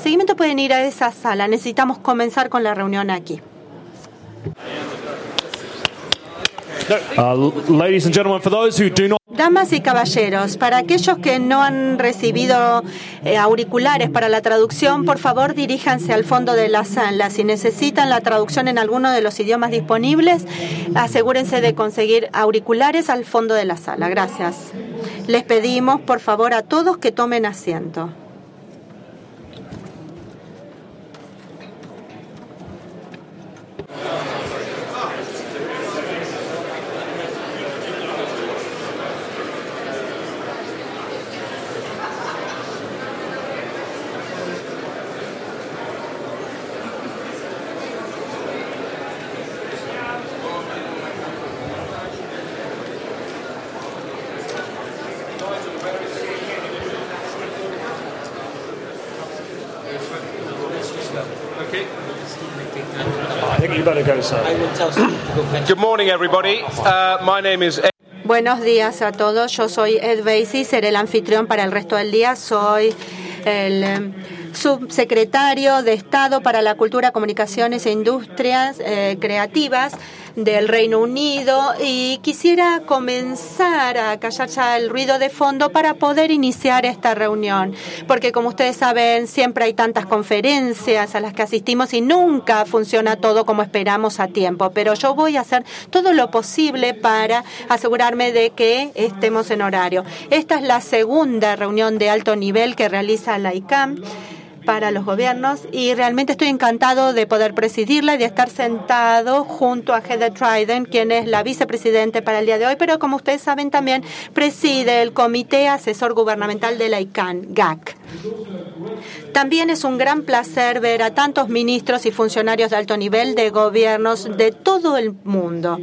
seguimiento pueden ir a esa sala. Necesitamos comenzar con la reunión aquí. Ladies and gentlemen, for those who do not... Damas y caballeros, para aquellos que no han recibido auriculares para la traducción, por favor diríjanse al fondo de la sala. Si necesitan la traducción en alguno de los idiomas disponibles, asegúrense de conseguir auriculares al fondo de la sala. Gracias. Les pedimos, por favor, a todos que tomen asiento. Good morning, everybody. My name is Ed. Buenos días a todos. Yo soy Ed Vacy, seré el anfitrión para el resto del día. Soy el subsecretario de Estado para la Cultura, Comunicaciones e Industrias Creativas del Reino Unido y quisiera comenzar a callar ya el ruido de fondo para poder iniciar esta reunión, porque como ustedes saben siempre hay tantas conferencias a las que asistimos y nunca funciona todo como esperamos a tiempo, pero yo voy a hacer todo lo posible para asegurarme de que estemos en horario. Esta es la segunda reunión de alto nivel que realiza la ICANN para los gobiernos y realmente estoy encantado de poder presidirla y de estar sentado junto a Heather Dryden, quien es la vicepresidente para el día de hoy, pero como ustedes saben también preside el Comité Asesor Gubernamental de la ICANN, GAC. También es un gran placer ver a tantos ministros y funcionarios de alto nivel de gobiernos de todo el mundo.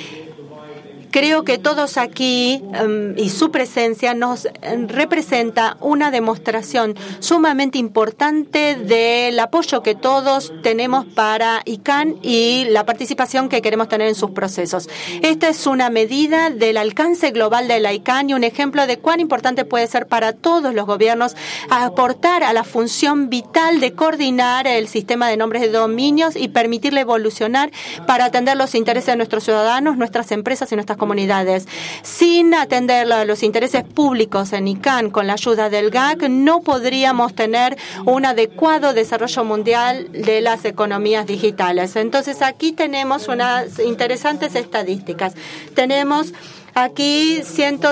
Creo que todos aquí y su presencia nos representa una demostración sumamente importante del apoyo que todos tenemos para ICANN y la participación que queremos tener en sus procesos. Esta es una medida del alcance global de la ICANN y un ejemplo de cuán importante puede ser para todos los gobiernos aportar a la función vital de coordinar el sistema de nombres de dominios y permitirle evolucionar para atender los intereses de nuestros ciudadanos, nuestras empresas y nuestras comunidades. Sin atender los intereses públicos en ICANN con la ayuda del GAC, no podríamos tener un adecuado desarrollo mundial de las economías digitales. Entonces, aquí tenemos unas interesantes estadísticas. Tenemos aquí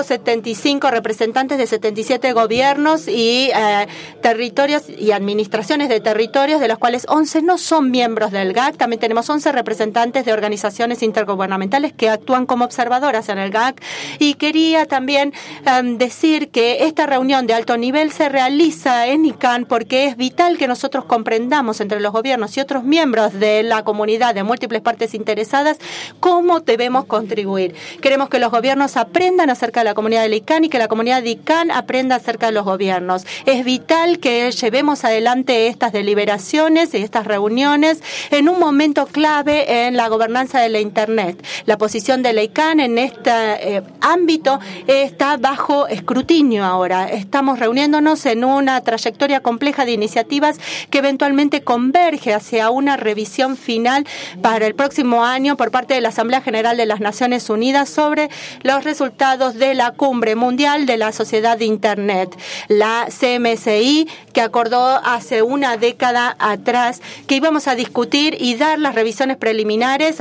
175 representantes de 77 gobiernos y territorios y administraciones de territorios, de los cuales 11 no son miembros del GAC. También tenemos 11 representantes de organizaciones intergubernamentales que actúan como observadoras en el GAC. Y quería también decir que esta reunión de alto nivel se realiza en ICANN porque es vital que nosotros comprendamos entre los gobiernos y otros miembros de la comunidad de múltiples partes interesadas cómo debemos contribuir. Queremos que los gobiernos aprendan acerca de la comunidad de ICANN y que la comunidad de ICANN aprenda acerca de los gobiernos. Es vital que llevemos adelante estas deliberaciones y estas reuniones en un momento clave en la gobernanza de la Internet. La posición de la ICANN en este ámbito está bajo escrutinio ahora. Estamos reuniéndonos en una trayectoria compleja de iniciativas que eventualmente converge hacia una revisión final para el próximo año por parte de la Asamblea General de las Naciones Unidas sobre los resultados de la Cumbre Mundial de la Sociedad de Internet, la CMSI, que acordó hace una década atrás que íbamos a discutir y dar las revisiones preliminares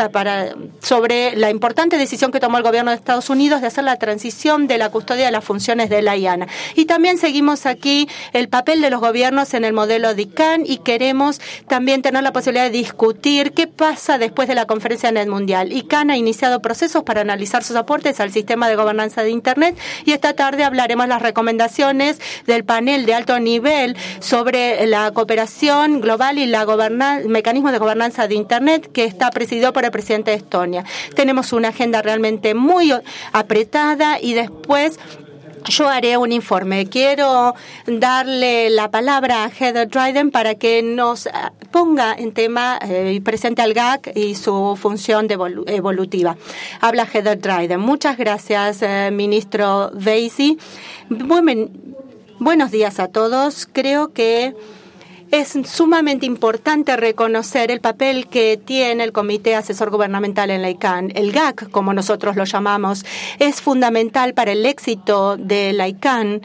sobre la importante decisión que tomó el gobierno de Estados Unidos de hacer la transición de la custodia de las funciones de la IANA. Y también seguimos aquí el papel de los gobiernos en el modelo de ICANN y queremos también tener la posibilidad de discutir qué pasa después de la conferencia NET Mundial. ICANN ha iniciado procesos para analizar sus aportes al sistema de gobernanza de Internet y esta tarde hablaremos las recomendaciones del panel de alto nivel sobre la cooperación global y la mecanismo de gobernanza de Internet que está presidido por el presidente de Estonia. Tenemos una agenda realmente muy apretada y después yo haré un informe. Quiero darle la palabra a Heather Dryden para que nos ponga en tema y presente al GAC y su función evolutiva. Habla Heather Dryden. Muchas gracias, ministro Vacy. Buenos días a todos. Creo que Es sumamente importante reconocer el papel que tiene el Comité Asesor Gubernamental en la ICANN. El GAC, como nosotros lo llamamos, es fundamental para el éxito de la ICANN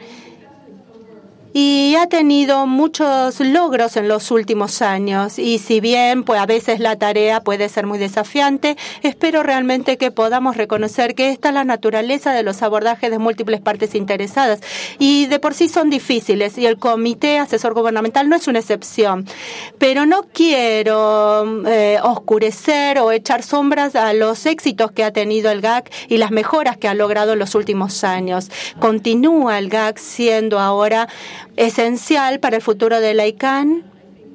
y ha tenido muchos logros en los últimos años. Y si bien pues a veces la tarea puede ser muy desafiante, espero realmente que podamos reconocer que esta es la naturaleza de los abordajes de múltiples partes interesadas. Y de por sí son difíciles, y el Comité Asesor Gubernamental no es una excepción. Pero no quiero oscurecer o echar sombras a los éxitos que ha tenido el GAC y las mejoras que ha logrado en los últimos años. Continúa el GAC siendo ahora esencial para el futuro de la ICANN,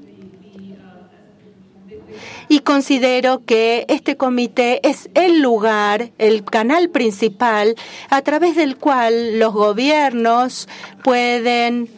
y considero que este comité es el lugar, el canal principal a través del cual los gobiernos pueden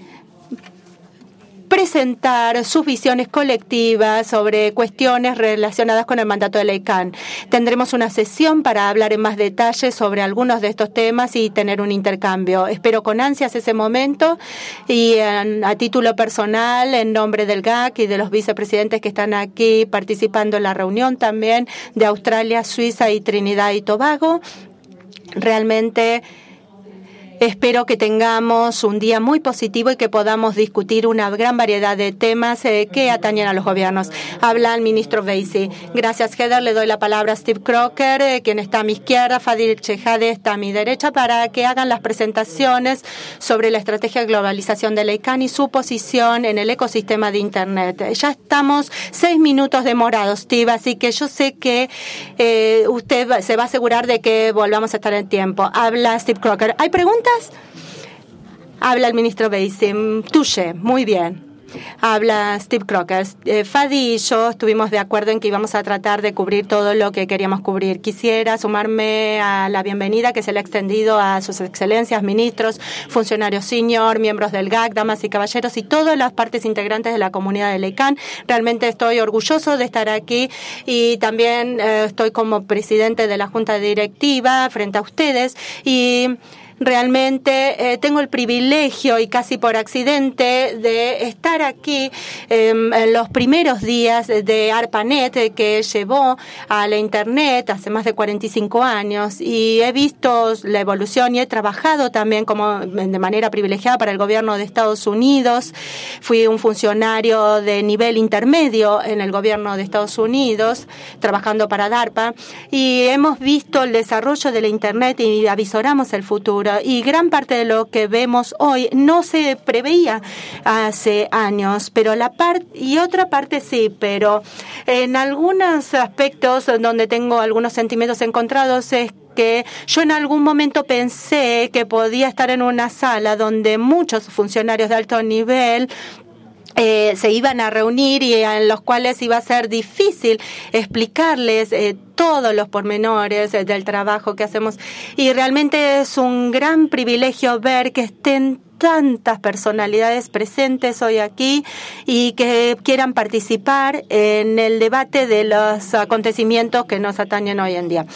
presentar sus visiones colectivas sobre cuestiones relacionadas con el mandato de la ICANN. Tendremos una sesión para hablar en más detalle sobre algunos de estos temas y tener un intercambio. Espero con ansias ese momento y a título personal, en nombre del GAC y de los vicepresidentes que están aquí participando en la reunión también de Australia, Suiza y Trinidad y Tobago, realmente espero que tengamos un día muy positivo y que podamos discutir una gran variedad de temas que atañen a los gobiernos. Habla el ministro Vaisi. Gracias, Heather. Le doy la palabra a Steve Crocker, quien está a mi izquierda, Fadil Chehade está a mi derecha, para que hagan las presentaciones sobre la estrategia de globalización de la ICANN y su posición en el ecosistema de Internet. Ya estamos 6 minutos demorados, Steve, así que yo sé que usted se va a asegurar de que volvamos a estar en tiempo. Habla Steve Crocker. ¿Hay preguntas? Habla el ministro Vaisi. Touché, muy bien. Habla Steve Crocker. Fadi y yo estuvimos de acuerdo en que íbamos a tratar de cubrir todo lo que queríamos cubrir. Quisiera sumarme a la bienvenida que se le ha extendido a sus excelencias, ministros, funcionarios senior, miembros del GAC, damas y caballeros y todas las partes integrantes de la comunidad de la ICANN. Realmente estoy orgulloso de estar aquí y también estoy como presidente de la Junta Directiva frente a ustedes y realmente tengo el privilegio y casi por accidente de estar aquí en los primeros días de ARPANET que llevó a la Internet hace más de 45 años y he visto la evolución y he trabajado también como de manera privilegiada para el gobierno de Estados Unidos. Fui un funcionario de nivel intermedio en el gobierno de Estados Unidos trabajando para DARPA y hemos visto el desarrollo de la Internet y avisoramos el futuro. Y gran parte de lo que vemos hoy no se preveía hace años, pero y otra parte sí, pero en algunos aspectos donde tengo algunos sentimientos encontrados es que yo en algún momento pensé que podía estar en una sala donde muchos funcionarios de alto nivel se iban a reunir y en los cuales iba a ser difícil explicarles todos los pormenores del trabajo que hacemos. Y realmente es un gran privilegio ver que estén tantas personalidades presentes hoy aquí y que quieran participar en el debate de los acontecimientos que nos atañen hoy en día.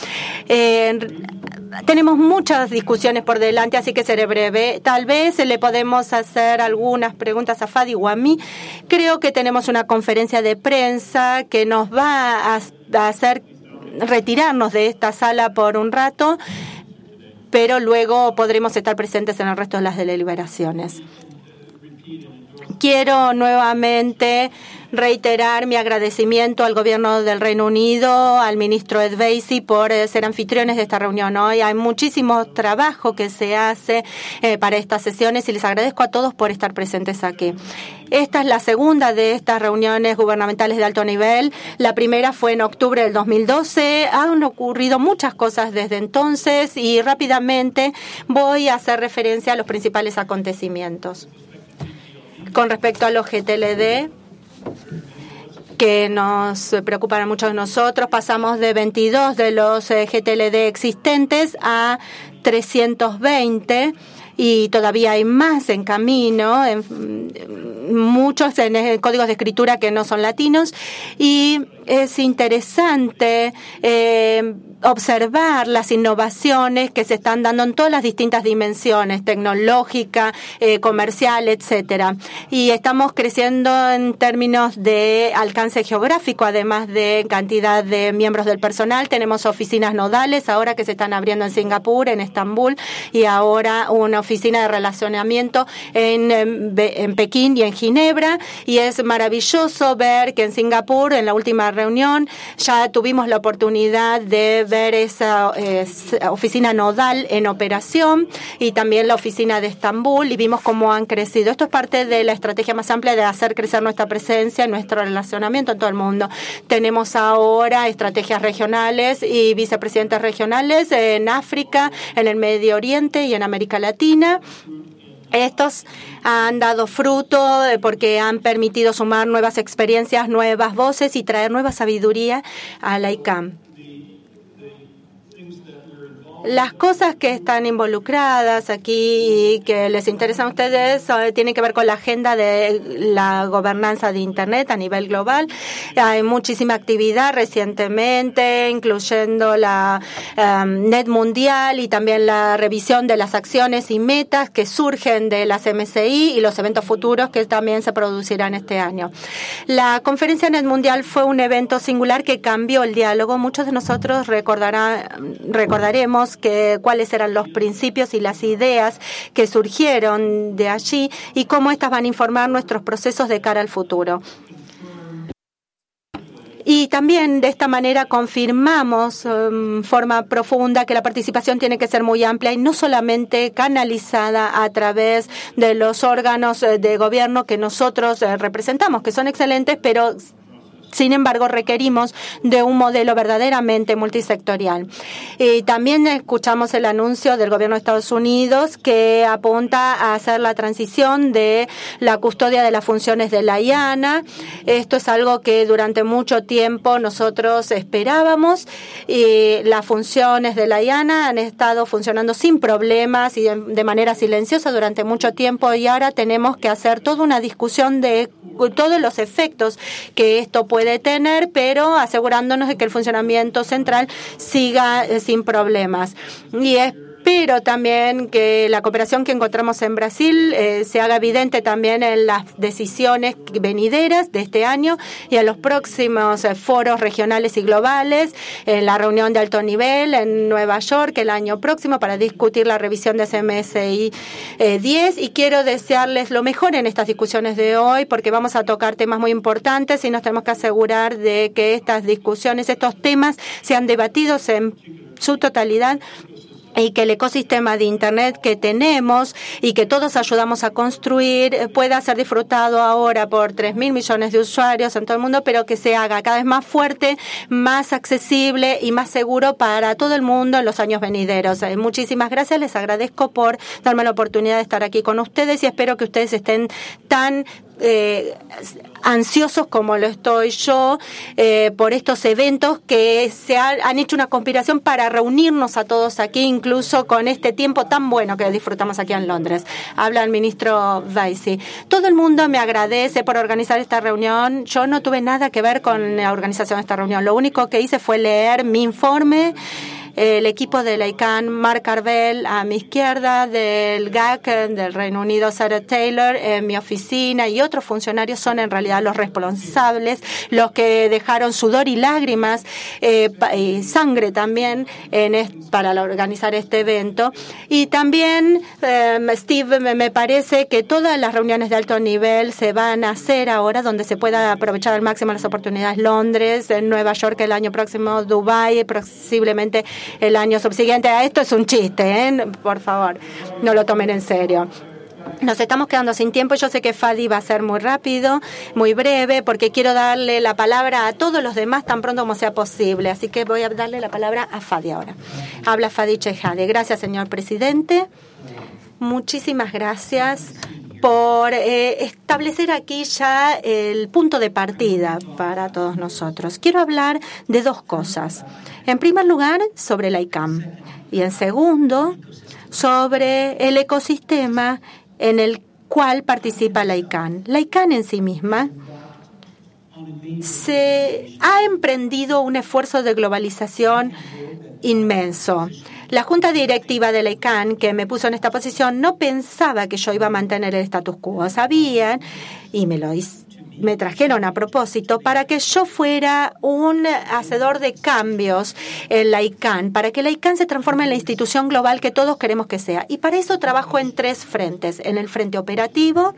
Tenemos muchas discusiones por delante, así que seré breve. Tal vez le podemos hacer algunas preguntas a Fadi o a mí. Creo que tenemos una conferencia de prensa que nos va a hacer retirarnos de esta sala por un rato, pero luego podremos estar presentes en el resto de las deliberaciones. Quiero nuevamente reiterar mi agradecimiento al gobierno del Reino Unido, al ministro Ed Vaisi por ser anfitriones de esta reunión hoy. Hay muchísimo trabajo que se hace para estas sesiones y les agradezco a todos por estar presentes aquí. Esta es la segunda de estas reuniones gubernamentales de alto nivel. La primera fue en octubre del 2012. Han ocurrido muchas cosas desde entonces y rápidamente voy a hacer referencia a los principales acontecimientos. Con respecto a los GTLD, que nos preocupan a muchos de nosotros, pasamos de 22 de los GTLD existentes a 320 y todavía hay más en camino, muchos en códigos de escritura que no son latinos, y es interesante observar las innovaciones que se están dando en todas las distintas dimensiones, tecnológica, comercial, etcétera. Y estamos creciendo en términos de alcance geográfico, además de cantidad de miembros del personal. Tenemos oficinas nodales ahora que se están abriendo en Singapur, en Estambul, y ahora una oficina de relacionamiento en Pekín y en Ginebra. Y es maravilloso ver que en Singapur, en la última reunión, ya tuvimos la oportunidad de ver esa oficina nodal en operación, y también la oficina de Estambul, y vimos cómo han crecido. Esto es parte de la estrategia más amplia de hacer crecer nuestra presencia, nuestro relacionamiento en todo el mundo. Tenemos ahora estrategias regionales y vicepresidentes regionales en África, en el Medio Oriente y en América Latina. Estos han dado fruto porque han permitido sumar nuevas experiencias, nuevas voces y traer nueva sabiduría a la ICANN. Las cosas que están involucradas aquí y que les interesan a ustedes tienen que ver con la agenda de la gobernanza de Internet a nivel global. Hay muchísima actividad recientemente, incluyendo la Net Mundial y también la revisión de las acciones y metas que surgen de las MSI y los eventos futuros que también se producirán este año. La conferencia Net Mundial fue un evento singular que cambió el diálogo. Muchos de nosotros recordaremos cuáles eran los principios y las ideas que surgieron de allí y cómo estas van a informar nuestros procesos de cara al futuro. Y también de esta manera confirmamos forma profunda que la participación tiene que ser muy amplia y no solamente canalizada a través de los órganos de gobierno que nosotros representamos, que son excelentes, pero sin embargo, requerimos de un modelo verdaderamente multisectorial. Y también escuchamos el anuncio del gobierno de Estados Unidos que apunta a hacer la transición de la custodia de las funciones de la IANA. Esto es algo que durante mucho tiempo nosotros esperábamos, y las funciones de la IANA han estado funcionando sin problemas y de manera silenciosa durante mucho tiempo, y ahora tenemos que hacer toda una discusión de todos los efectos que esto puede tener, pero asegurándonos de que el funcionamiento central siga sin problemas. Y espero también que la cooperación que encontramos en Brasil se haga evidente también en las decisiones venideras de este año y en los próximos foros regionales y globales, en la reunión de alto nivel en Nueva York el año próximo para discutir la revisión de CMSI 10. Y quiero desearles lo mejor en estas discusiones de hoy, porque vamos a tocar temas muy importantes y nos tenemos que asegurar de que estas discusiones, estos temas sean debatidos en su totalidad, y que el ecosistema de Internet que tenemos y que todos ayudamos a construir pueda ser disfrutado ahora por 3.000 millones de usuarios en todo el mundo, pero que se haga cada vez más fuerte, más accesible y más seguro para todo el mundo en los años venideros. Muchísimas gracias, les agradezco por darme la oportunidad de estar aquí con ustedes y espero que ustedes estén tan ansiosos como lo estoy yo por estos eventos que se han hecho una conspiración para reunirnos a todos aquí, incluso con este tiempo tan bueno que disfrutamos aquí en Londres. Habla el ministro Vaisi. Todo el mundo me agradece por organizar esta reunión. Yo no tuve nada que ver con la organización de esta reunión. Lo único que hice fue leer mi informe. El equipo de la ICANN, Mark Carvel a mi izquierda, del GAC del Reino Unido, Sarah Taylor, en mi oficina, y otros funcionarios son en realidad los responsables, los que dejaron sudor y lágrimas y sangre también para organizar este evento. Y también, Steve, me parece que todas las reuniones de alto nivel se van a hacer ahora donde se pueda aprovechar al máximo las oportunidades. Londres, en Nueva York el año próximo, Dubái, posiblemente el año subsiguiente. Esto es un chiste, por favor, no lo tomen en serio. Nos estamos quedando sin tiempo. Yo sé que Fadi va a ser muy rápido, muy breve, porque quiero darle la palabra a todos los demás tan pronto como sea posible. Así que voy a darle la palabra a Fadi ahora. Habla Fadi Chehade. Gracias, señor presidente. Muchísimas gracias por establecer aquí ya el punto de partida para todos nosotros. Quiero hablar de dos cosas. En primer lugar, sobre la ICANN. Y en segundo, sobre el ecosistema en el cual participa la ICANN. La ICANN en sí misma se ha emprendido un esfuerzo de globalización inmenso. La junta directiva de la ICANN, que me puso en esta posición, no pensaba que yo iba a mantener el status quo. Sabían, y me trajeron a propósito, para que yo fuera un hacedor de cambios en la ICANN, para que la ICANN se transforme en la institución global que todos queremos que sea. Y para eso trabajo en 3 frentes. En el frente operativo,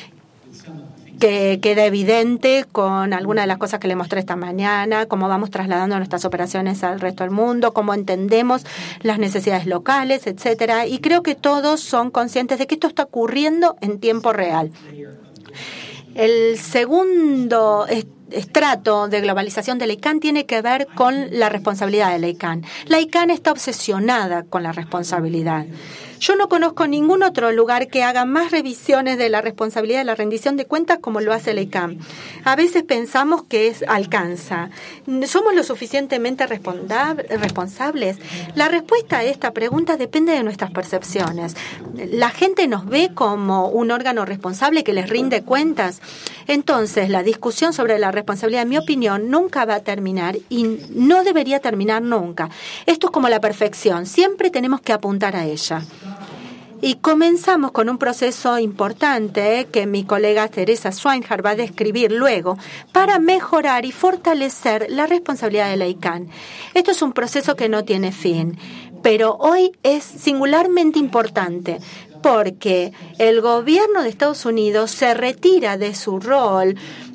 que queda evidente con algunas de las cosas que le mostré esta mañana, cómo vamos trasladando nuestras operaciones al resto del mundo, cómo entendemos las necesidades locales, etcétera. Y creo que todos son conscientes de que esto está ocurriendo en tiempo real. El segundo estrato de globalización de la ICANN tiene que ver con la responsabilidad de la ICANN. La ICANN está obsesionada con la responsabilidad. Yo no conozco ningún otro lugar que haga más revisiones de la responsabilidad de la rendición de cuentas como lo hace la ICANN. A veces pensamos que alcanza. ¿Somos lo suficientemente responsables? La respuesta a esta pregunta depende de nuestras percepciones. ¿La gente nos ve como un órgano responsable que les rinde cuentas? Entonces, la discusión sobre la responsabilidad, en mi opinión, nunca va a terminar y no debería terminar nunca. Esto es como la perfección. Siempre tenemos que apuntar a ella. Y comenzamos con un proceso importante que mi colega Teresa Schweinhardt va a describir luego para mejorar y fortalecer la responsabilidad de la ICANN. Esto es un proceso que no tiene fin, pero hoy es singularmente importante porque el gobierno de Estados Unidos se retira de su rol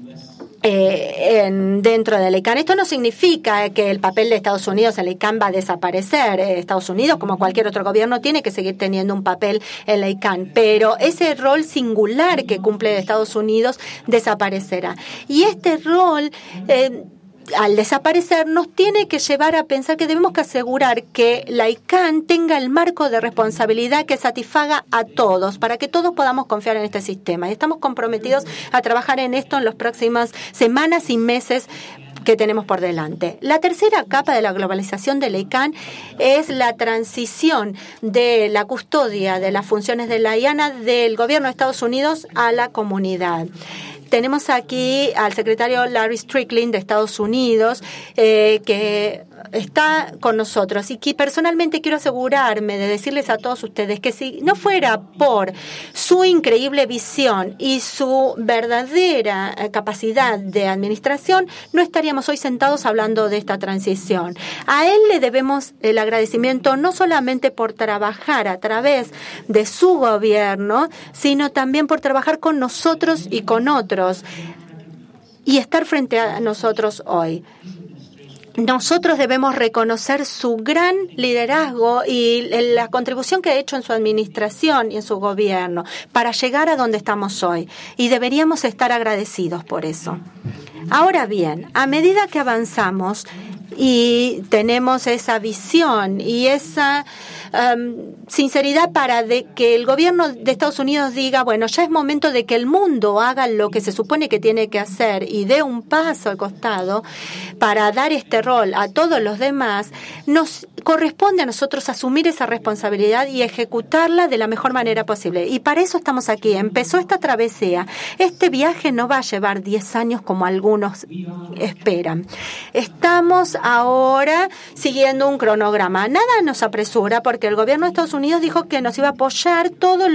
dentro de la ICANN. Esto no significa que el papel de Estados Unidos en la ICANN va a desaparecer. Estados Unidos, como cualquier otro gobierno, tiene que seguir teniendo un papel en la ICANN, pero ese rol singular que cumple Estados Unidos desaparecerá. Y este rol al desaparecer nos tiene que llevar a pensar que debemos que asegurar que la ICANN tenga el marco de responsabilidad que satisfaga a todos, para que todos podamos confiar en este sistema. Y estamos comprometidos a trabajar en esto en las próximas semanas y meses que tenemos por delante. La tercera capa de la globalización de la ICANN es la transición de la custodia de las funciones de la IANA del gobierno de Estados Unidos a la comunidad. Tenemos aquí al secretario Larry Strickland de Estados Unidos, que está con nosotros y que personalmente quiero asegurarme de decirles a todos ustedes que si no fuera por su increíble visión y su verdadera capacidad de administración, no estaríamos hoy sentados hablando de esta transición. A él le debemos el agradecimiento no solamente por trabajar a través de su gobierno, sino también por trabajar con nosotros y con otros y estar frente a nosotros hoy. Nosotros debemos reconocer su gran liderazgo y la contribución que ha hecho en su administración y en su gobierno para llegar a donde estamos hoy. Y deberíamos estar agradecidos por eso. Ahora bien, a medida que avanzamos y tenemos esa visión y esa sinceridad para que el gobierno de Estados Unidos diga, bueno, ya es momento de que el mundo haga lo que se supone que tiene que hacer y dé un paso al costado para dar este rol a todos los demás, nos corresponde a nosotros asumir esa responsabilidad y ejecutarla de la mejor manera posible. Y para eso estamos aquí. Empezó esta travesía. Este viaje no va a llevar 10 años como algunos esperan. Estamos ahora siguiendo un cronograma. Nada nos apresura porque el gobierno de Estados Unidos dijo que nos iba a apoyar todo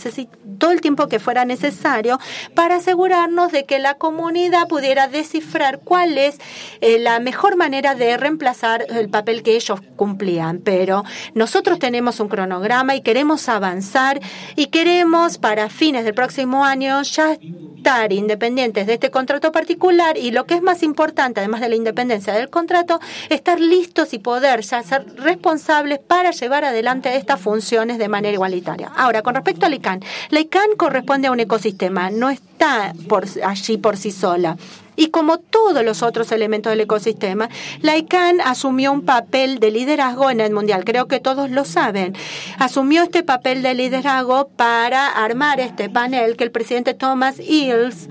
el tiempo que fuera necesario para asegurarnos de que la comunidad pudiera descifrar cuál es la mejor manera de reemplazar el papel que ellos cumplían. Pero nosotros tenemos un cronograma y queremos avanzar y queremos para fines del próximo año ya estar independientes de este contrato particular y lo que es más importante, además de la independencia del contrato, estar listos y poder ya ser responsables para llevar adelante estas funciones de manera igualitaria. Ahora, con respecto a la ICANN corresponde a un ecosistema, no está allí por sí sola. Y como todos los otros elementos del ecosistema, la ICANN asumió un papel de liderazgo en el mundial. Creo que todos lo saben. Asumió este papel de liderazgo para armar este panel que el presidente Thomas Ills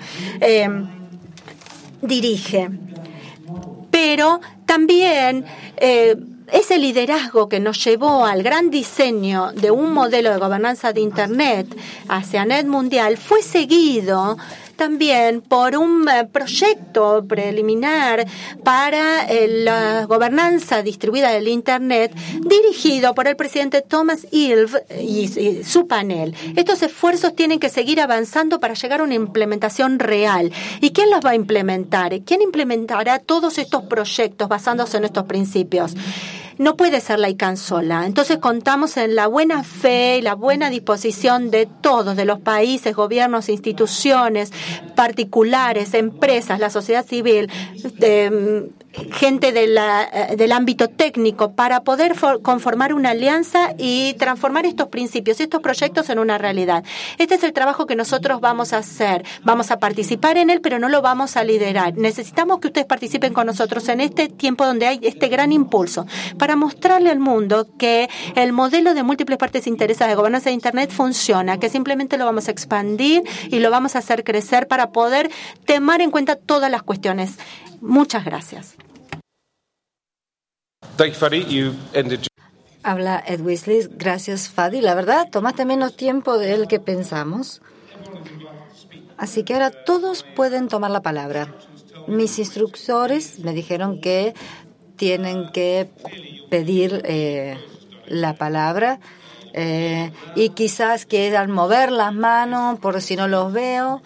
dirige. Pero también ese liderazgo que nos llevó al gran diseño de un modelo de gobernanza de Internet hacia Net Mundial fue seguido también por un proyecto preliminar para la gobernanza distribuida del Internet dirigido por el presidente Thomas Ilve y su panel. Estos esfuerzos tienen que seguir avanzando para llegar a una implementación real. ¿Y quién los va a implementar? ¿Quién implementará todos estos proyectos basándose en estos principios? No puede ser la ICANN sola. Entonces contamos en la buena fe y la buena disposición de todos, de los países, gobiernos, instituciones, particulares, empresas, la sociedad civil, gente del ámbito técnico, para poder conformar una alianza y transformar estos principios, estos proyectos en una realidad. Este es el trabajo que nosotros vamos a hacer. Vamos a participar en él, pero no lo vamos a liderar. Necesitamos que ustedes participen con nosotros en este tiempo donde hay este gran impulso, para mostrarle al mundo que el modelo de múltiples partes interesadas de gobernanza de Internet funciona, que simplemente lo vamos a expandir y lo vamos a hacer crecer para poder tomar en cuenta todas las cuestiones. Muchas gracias. Thank you, Fadi. You ended. Habla Ed Weasley. Gracias, Fadi. La verdad, tomaste menos tiempo del que pensamos. Así que ahora todos pueden tomar la palabra. Mis instructores me dijeron que tienen que pedir la palabra y quizás quieran mover las manos por si no los veo.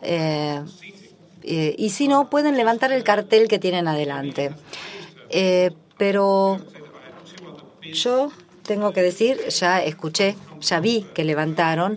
Y si no, pueden levantar el cartel que tienen adelante. Pero yo tengo que decir, ya escuché, ya vi que levantaron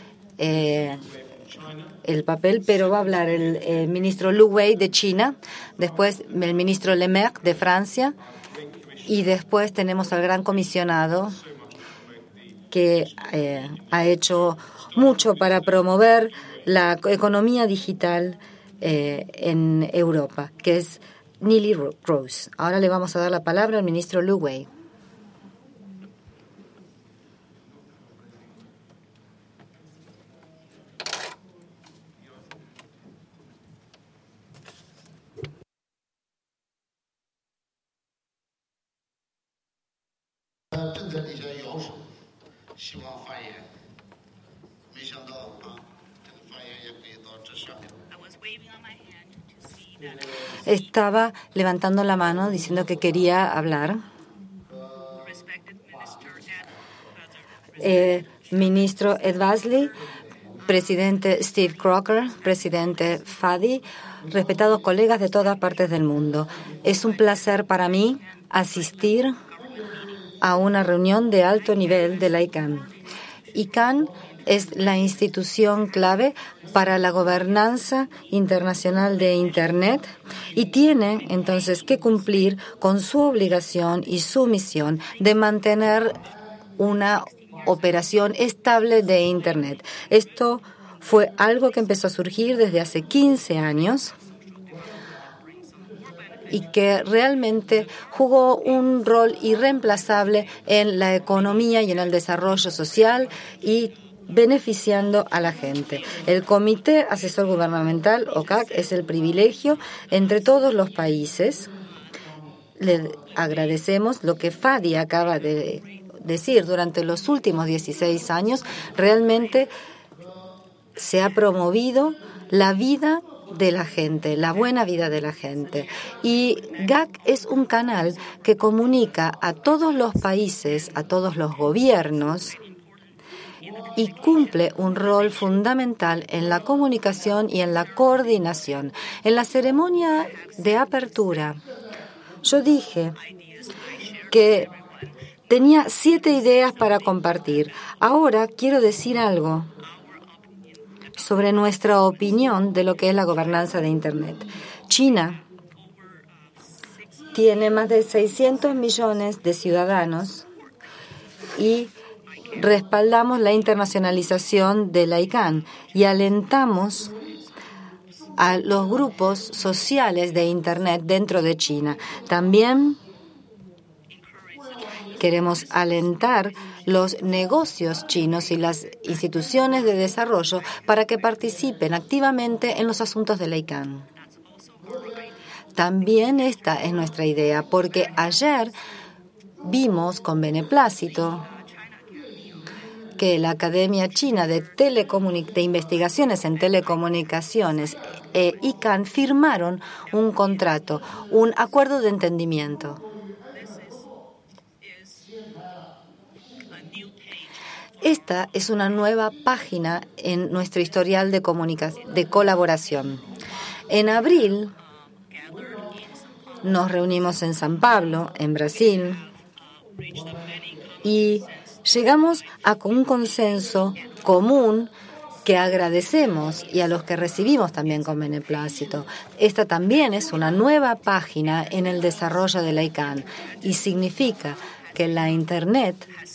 el papel, pero va a hablar el ministro Lu Wei de China, después el ministro Le Maire de Francia, y después tenemos al gran comisionado que ha hecho mucho para promover la economía digital en Europa, que es Neelie Kroes. Ahora le vamos a dar la palabra al ministro Lu Wei. Estaba levantando la mano diciendo que quería hablar. Ministro Ed Weasley, presidente Steve Crocker, presidente Fadi, respetados colegas de todas partes del mundo. Es un placer para mí asistir a una reunión de alto nivel de la ICANN. ICANN es la institución clave para la gobernanza internacional de Internet y tiene entonces que cumplir con su obligación y su misión de mantener una operación estable de Internet. Esto fue algo que empezó a surgir desde hace 15 años y que realmente jugó un rol irreemplazable en la economía y en el desarrollo social y beneficiando a la gente. El Comité Asesor Gubernamental, OCAC, es el privilegio entre todos los países. Le agradecemos lo que Fadi acaba de decir. Durante los últimos 16 años realmente se ha promovido la vida de la gente, la buena vida de la gente. Y GAC es un canal que comunica a todos los países, a todos los gobiernos, y cumple un rol fundamental en la comunicación y en la coordinación. En la ceremonia de apertura, yo dije que tenía 7 ideas para compartir. Ahora quiero decir algo sobre nuestra opinión de lo que es la gobernanza de Internet. China tiene más de 600 millones de ciudadanos y respaldamos la internacionalización de la ICANN y alentamos a los grupos sociales de Internet dentro de China. También queremos alentar los negocios chinos y las instituciones de desarrollo para que participen activamente en los asuntos de la ICANN. También esta es nuestra idea, porque ayer vimos con beneplácito que la Academia China de Investigaciones en Telecomunicaciones e ICANN firmaron un contrato, un acuerdo de entendimiento. Esta es una nueva página en nuestro historial de colaboración. En abril nos reunimos en San Pablo, en Brasil, y llegamos a un consenso común que agradecemos y a los que recibimos también con beneplácito. Esta también es una nueva página en el desarrollo de la ICANN y significa que la Internet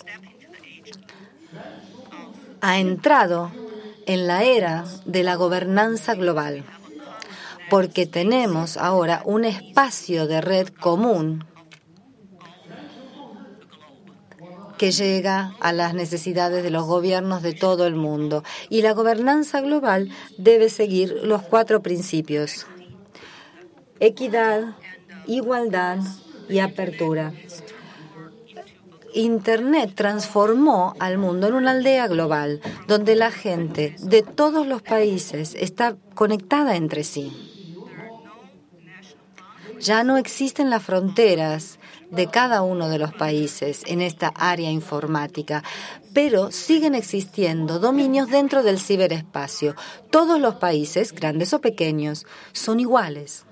ha entrado en la era de la gobernanza global, porque tenemos ahora un espacio de red común que llega a las necesidades de los gobiernos de todo el mundo. Y la gobernanza global debe seguir los 4 principios: equidad, igualdad y apertura. Internet transformó al mundo en una aldea global, donde la gente de todos los países está conectada entre sí. Ya no existen las fronteras de cada uno de los países en esta área informática, pero siguen existiendo dominios dentro del ciberespacio. Todos los países, grandes o pequeños, son iguales.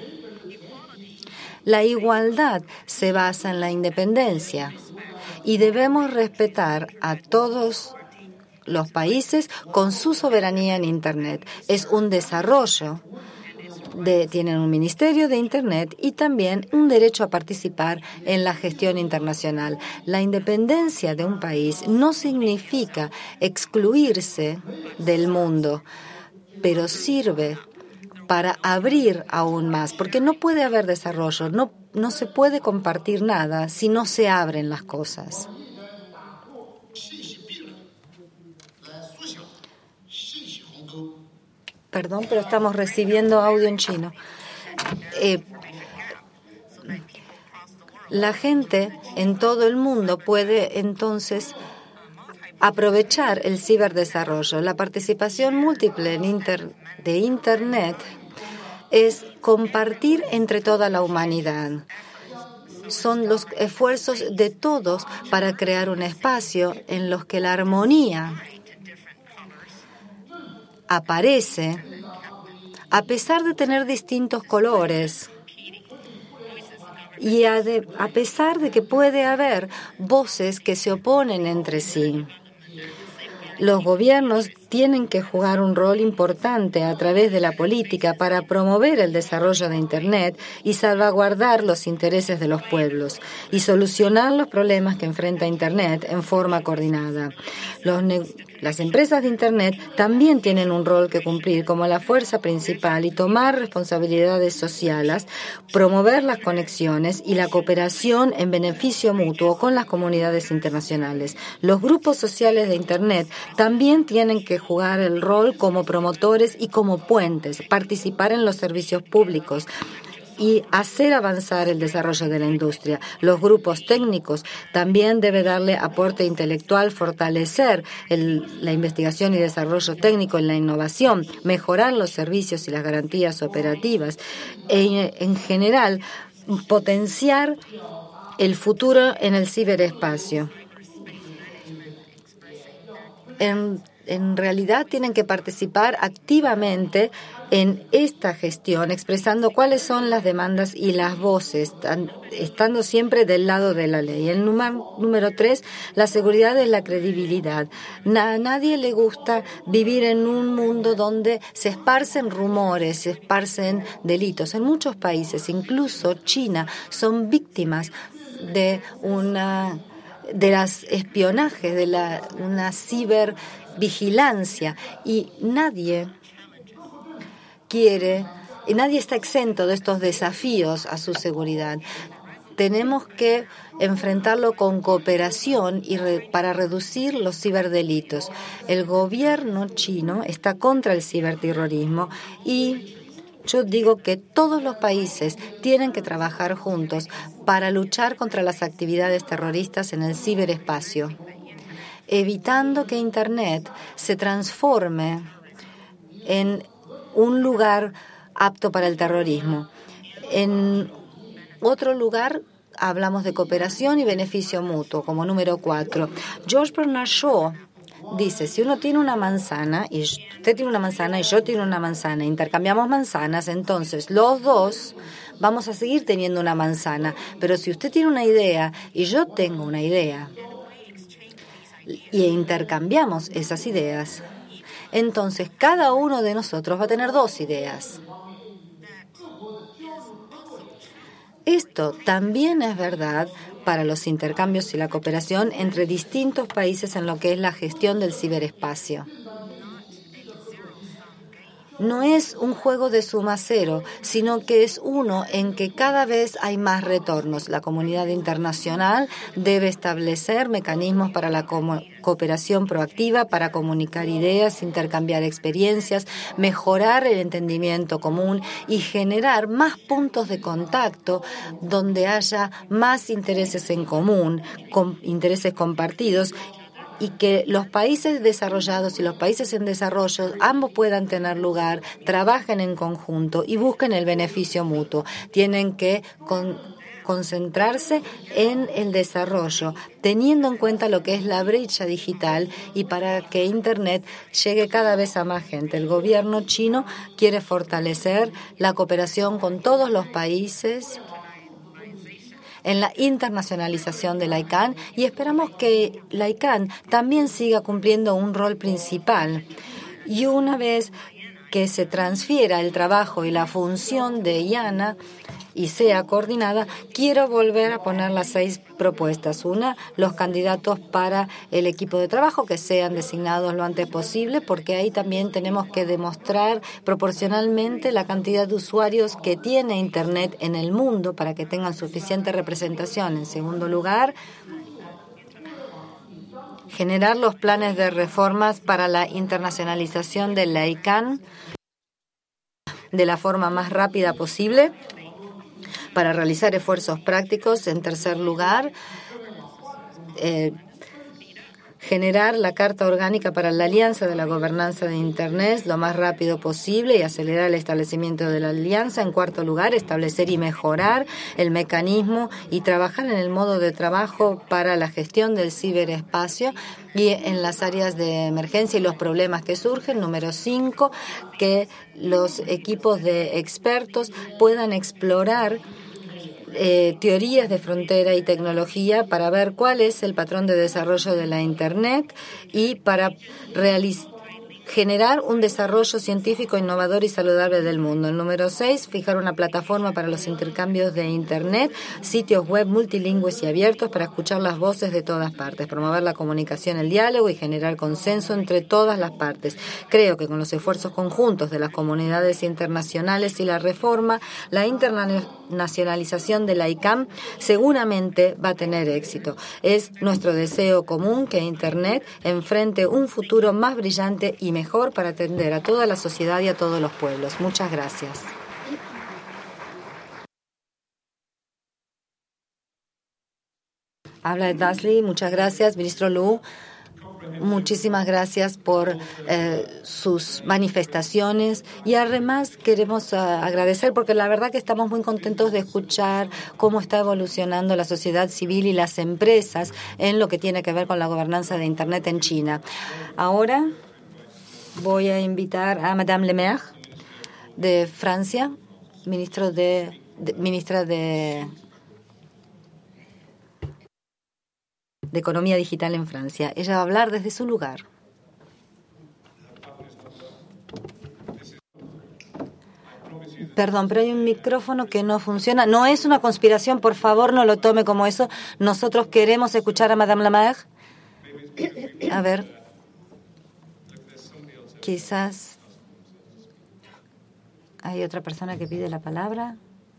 La igualdad se basa en la independencia y debemos respetar a todos los países con su soberanía en Internet. Es un desarrollo. Tienen un ministerio de Internet y también un derecho a participar en la gestión internacional. La independencia de un país no significa excluirse del mundo, pero sirve para abrir aún más, porque no puede haber desarrollo, no se puede compartir nada si no se abren las cosas. Perdón, pero estamos recibiendo audio en chino. La gente en todo el mundo puede entonces aprovechar el ciberdesarrollo. La participación múltiple de Internet es compartir entre toda la humanidad. Son los esfuerzos de todos para crear un espacio en los que la armonía aparece a pesar de tener distintos colores y a pesar de que puede haber voces que se oponen entre sí. Los gobiernos tienen que jugar un rol importante a través de la política para promover el desarrollo de Internet y salvaguardar los intereses de los pueblos y solucionar los problemas que enfrenta Internet en forma coordinada. Las empresas de Internet también tienen un rol que cumplir como la fuerza principal y tomar responsabilidades sociales, promover las conexiones y la cooperación en beneficio mutuo con las comunidades internacionales. Los grupos sociales de Internet también tienen que jugar el rol como promotores y como puentes, participar en los servicios públicos y hacer avanzar el desarrollo de la industria. Los grupos técnicos también deben darle aporte intelectual, fortalecer la investigación y desarrollo técnico en la innovación, mejorar los servicios y las garantías operativas e, en general, potenciar el futuro en el ciberespacio. En realidad tienen que participar activamente en esta gestión, expresando cuáles son las demandas y las voces, estando siempre del lado de la ley. El número 3, la seguridad es la credibilidad. A nadie le gusta vivir en un mundo donde se esparcen rumores, se esparcen delitos. En muchos países, incluso China, son víctimas de las espionajes, de una cibervigilancia, y nadie está exento de estos desafíos a su seguridad. Tenemos que enfrentarlo con cooperación para reducir los ciberdelitos. El gobierno chino está contra el ciberterrorismo y Yo digo que todos los países tienen que trabajar juntos para luchar contra las actividades terroristas en el ciberespacio, evitando que Internet se transforme en un lugar apto para el terrorismo. En otro lugar hablamos de cooperación y beneficio mutuo, como número 4. George Bernard Shaw dice, si uno tiene una manzana, y usted tiene una manzana y yo tengo una manzana, intercambiamos manzanas, entonces los dos vamos a seguir teniendo una manzana. Pero si usted tiene una idea y yo tengo una idea, y intercambiamos esas ideas, entonces cada uno de nosotros va a tener 2 ideas. Esto también es verdad para los intercambios y la cooperación entre distintos países en lo que es la gestión del ciberespacio. No es un juego de suma cero, sino que es uno en que cada vez hay más retornos. La comunidad internacional debe establecer mecanismos para la cooperación proactiva, para comunicar ideas, intercambiar experiencias, mejorar el entendimiento común y generar más puntos de contacto donde haya más intereses en común, intereses compartidos, y que los países desarrollados y los países en desarrollo ambos puedan tener lugar, trabajen en conjunto y busquen el beneficio mutuo. Tienen que concentrarse en el desarrollo, teniendo en cuenta lo que es la brecha digital y para que Internet llegue cada vez a más gente. El gobierno chino quiere fortalecer la cooperación con todos los países en la internacionalización de la ICANN y esperamos que la ICANN también siga cumpliendo un rol principal. Y una vez que se transfiera el trabajo y la función de IANA y sea coordinada, quiero volver a poner las 6 propuestas. Una, los candidatos para el equipo de trabajo que sean designados lo antes posible, porque ahí también tenemos que demostrar proporcionalmente la cantidad de usuarios que tiene Internet en el mundo para que tengan suficiente representación. En segundo lugar, generar los planes de reformas para la internacionalización de la ICANN de la forma más rápida posible, para realizar esfuerzos prácticos. En tercer lugar, generar la Carta Orgánica para la Alianza de la Gobernanza de Internet lo más rápido posible y acelerar el establecimiento de la alianza. En cuarto lugar, establecer y mejorar el mecanismo y trabajar en el modo de trabajo para la gestión del ciberespacio y en las áreas de emergencia y los problemas que surgen. Número 5, que los equipos de expertos puedan explorar teorías de frontera y tecnología para ver cuál es el patrón de desarrollo de la Internet y para generar un desarrollo científico innovador y saludable del mundo. El número 6, fijar una plataforma para los intercambios de Internet, sitios web multilingües y abiertos para escuchar las voces de todas partes, promover la comunicación, el diálogo y generar consenso entre todas las partes. Creo que con los esfuerzos conjuntos de las comunidades internacionales y la reforma, la internacionalización de la ICANN seguramente va a tener éxito. Es nuestro deseo común que Internet enfrente un futuro más brillante y mejor para atender a toda la sociedad y a todos los pueblos. Muchas gracias. Habla de Dasley. Muchas gracias, ministro Liu. Muchísimas gracias por sus manifestaciones y además queremos agradecer porque la verdad que estamos muy contentos de escuchar cómo está evolucionando la sociedad civil y las empresas en lo que tiene que ver con la gobernanza de Internet en China. Ahora voy a invitar a Madame Le Maire de Francia, ministra de Economía Digital en Francia. Ella va a hablar desde su lugar. Perdón, pero hay un micrófono que no funciona. No es una conspiración, por favor, no lo tome como eso. Nosotros queremos escuchar a Madame Le Maire. A ver. Quizás hay otra persona que pide la palabra.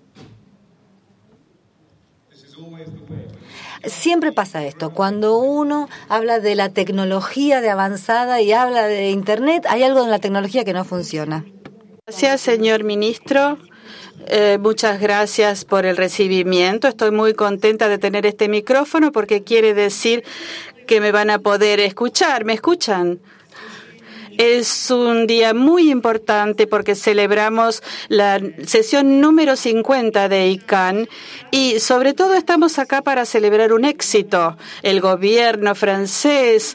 Siempre pasa esto. Cuando uno habla de la tecnología de avanzada y habla de Internet, hay algo en la tecnología que no funciona. Gracias, señor ministro. Muchas gracias por el recibimiento. Estoy muy contenta de tener este micrófono porque quiere decir que me van a poder escuchar. ¿Me escuchan? Es un día muy importante porque celebramos la sesión número 50 de ICANN y sobre todo estamos acá para celebrar un éxito. El gobierno francés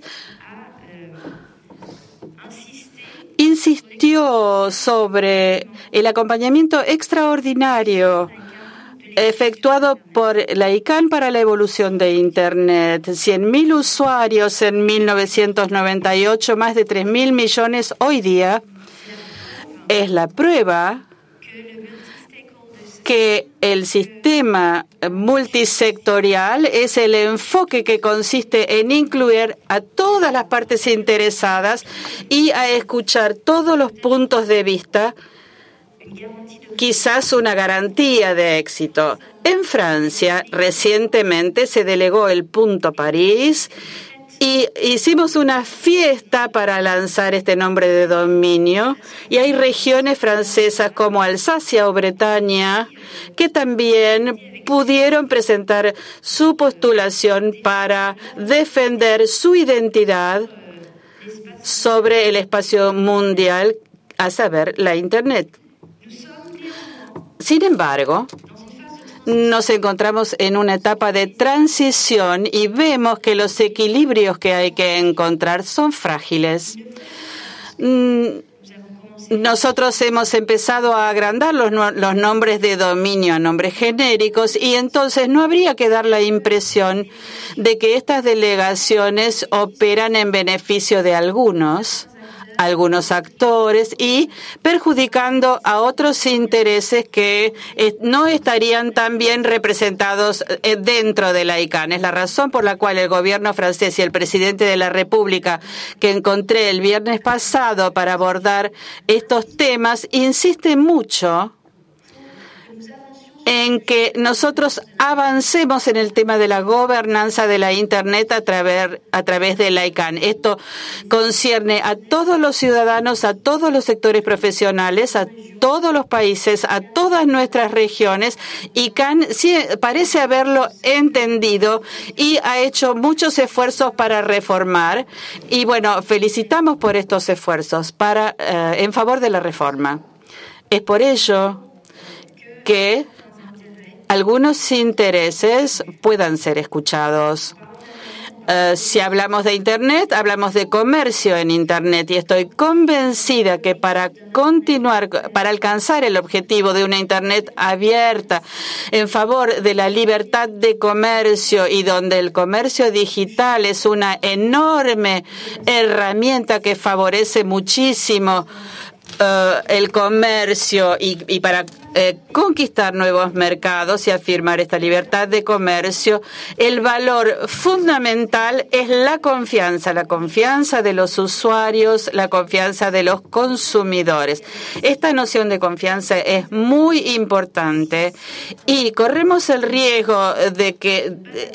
insistió sobre el acompañamiento extraordinario efectuado por la ICANN para la evolución de Internet. 100.000 usuarios en 1998, más de 3.000 millones hoy día. Es la prueba que el sistema multisectorial es el enfoque que consiste en incluir a todas las partes interesadas y a escuchar todos los puntos de vista, quizás una garantía de éxito. En Francia, recientemente se delegó el Punto París y hicimos una fiesta para lanzar este nombre de dominio. Y hay regiones francesas como Alsacia o Bretaña que también pudieron presentar su postulación para defender su identidad sobre el espacio mundial, a saber, la Internet. Sin embargo, nos encontramos en una etapa de transición y vemos que los equilibrios que hay que encontrar son frágiles. Nosotros hemos empezado a agrandar los nombres de dominio a nombres genéricos y entonces no habría que dar la impresión de que estas delegaciones operan en beneficio de algunos actores y perjudicando a otros intereses que no estarían tan bien representados dentro de la ICANN. Es la razón por la cual el gobierno francés y el presidente de la República, que encontré el viernes pasado para abordar estos temas, insiste mucho en que nosotros avancemos en el tema de la gobernanza de la Internet a través de la ICANN. Esto concierne a todos los ciudadanos, a todos los sectores profesionales, a todos los países, a todas nuestras regiones. ICANN sí parece haberlo entendido y ha hecho muchos esfuerzos para reformar. Y bueno, felicitamos por estos esfuerzos en favor de la reforma. Es por ello que algunos intereses puedan ser escuchados. Si hablamos de Internet, hablamos de comercio en Internet y estoy convencida que para alcanzar el objetivo de una Internet abierta en favor de la libertad de comercio y donde el comercio digital es una enorme herramienta que favorece muchísimo el comercio y para conquistar nuevos mercados y afirmar esta libertad de comercio, el valor fundamental es la confianza de los usuarios, la confianza de los consumidores. Esta noción de confianza es muy importante y corremos el riesgo de que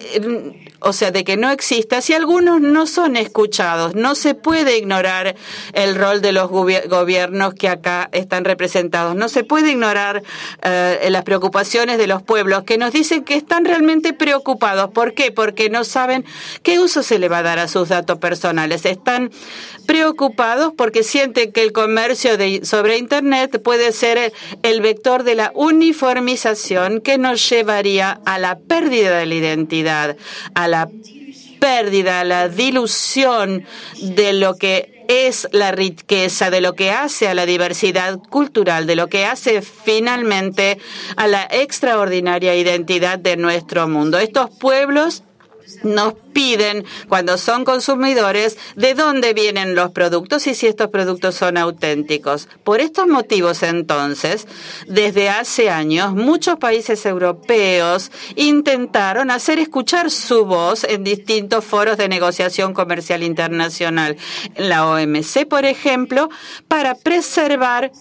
no exista si algunos no son escuchados. No se puede ignorar el rol de los gobiernos que acá están representados. No se puede ignorar las preocupaciones de los pueblos que nos dicen que están realmente preocupados. ¿Por qué? Porque no saben qué uso se le va a dar a sus datos personales. Están preocupados porque sienten que el comercio sobre Internet puede ser el vector de la uniformización que nos llevaría a la pérdida de la identidad, a la pérdida, a la dilución de lo que es la riqueza, de lo que hace a la diversidad cultural, de lo que hace finalmente a la extraordinaria identidad de nuestro mundo. Estos pueblos nos piden, cuando son consumidores, de dónde vienen los productos y si estos productos son auténticos. Por estos motivos, entonces, desde hace años, muchos países europeos intentaron hacer escuchar su voz en distintos foros de negociación comercial internacional. En la OMC, por ejemplo, para preservar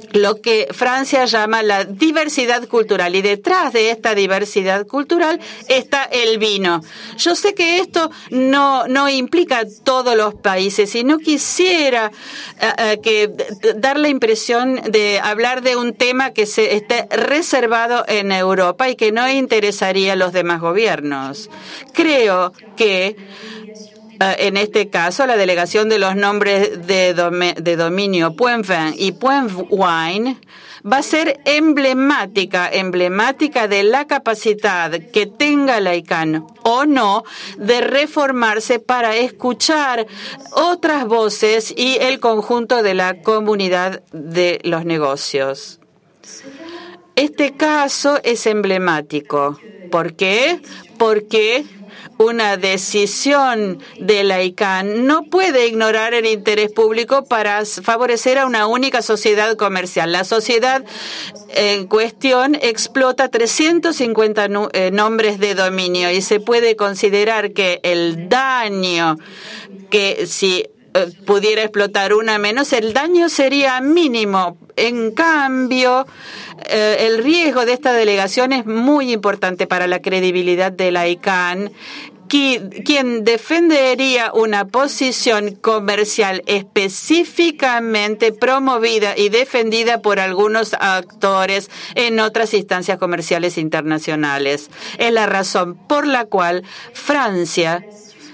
lo que Francia llama la diversidad cultural, y detrás de esta diversidad cultural está el vino. Yo sé que esto no implica a todos los países, y no quisiera dar la impresión de hablar de un tema que se esté reservado en Europa y que no interesaría a los demás gobiernos. Creo que en este caso, la delegación de los nombres de dominio Point Vin y Point Wine va a ser emblemática de la capacidad que tenga la ICANN o no de reformarse para escuchar otras voces y el conjunto de la comunidad de los negocios. Este caso es emblemático. ¿Por qué? Porque una decisión de la ICANN no puede ignorar el interés público para favorecer a una única sociedad comercial. La sociedad en cuestión explota 350 nombres de dominio, y se puede considerar que el daño, que si pudiera explotar una menos, el daño sería mínimo. En cambio, el riesgo de esta delegación es muy importante para la credibilidad de la ICANN, quien defendería una posición comercial específicamente promovida y defendida por algunos actores en otras instancias comerciales internacionales. Es la razón por la cual Francia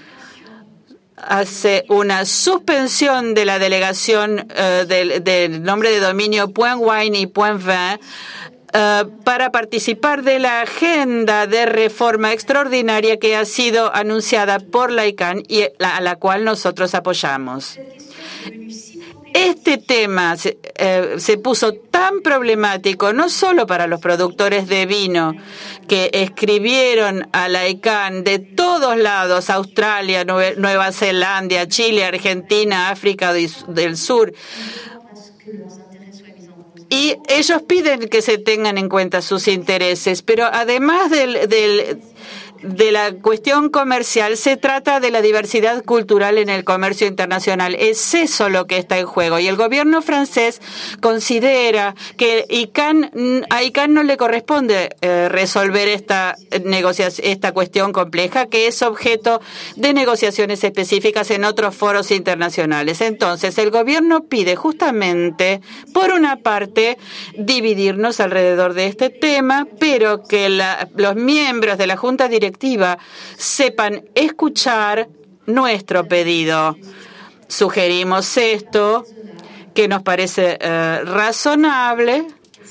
hace una suspensión de la delegación del nombre de dominio Point Wine y Point Vin para participar de la agenda de reforma extraordinaria que ha sido anunciada por la ICANN y a la cual nosotros apoyamos. Este tema se puso tan problemático no solo para los productores de vino que escribieron a la ICANN de todos lados, Australia, Nueva Zelanda, Chile, Argentina, África del Sur, y ellos piden que se tengan en cuenta sus intereses, pero además de la cuestión comercial, se trata de la diversidad cultural en el comercio internacional. Es eso lo que está en juego. Y el gobierno francés considera que a ICANN no le corresponde resolver esta cuestión compleja, que es objeto de negociaciones específicas en otros foros internacionales. Entonces, el gobierno pide justamente, por una parte, dividirnos alrededor de este tema, pero que los miembros de la Junta Directiva sepan escuchar nuestro pedido. Sugerimos esto, que nos parece razonable,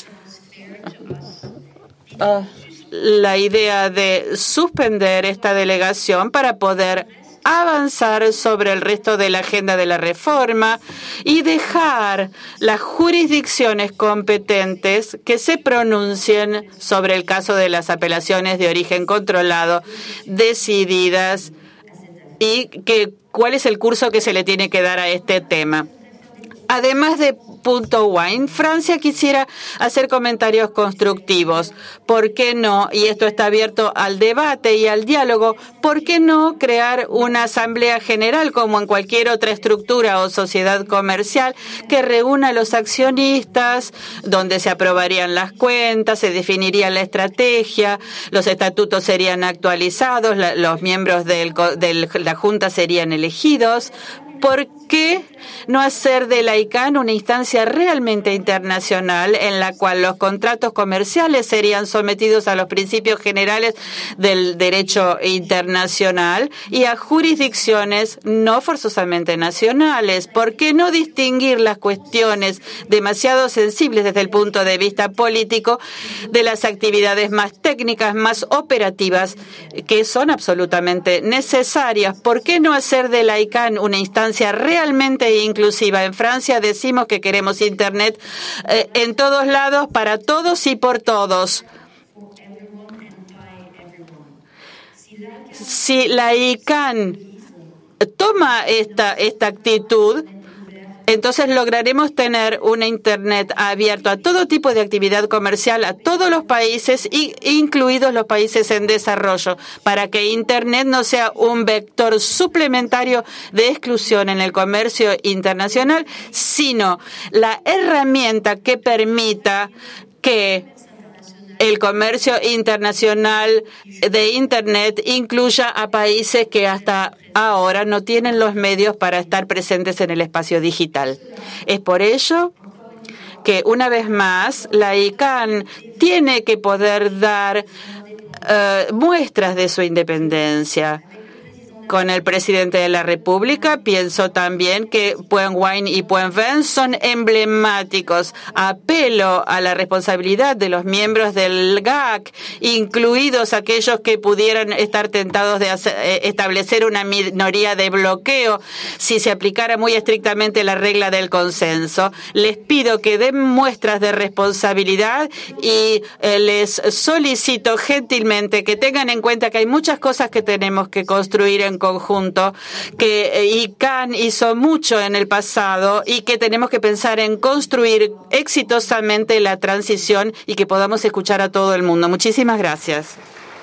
la idea de suspender esta delegación para poder avanzar sobre el resto de la agenda de la reforma y dejar las jurisdicciones competentes que se pronuncien sobre el caso de las apelaciones de origen controlado decididas y cuál es el curso que se le tiene que dar a este tema. Además de Punto Wine, Francia quisiera hacer comentarios constructivos. ¿Por qué no? Y esto está abierto al debate y al diálogo. ¿Por qué no crear una asamblea general como en cualquier otra estructura o sociedad comercial que reúna a los accionistas, donde se aprobarían las cuentas, se definiría la estrategia, los estatutos serían actualizados, los miembros de la Junta serían elegidos? ¿Por qué no hacer de la ICANN una instancia realmente internacional en la cual los contratos comerciales serían sometidos a los principios generales del derecho internacional y a jurisdicciones no forzosamente nacionales? ¿Por qué no distinguir las cuestiones demasiado sensibles desde el punto de vista político de las actividades más técnicas, más operativas, que son absolutamente necesarias? ¿Por qué no hacer de la ICANN una instancia realmente inclusiva? En Francia decimos que queremos Internet en todos lados, para todos y por todos. Si la ICANN toma esta actitud, entonces lograremos tener una Internet abierto a todo tipo de actividad comercial, a todos los países, incluidos los países en desarrollo, para que Internet no sea un vector suplementario de exclusión en el comercio internacional, sino la herramienta que permita que el comercio internacional de Internet incluya a países que hasta ahora no tienen los medios para estar presentes en el espacio digital. Es por ello que, una vez más, la ICANN tiene que poder dar muestras de su independencia. Con el presidente de la República, pienso también que Puen Wine y Puen Ven son emblemáticos. Apelo a la responsabilidad de los miembros del GAC, incluidos aquellos que pudieran estar tentados de establecer una minoría de bloqueo si se aplicara muy estrictamente la regla del consenso. Les pido que den muestras de responsabilidad y les solicito gentilmente que tengan en cuenta que hay muchas cosas que tenemos que construir en conjunto, que ICANN hizo mucho en el pasado y que tenemos que pensar en construir exitosamente la transición y que podamos escuchar a todo el mundo. Muchísimas gracias.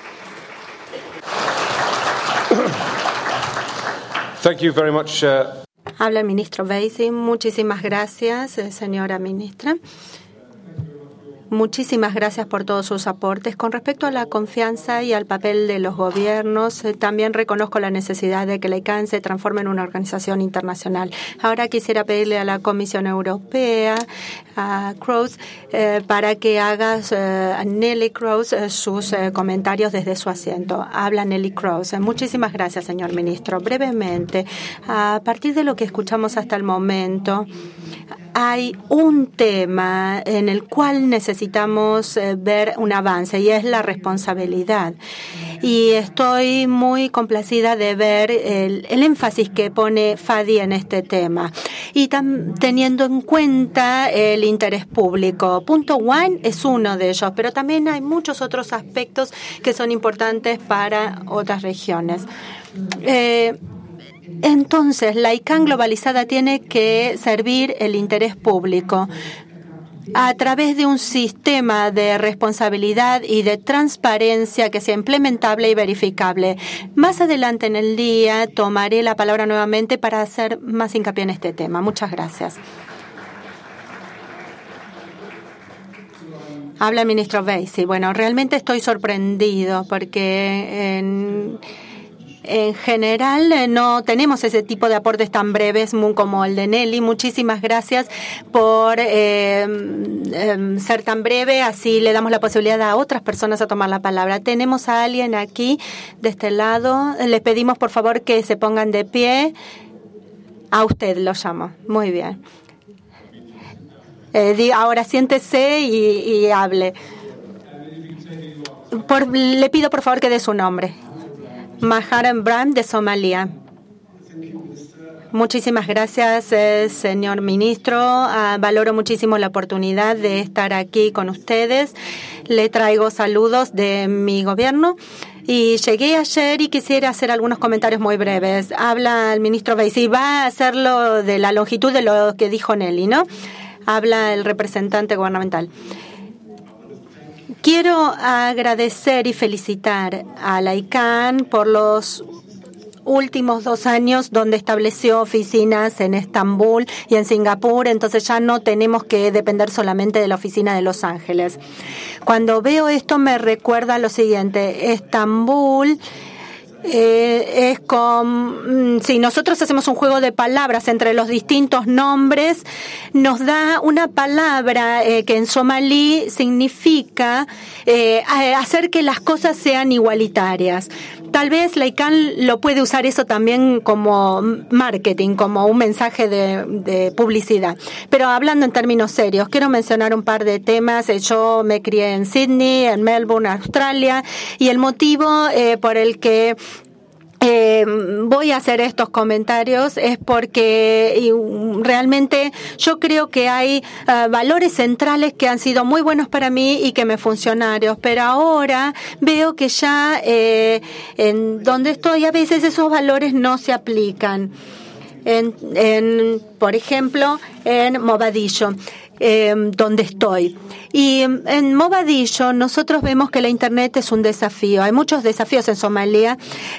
Thank you very much. Habla el ministro Vaisi. Muchísimas gracias, señora ministra. Muchísimas gracias por todos sus aportes. Con respecto a la confianza y al papel de los gobiernos, también reconozco la necesidad de que la ICANN se transforme en una organización internacional. Ahora quisiera pedirle a la Comisión Europea, a Kroes, para que haga a Nelly Kroes sus comentarios desde su asiento. Habla Nelly Kroes. Muchísimas gracias, señor ministro. Brevemente, a partir de lo que escuchamos hasta el momento, hay un tema en el cual necesitamos ver un avance y es la responsabilidad. Y estoy muy complacida de ver el énfasis que pone Fadi en este tema y teniendo en cuenta el interés público. Punto One es uno de ellos, pero también hay muchos otros aspectos que son importantes para otras regiones. Entonces, la ICANN globalizada tiene que servir el interés público a través de un sistema de responsabilidad y de transparencia que sea implementable y verificable. Más adelante en el día tomaré la palabra nuevamente para hacer más hincapié en este tema. Muchas gracias. Habla el ministro Vaisi. Bueno, realmente estoy sorprendido porque en general no tenemos ese tipo de aportes tan breves como el de Nelly. Muchísimas gracias por ser tan breve, así le damos la posibilidad a otras personas a tomar la palabra. Tenemos a alguien aquí de este lado. Les pedimos por favor que se pongan de pie. A usted lo llamo. Muy bien. Ahora siéntese y hable. Le pido por favor que dé su nombre. Maharan Brand de Somalia. Muchísimas gracias, señor ministro. Valoro muchísimo la oportunidad de estar aquí con ustedes. Le traigo saludos de mi gobierno. Y llegué ayer y quisiera hacer algunos comentarios muy breves. Habla el ministro Vaisi. Va a hacerlo de la longitud de lo que dijo Nelly, ¿no? Habla el representante gubernamental. Quiero agradecer y felicitar a la ICANN por los últimos 2 años donde estableció oficinas en Estambul y en Singapur, entonces ya no tenemos que depender solamente de la oficina de Los Ángeles. Cuando veo esto me recuerda lo siguiente: Estambul es como si nosotros hacemos un juego de palabras entre los distintos nombres, nos da una palabra que en somalí significa hacer que las cosas sean igualitarias. Tal vez la ICANN lo puede usar eso también como marketing, como un mensaje de publicidad. Pero hablando en términos serios, quiero mencionar un par de temas. Yo me crié en Sydney, en Melbourne, Australia, y el motivo por el que voy a hacer estos comentarios es porque realmente yo creo que hay valores centrales que han sido muy buenos para mí y que me funcionaron, pero ahora veo que ya en donde estoy a veces esos valores no se aplican. por ejemplo, en Mogadiscio, donde estoy. Y en Mogadiscio nosotros vemos que la Internet es un desafío. Hay muchos desafíos en Somalia.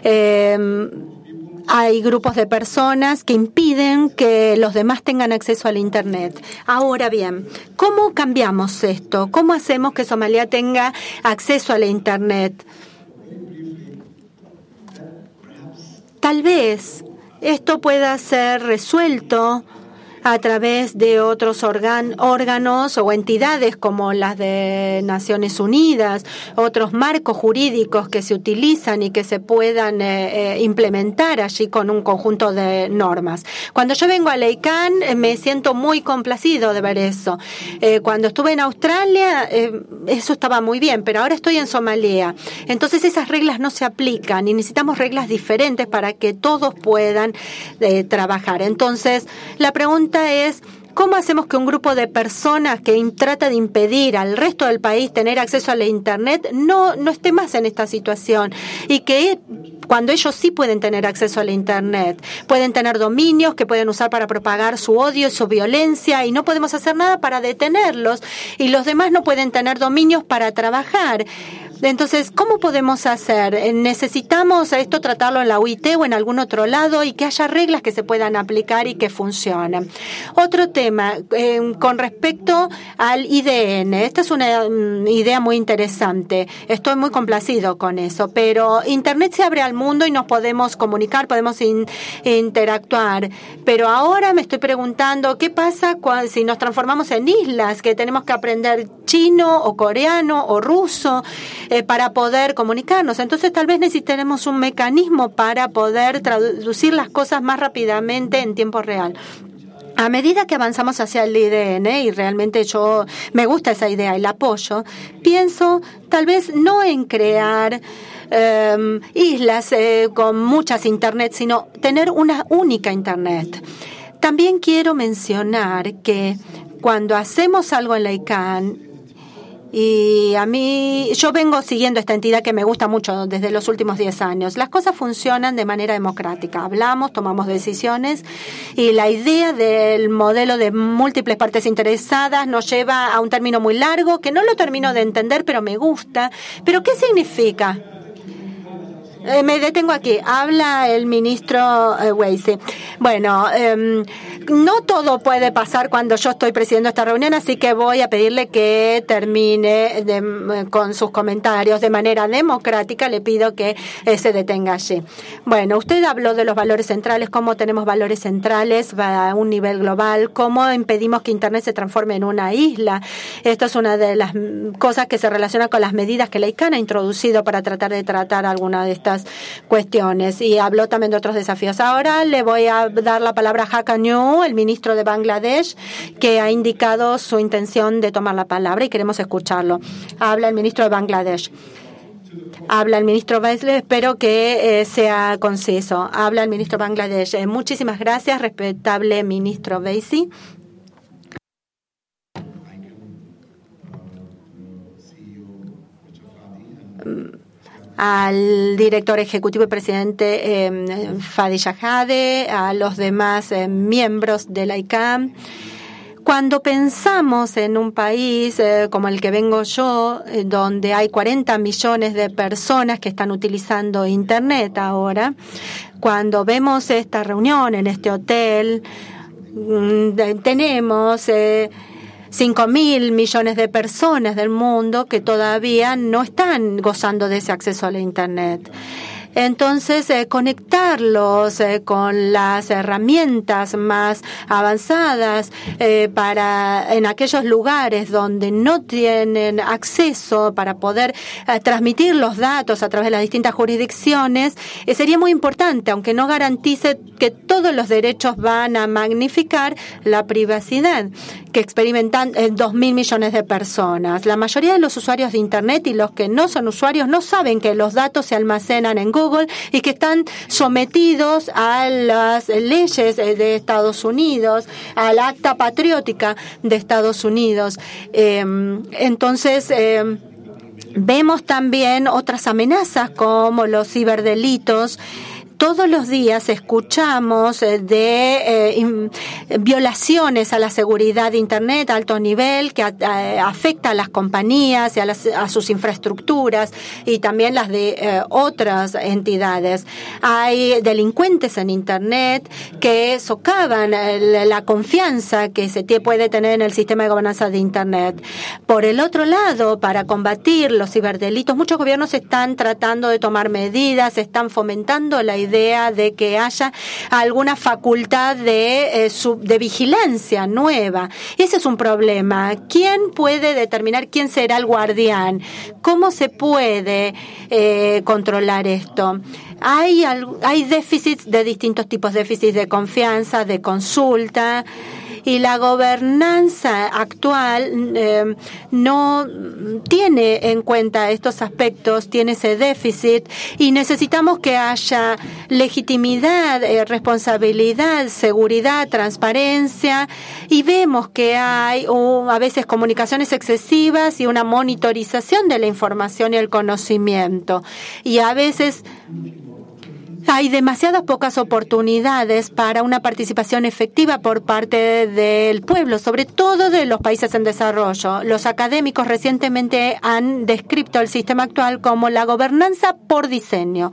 Hay grupos de personas que impiden que los demás tengan acceso a la Internet. Ahora bien, ¿cómo cambiamos esto? ¿Cómo hacemos que Somalia tenga acceso a la Internet? Tal vez esto pueda ser resuelto a través de otros órganos o entidades como las de Naciones Unidas, otros marcos jurídicos que se utilizan y que se puedan implementar allí con un conjunto de normas. Cuando yo vengo a la ICANN me siento muy complacido de ver eso. Cuando estuve en Australia eso estaba muy bien, pero ahora estoy en Somalia. Entonces esas reglas no se aplican y necesitamos reglas diferentes para que todos puedan trabajar. Entonces la pregunta es, ¿cómo hacemos que un grupo de personas que trata de impedir al resto del país tener acceso a la Internet no esté más en esta situación? Y que cuando ellos sí pueden tener acceso a la Internet, pueden tener dominios que pueden usar para propagar su odio y su violencia y no podemos hacer nada para detenerlos y los demás no pueden tener dominios para trabajar. Entonces, ¿cómo podemos hacer? Necesitamos esto tratarlo en la OIT o en algún otro lado y que haya reglas que se puedan aplicar y que funcionen. Otro tema, con respecto al IDN. Esta es una idea muy interesante. Estoy muy complacido con eso, pero Internet se abre al mundo y nos podemos comunicar, podemos interactuar. Pero ahora me estoy preguntando, ¿qué pasa si nos transformamos en islas, que tenemos que aprender chino o coreano o ruso para poder comunicarnos? Entonces tal vez necesitaremos un mecanismo para poder traducir las cosas más rápidamente en tiempo real. A medida que avanzamos hacia el IDN, y realmente yo me gusta esa idea y la apoyo, pienso tal vez no en crear islas con muchas Internet, sino tener una única Internet. También quiero mencionar que cuando hacemos algo en la ICANN, y yo vengo siguiendo esta entidad que me gusta mucho desde los últimos 10 años. Las cosas funcionan de manera democrática. Hablamos, tomamos decisiones y la idea del modelo de múltiples partes interesadas nos lleva a un término muy largo que no lo termino de entender, pero me gusta. ¿Pero qué significa? Me detengo aquí. Habla el ministro Weise. Bueno, no todo puede pasar cuando yo estoy presidiendo esta reunión, así que voy a pedirle que termine con sus comentarios de manera democrática. Le pido que se detenga allí. Bueno, usted habló de los valores centrales, cómo tenemos valores centrales a un nivel global, cómo impedimos que Internet se transforme en una isla. Esto es una de las cosas que se relaciona con las medidas que la ICANN ha introducido para tratar de tratar alguna de estas cuestiones, y habló también de otros desafíos. Ahora le voy a dar la palabra a Hakan Yu, el ministro de Bangladesh, que ha indicado su intención de tomar la palabra y queremos escucharlo. Habla el ministro de Bangladesh. Habla el ministro Wesley, espero que sea conciso. Habla el ministro de Bangladesh. Muchísimas gracias, respetable ministro Wesley. Al director ejecutivo y presidente Fadi Shahade, a los demás miembros de la ICANN. Cuando pensamos en un país como el que vengo yo, donde hay 40 millones de personas que están utilizando Internet ahora, cuando vemos esta reunión en este hotel, tenemos 5.000 millones de personas del mundo que todavía no están gozando de ese acceso a la Internet. Entonces, conectarlos con las herramientas más avanzadas en aquellos lugares donde no tienen acceso para poder transmitir los datos a través de las distintas jurisdicciones, sería muy importante, aunque no garantice que todos los derechos van a magnificar la privacidad que experimentan 2.000 millones de personas. La mayoría de los usuarios de Internet y los que no son usuarios no saben que los datos se almacenan en Google y que están sometidos a las leyes de Estados Unidos, al Acta Patriótica de Estados Unidos. Entonces, vemos también otras amenazas como los ciberdelitos Todos los días escuchamos de violaciones a la seguridad de Internet a alto nivel que afecta a las compañías y a sus infraestructuras y también las de otras entidades. Hay delincuentes en Internet que socavan la confianza que se puede tener en el sistema de gobernanza de Internet. Por el otro lado, para combatir los ciberdelitos, muchos gobiernos están tratando de tomar medidas, están fomentando la idea de que haya alguna facultad de vigilancia nueva. Ese es un problema. ¿Quién puede determinar quién será el guardián? ¿Cómo se puede controlar esto? Hay déficits de distintos tipos, déficits de confianza, de consulta, y la gobernanza actual no tiene en cuenta estos aspectos, tiene ese déficit, y necesitamos que haya legitimidad, responsabilidad, seguridad, transparencia, y vemos que hay a veces comunicaciones excesivas y una monitorización de la información y el conocimiento, y a veces hay demasiadas pocas oportunidades para una participación efectiva por parte del pueblo, sobre todo de los países en desarrollo. Los académicos recientemente han descrito el sistema actual como la gobernanza por diseño.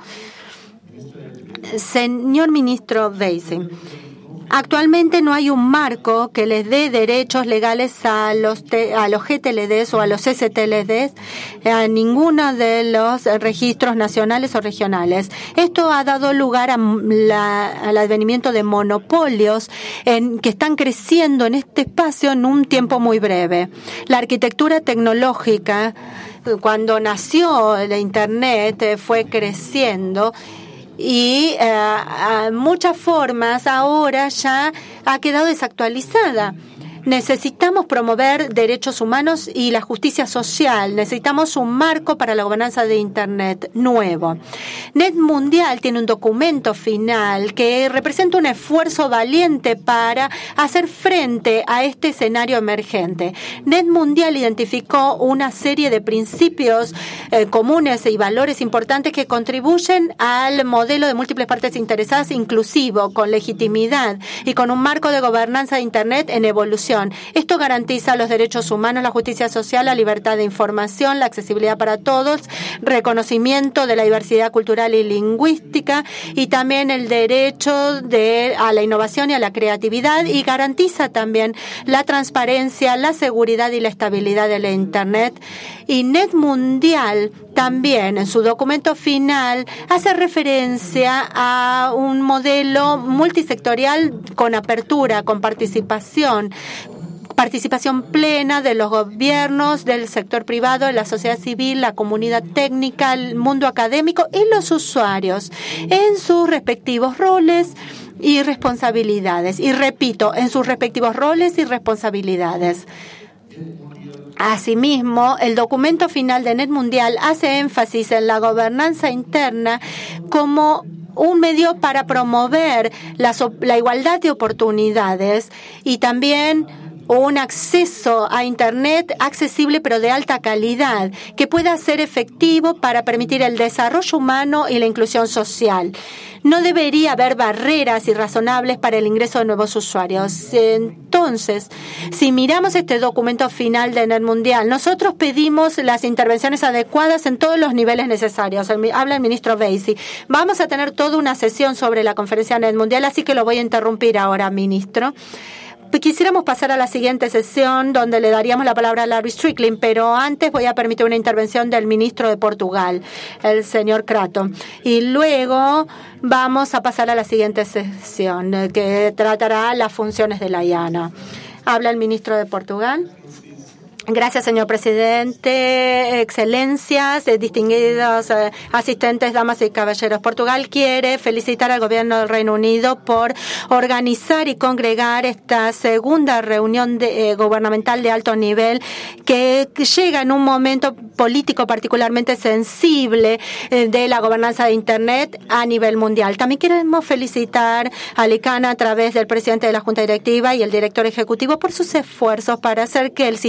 Señor ministro Weisi, actualmente no hay un marco que les dé derechos legales a los GTLDs o a los STLDs, a ninguno de los registros nacionales o regionales. Esto ha dado lugar al advenimiento de monopolios que están creciendo en este espacio en un tiempo muy breve. La arquitectura tecnológica, cuando nació la Internet, fue creciendo, y muchas formas ahora ya ha quedado desactualizada. Necesitamos promover derechos humanos y la justicia social. Necesitamos un marco para la gobernanza de Internet nuevo. Net Mundial tiene un documento final que representa un esfuerzo valiente para hacer frente a este escenario emergente. Net Mundial identificó una serie de principios comunes y valores importantes que contribuyen al modelo de múltiples partes interesadas inclusivo, con legitimidad y con un marco de gobernanza de Internet en evolución. Esto garantiza los derechos humanos, la justicia social, la libertad de información, la accesibilidad para todos, reconocimiento de la diversidad cultural y lingüística, y también el derecho a la innovación y a la creatividad, y garantiza también la transparencia, la seguridad y la estabilidad de la Internet. Y Net Mundial también en su documento final hace referencia a un modelo multisectorial con apertura, con participación plena de los gobiernos, del sector privado, de la sociedad civil, la comunidad técnica, el mundo académico y los usuarios en sus respectivos roles y responsabilidades. Y repito, en sus respectivos roles y responsabilidades. Asimismo, el documento final de Net Mundial hace énfasis en la gobernanza interna como un medio para promover la igualdad de oportunidades y también un acceso a Internet accesible pero de alta calidad, que pueda ser efectivo para permitir el desarrollo humano y la inclusión social. No debería haber barreras irrazonables para el ingreso de nuevos usuarios. Entonces, si miramos este documento final de Net Mundial, nosotros pedimos las intervenciones adecuadas en todos los niveles necesarios. Habla el ministro Weisi. Vamos a tener toda una sesión sobre la conferencia Net Mundial, así que lo voy a interrumpir ahora, ministro. Quisiéramos pasar a la siguiente sesión donde le daríamos la palabra a Larry Strickland, pero antes voy a permitir una intervención del ministro de Portugal, el señor Crato. Y luego vamos a pasar a la siguiente sesión que tratará las funciones de la IANA. Habla el ministro de Portugal. Gracias, señor presidente, excelencias, distinguidos asistentes, damas y caballeros. Portugal quiere felicitar al gobierno del Reino Unido por organizar y congregar esta segunda reunión gubernamental de alto nivel que llega en un momento político particularmente sensible de la gobernanza de Internet a nivel mundial. También queremos felicitar a ICANN a través del presidente de la Junta Directiva y el director ejecutivo por sus esfuerzos para hacer que el sistema de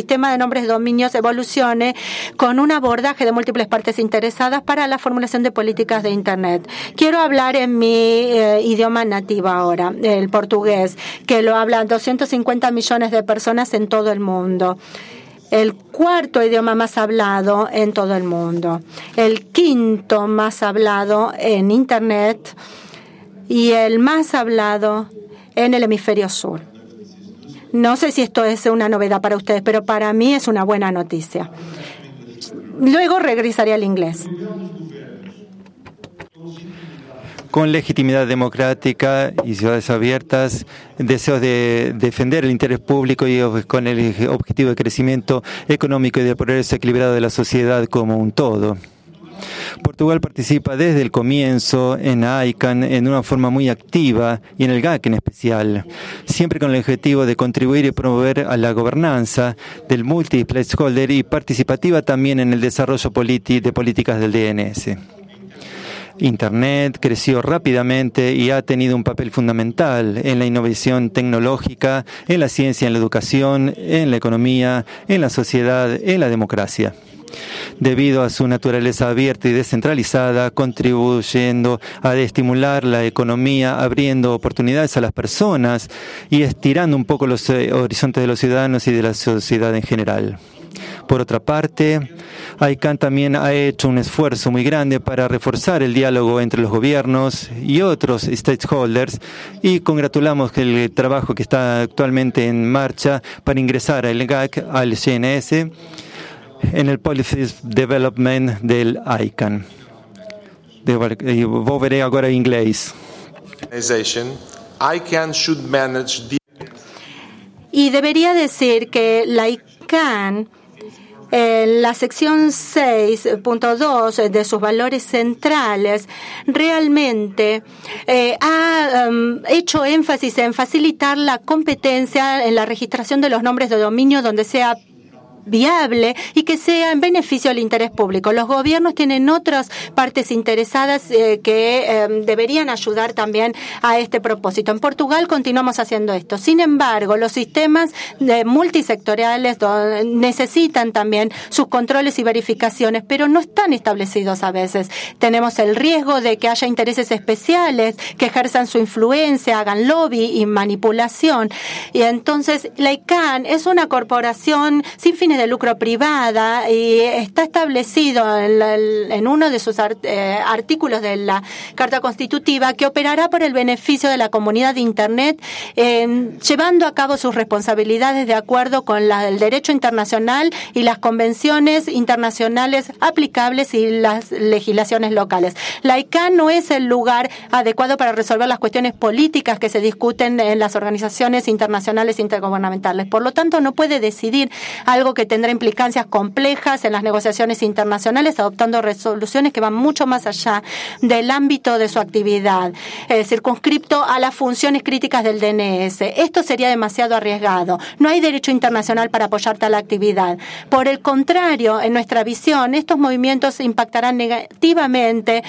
nombres de dominios evolucione con un abordaje de múltiples partes interesadas para la formulación de políticas de Internet. Quiero hablar en mi idioma nativo ahora, el portugués, que lo hablan 250 millones de personas en todo el mundo. El cuarto idioma más hablado en todo el mundo. El quinto más hablado en Internet y el más hablado en el hemisferio sur. No sé si esto es una novedad para ustedes, pero para mí es una buena noticia. Luego regresaré al inglés. Con legitimidad democrática y ciudades abiertas, deseos de defender el interés público y con el objetivo de crecimiento económico y de progreso equilibrado de la sociedad como un todo. Portugal participa desde el comienzo en ICANN en una forma muy activa y en el GAC en especial, siempre con el objetivo de contribuir y promover a la gobernanza del multi-stakeholder y participativa también en el desarrollo de políticas del DNS. Internet creció rápidamente y ha tenido un papel fundamental en la innovación tecnológica, en la ciencia, en la educación, en la economía, en la sociedad, en la democracia. Debido a su naturaleza abierta y descentralizada, contribuyendo a estimular la economía, abriendo oportunidades a las personas y estirando un poco los horizontes de los ciudadanos y de la sociedad en general. Por otra parte, ICANN también ha hecho un esfuerzo muy grande para reforzar el diálogo entre los gobiernos y otros stakeholders y congratulamos el trabajo que está actualmente en marcha para ingresar al GAC, al CNS, en el Policy Development del ICANN. Volveré ahora a inglés. Y debería decir que la ICANN, la sección 6.2 de sus valores centrales, realmente ha hecho énfasis en facilitar la competencia en la registración de los nombres de dominio donde sea viable y que sea en beneficio del interés público. Los gobiernos tienen otras partes interesadas que deberían ayudar también a este propósito. En Portugal continuamos haciendo esto. Sin embargo, los sistemas multisectoriales necesitan también sus controles y verificaciones, pero no están establecidos a veces. Tenemos el riesgo de que haya intereses especiales que ejerzan su influencia, hagan lobby y manipulación. Y entonces la ICANN es una corporación sin fines de lucro privada y está establecido en uno de sus artículos de la Carta Constitutiva que operará por el beneficio de la comunidad de Internet, llevando a cabo sus responsabilidades de acuerdo con el derecho internacional y las convenciones internacionales aplicables y las legislaciones locales. La ICANN no es el lugar adecuado para resolver las cuestiones políticas que se discuten en las organizaciones internacionales intergubernamentales. Por lo tanto, no puede decidir algo que tendrá implicancias complejas en las negociaciones internacionales, adoptando resoluciones que van mucho más allá del ámbito de su actividad, circunscripto a las funciones críticas del DNS. Esto sería demasiado arriesgado. No hay derecho internacional para apoyar tal actividad. Por el contrario, en nuestra visión, estos movimientos impactarán negativamente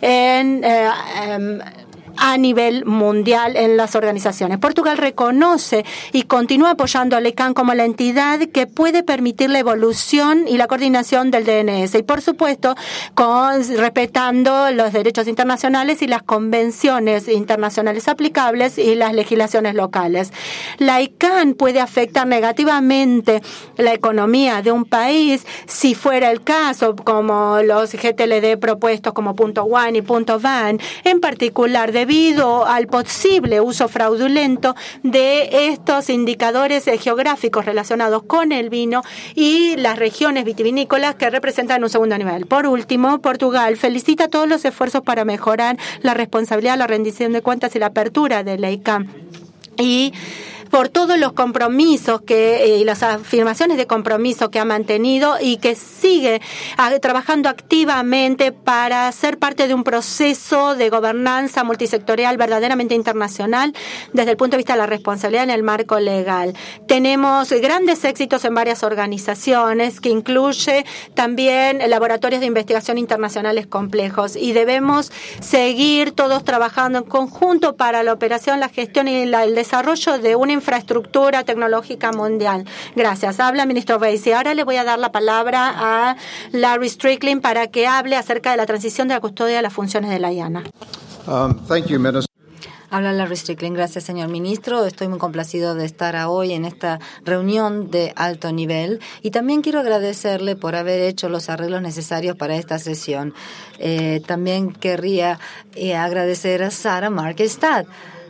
a nivel mundial en las organizaciones. Portugal reconoce y continúa apoyando a la ICANN como la entidad que puede permitir la evolución y la coordinación del DNS y, por supuesto, respetando los derechos internacionales y las convenciones internacionales aplicables y las legislaciones locales. La ICANN puede afectar negativamente la economía de un país si fuera el caso, como los GTLD propuestos como .1 y .ban, en particular debido al posible uso fraudulento de estos indicadores geográficos relacionados con el vino y las regiones vitivinícolas que representan un segundo nivel. Por último, Portugal felicita todos los esfuerzos para mejorar la responsabilidad, la rendición de cuentas y la apertura de la ICANN. Y por todos los compromisos y las afirmaciones de compromiso que ha mantenido y que sigue trabajando activamente para ser parte de un proceso de gobernanza multisectorial verdaderamente internacional desde el punto de vista de la responsabilidad en el marco legal. Tenemos grandes éxitos en varias organizaciones que incluye también laboratorios de investigación internacionales complejos y debemos seguir todos trabajando en conjunto para la operación, la gestión y el desarrollo de una infraestructura tecnológica mundial. Gracias. Habla el ministro Vaisi. Ahora le voy a dar la palabra a Larry Strickland para que hable acerca de la transición de la custodia de las funciones de la IANA. Thank you, Minister. Habla Larry Strickland. Gracias, señor ministro. Estoy muy complacido de estar hoy en esta reunión de alto nivel y también quiero agradecerle por haber hecho los arreglos necesarios para esta sesión. También querría agradecer a Sarah Markestad.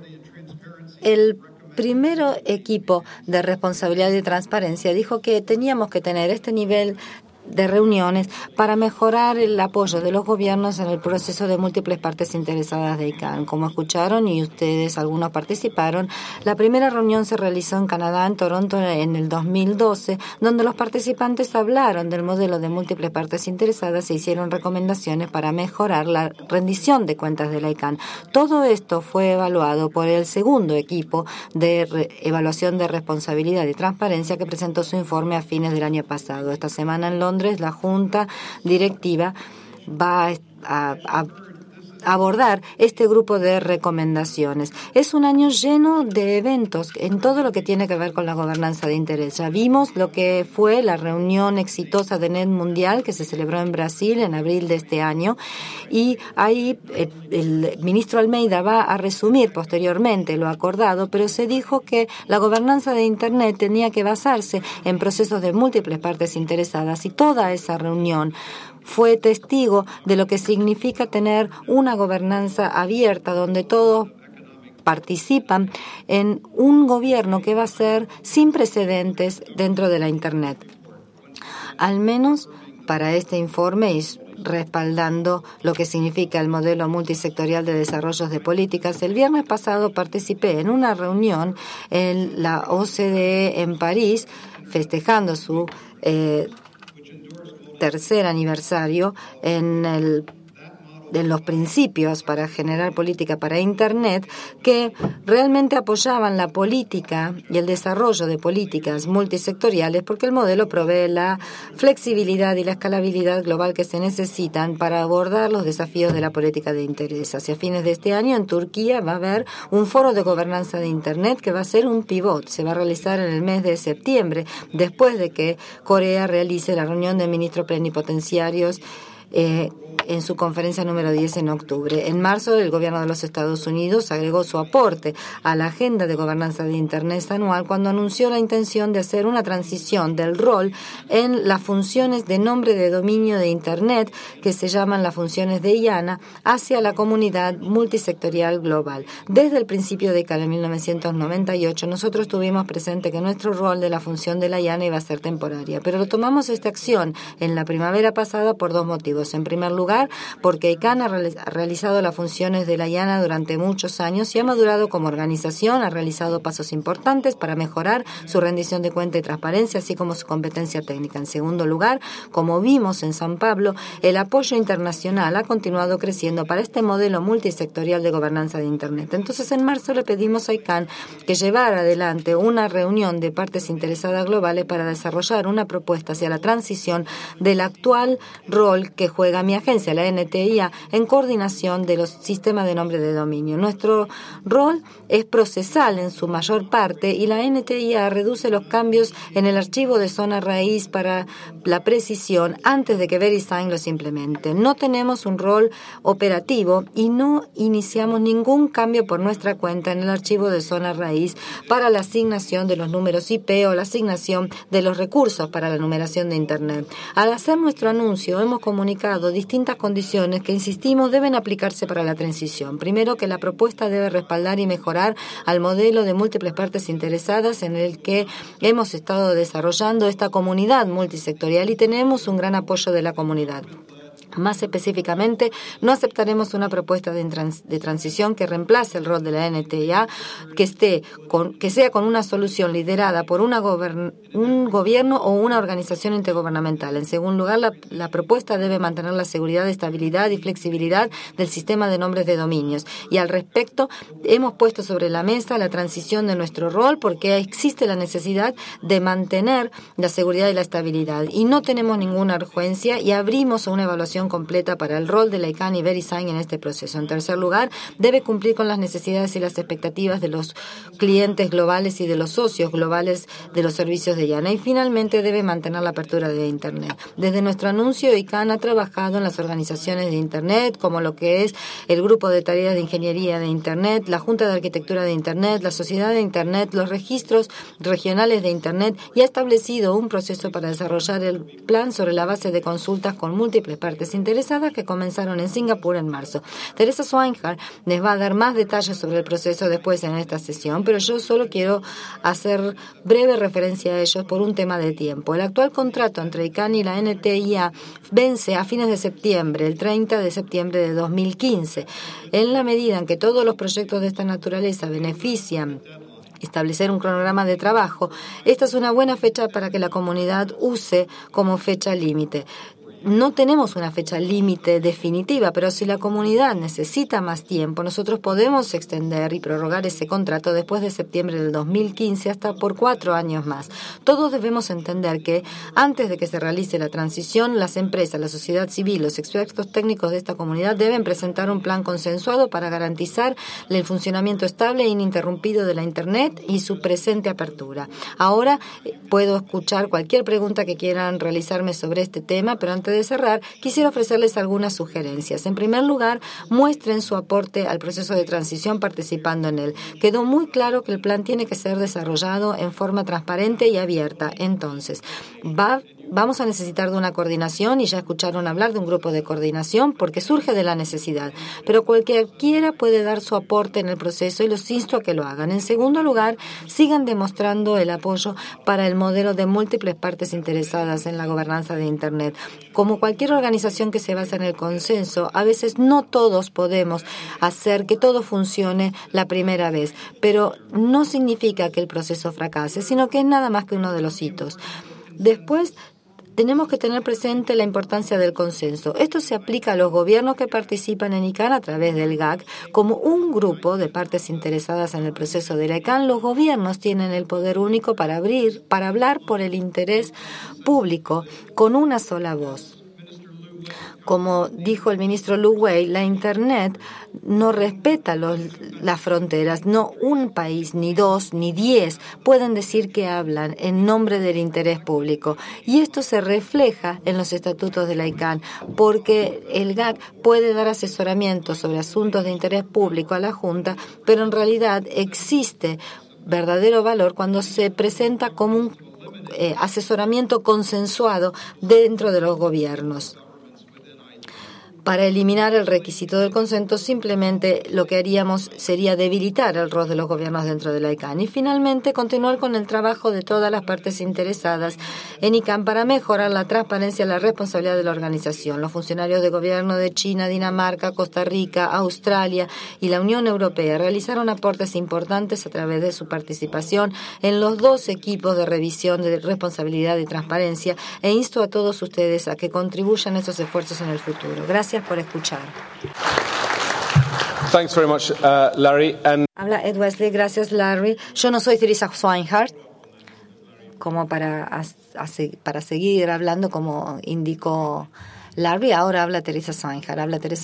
El primero equipo de responsabilidad y transparencia dijo que teníamos que tener este nivel de reuniones para mejorar el apoyo de los gobiernos en el proceso de múltiples partes interesadas de ICANN. Como escucharon y ustedes algunos participaron, la primera reunión se realizó en Canadá, en Toronto, en el 2012, donde los participantes hablaron del modelo de múltiples partes interesadas e hicieron recomendaciones para mejorar la rendición de cuentas de la ICANN. Todo esto fue evaluado por el segundo equipo de evaluación de responsabilidad y transparencia que presentó su informe a fines del año pasado. Esta semana en Londres, la Junta Directiva va a abordar este grupo de recomendaciones. Es un año lleno de eventos en todo lo que tiene que ver con la gobernanza de interés. Ya vimos lo que fue la reunión exitosa de NET Mundial que se celebró en Brasil en abril de este año y ahí el ministro Almeida va a resumir posteriormente lo acordado, pero se dijo que la gobernanza de Internet tenía que basarse en procesos de múltiples partes interesadas y toda esa reunión fue testigo de lo que significa tener una gobernanza abierta donde todos participan en un gobierno que va a ser sin precedentes dentro de la Internet. Al menos para este informe y respaldando lo que significa el modelo multisectorial de desarrollos de políticas. El viernes pasado participé en una reunión en la OCDE en París, festejando su tercer aniversario en los principios para generar política para Internet que realmente apoyaban la política y el desarrollo de políticas multisectoriales porque el modelo provee la flexibilidad y la escalabilidad global que se necesitan para abordar los desafíos de la política de interés. Hacia fines de este año en Turquía va a haber un foro de gobernanza de Internet que va a ser un pivot. Se va a realizar en el mes de septiembre después de que Corea realice la reunión de ministros plenipotenciarios en su conferencia número 10 en octubre. En marzo, el gobierno de los Estados Unidos agregó su aporte a la agenda de gobernanza de Internet anual cuando anunció la intención de hacer una transición del rol en las funciones de nombre de dominio de Internet, que se llaman las funciones de IANA, hacia la comunidad multisectorial global. Desde el principio de ICANN en 1998, nosotros tuvimos presente que nuestro rol de la función de la IANA iba a ser temporaria, pero tomamos esta acción en la primavera pasada por dos motivos. En primer lugar, porque ICANN ha realizado las funciones de la IANA durante muchos años y ha madurado como organización, ha realizado pasos importantes para mejorar su rendición de cuenta y transparencia, así como su competencia técnica. En segundo lugar, como vimos en San Pablo, el apoyo internacional ha continuado creciendo para este modelo multisectorial de gobernanza de Internet. Entonces, en marzo le pedimos a ICANN que llevara adelante una reunión de partes interesadas globales para desarrollar una propuesta hacia la transición del actual rol que juega mi agencia, la NTIA, en coordinación de los sistemas de nombre de dominio. Nuestro rol es procesal en su mayor parte y la NTIA reduce los cambios en el archivo de zona raíz para la precisión antes de que VeriSign los implemente. No tenemos un rol operativo y no iniciamos ningún cambio por nuestra cuenta en el archivo de zona raíz para la asignación de los números IP o la asignación de los recursos para la numeración de Internet. Al hacer nuestro anuncio, hemos comunicado distintas condiciones que, insistimos, deben aplicarse para la transición. Primero, que la propuesta debe respaldar y mejorar al modelo de múltiples partes interesadas en el que hemos estado desarrollando esta comunidad multisectorial y tenemos un gran apoyo de la comunidad. Más específicamente, no aceptaremos una propuesta de transición que reemplace el rol de la NTIA, que sea con una solución liderada por un gobierno o una organización intergubernamental. En segundo lugar, la propuesta debe mantener la seguridad, estabilidad y flexibilidad del sistema de nombres de dominios. Y al respecto, hemos puesto sobre la mesa la transición de nuestro rol porque existe la necesidad de mantener la seguridad y la estabilidad. Y no tenemos ninguna urgencia y abrimos a una evaluación definición completa para el rol de la ICANN y VeriSign en este proceso. En tercer lugar, debe cumplir con las necesidades y las expectativas de los clientes globales y de los socios globales de los servicios de IANA. Y finalmente, debe mantener la apertura de Internet. Desde nuestro anuncio, ICANN ha trabajado en las organizaciones de Internet, como lo que es el Grupo de Tareas de Ingeniería de Internet, la Junta de Arquitectura de Internet, la Sociedad de Internet, los registros regionales de Internet, y ha establecido un proceso para desarrollar el plan sobre la base de consultas con múltiples partes interesadas que comenzaron en Singapur en marzo. Teresa Swinehart les va a dar más detalles sobre el proceso después en esta sesión, pero yo solo quiero hacer breve referencia a ellos por un tema de tiempo. El actual contrato entre ICANN y la NTIA vence a fines de septiembre, el 30 de septiembre de 2015. En la medida en que todos los proyectos de esta naturaleza benefician establecer un cronograma de trabajo, esta es una buena fecha para que la comunidad use como fecha límite. No tenemos una fecha límite definitiva, pero si la comunidad necesita más tiempo, nosotros podemos extender y prorrogar ese contrato después de septiembre del 2015 hasta por 4 años más. Todos debemos entender que antes de que se realice la transición, las empresas, la sociedad civil, los expertos técnicos de esta comunidad deben presentar un plan consensuado para garantizar el funcionamiento estable e ininterrumpido de la Internet y su presente apertura. Ahora puedo escuchar cualquier pregunta que quieran realizarme sobre este tema, pero antes de cerrar, quisiera ofrecerles algunas sugerencias. En primer lugar, muestren su aporte al proceso de transición participando en él. Quedó muy claro que el plan tiene que ser desarrollado en forma transparente y abierta. Entonces, vamos a necesitar de una coordinación, y ya escucharon hablar de un grupo de coordinación porque surge de la necesidad, pero cualquiera puede dar su aporte en el proceso y los insto a que lo hagan. En segundo lugar, sigan demostrando el apoyo para el modelo de múltiples partes interesadas en la gobernanza de Internet. Como cualquier organización que se basa en el consenso, a veces no todos podemos hacer que todo funcione la primera vez, pero no significa que el proceso fracase, sino que es nada más que uno de los hitos. Después, tenemos que tener presente la importancia del consenso. Esto se aplica a los gobiernos que participan en ICANN a través del GAC. Como un grupo de partes interesadas en el proceso de la ICANN, los gobiernos tienen el poder único para hablar por el interés público con una sola voz. Como dijo el ministro Lu Wei, la Internet no respeta las fronteras. No un país, ni 2, ni 10 pueden decir que hablan en nombre del interés público. Y esto se refleja en los estatutos de la ICANN, porque el GAC puede dar asesoramiento sobre asuntos de interés público a la Junta, pero en realidad existe verdadero valor cuando se presenta como un asesoramiento consensuado dentro de los gobiernos. Para eliminar el requisito del consenso, simplemente lo que haríamos sería debilitar el rol de los gobiernos dentro de la ICANN. Y finalmente, continuar con el trabajo de todas las partes interesadas en ICANN para mejorar la transparencia y la responsabilidad de la organización. Los funcionarios de gobierno de China, Dinamarca, Costa Rica, Australia y la Unión Europea realizaron aportes importantes a través de su participación en los 2 equipos de revisión de responsabilidad y transparencia, e insto a todos ustedes a que contribuyan a esos esfuerzos en el futuro. Gracias por escuchar. Thanks very much, Larry. Habla Ed Wesley. Gracias, Larry. Yo no soy Teresa Swinehart, como para seguir hablando como indicó Larry. Ahora habla Teresa Swinehart.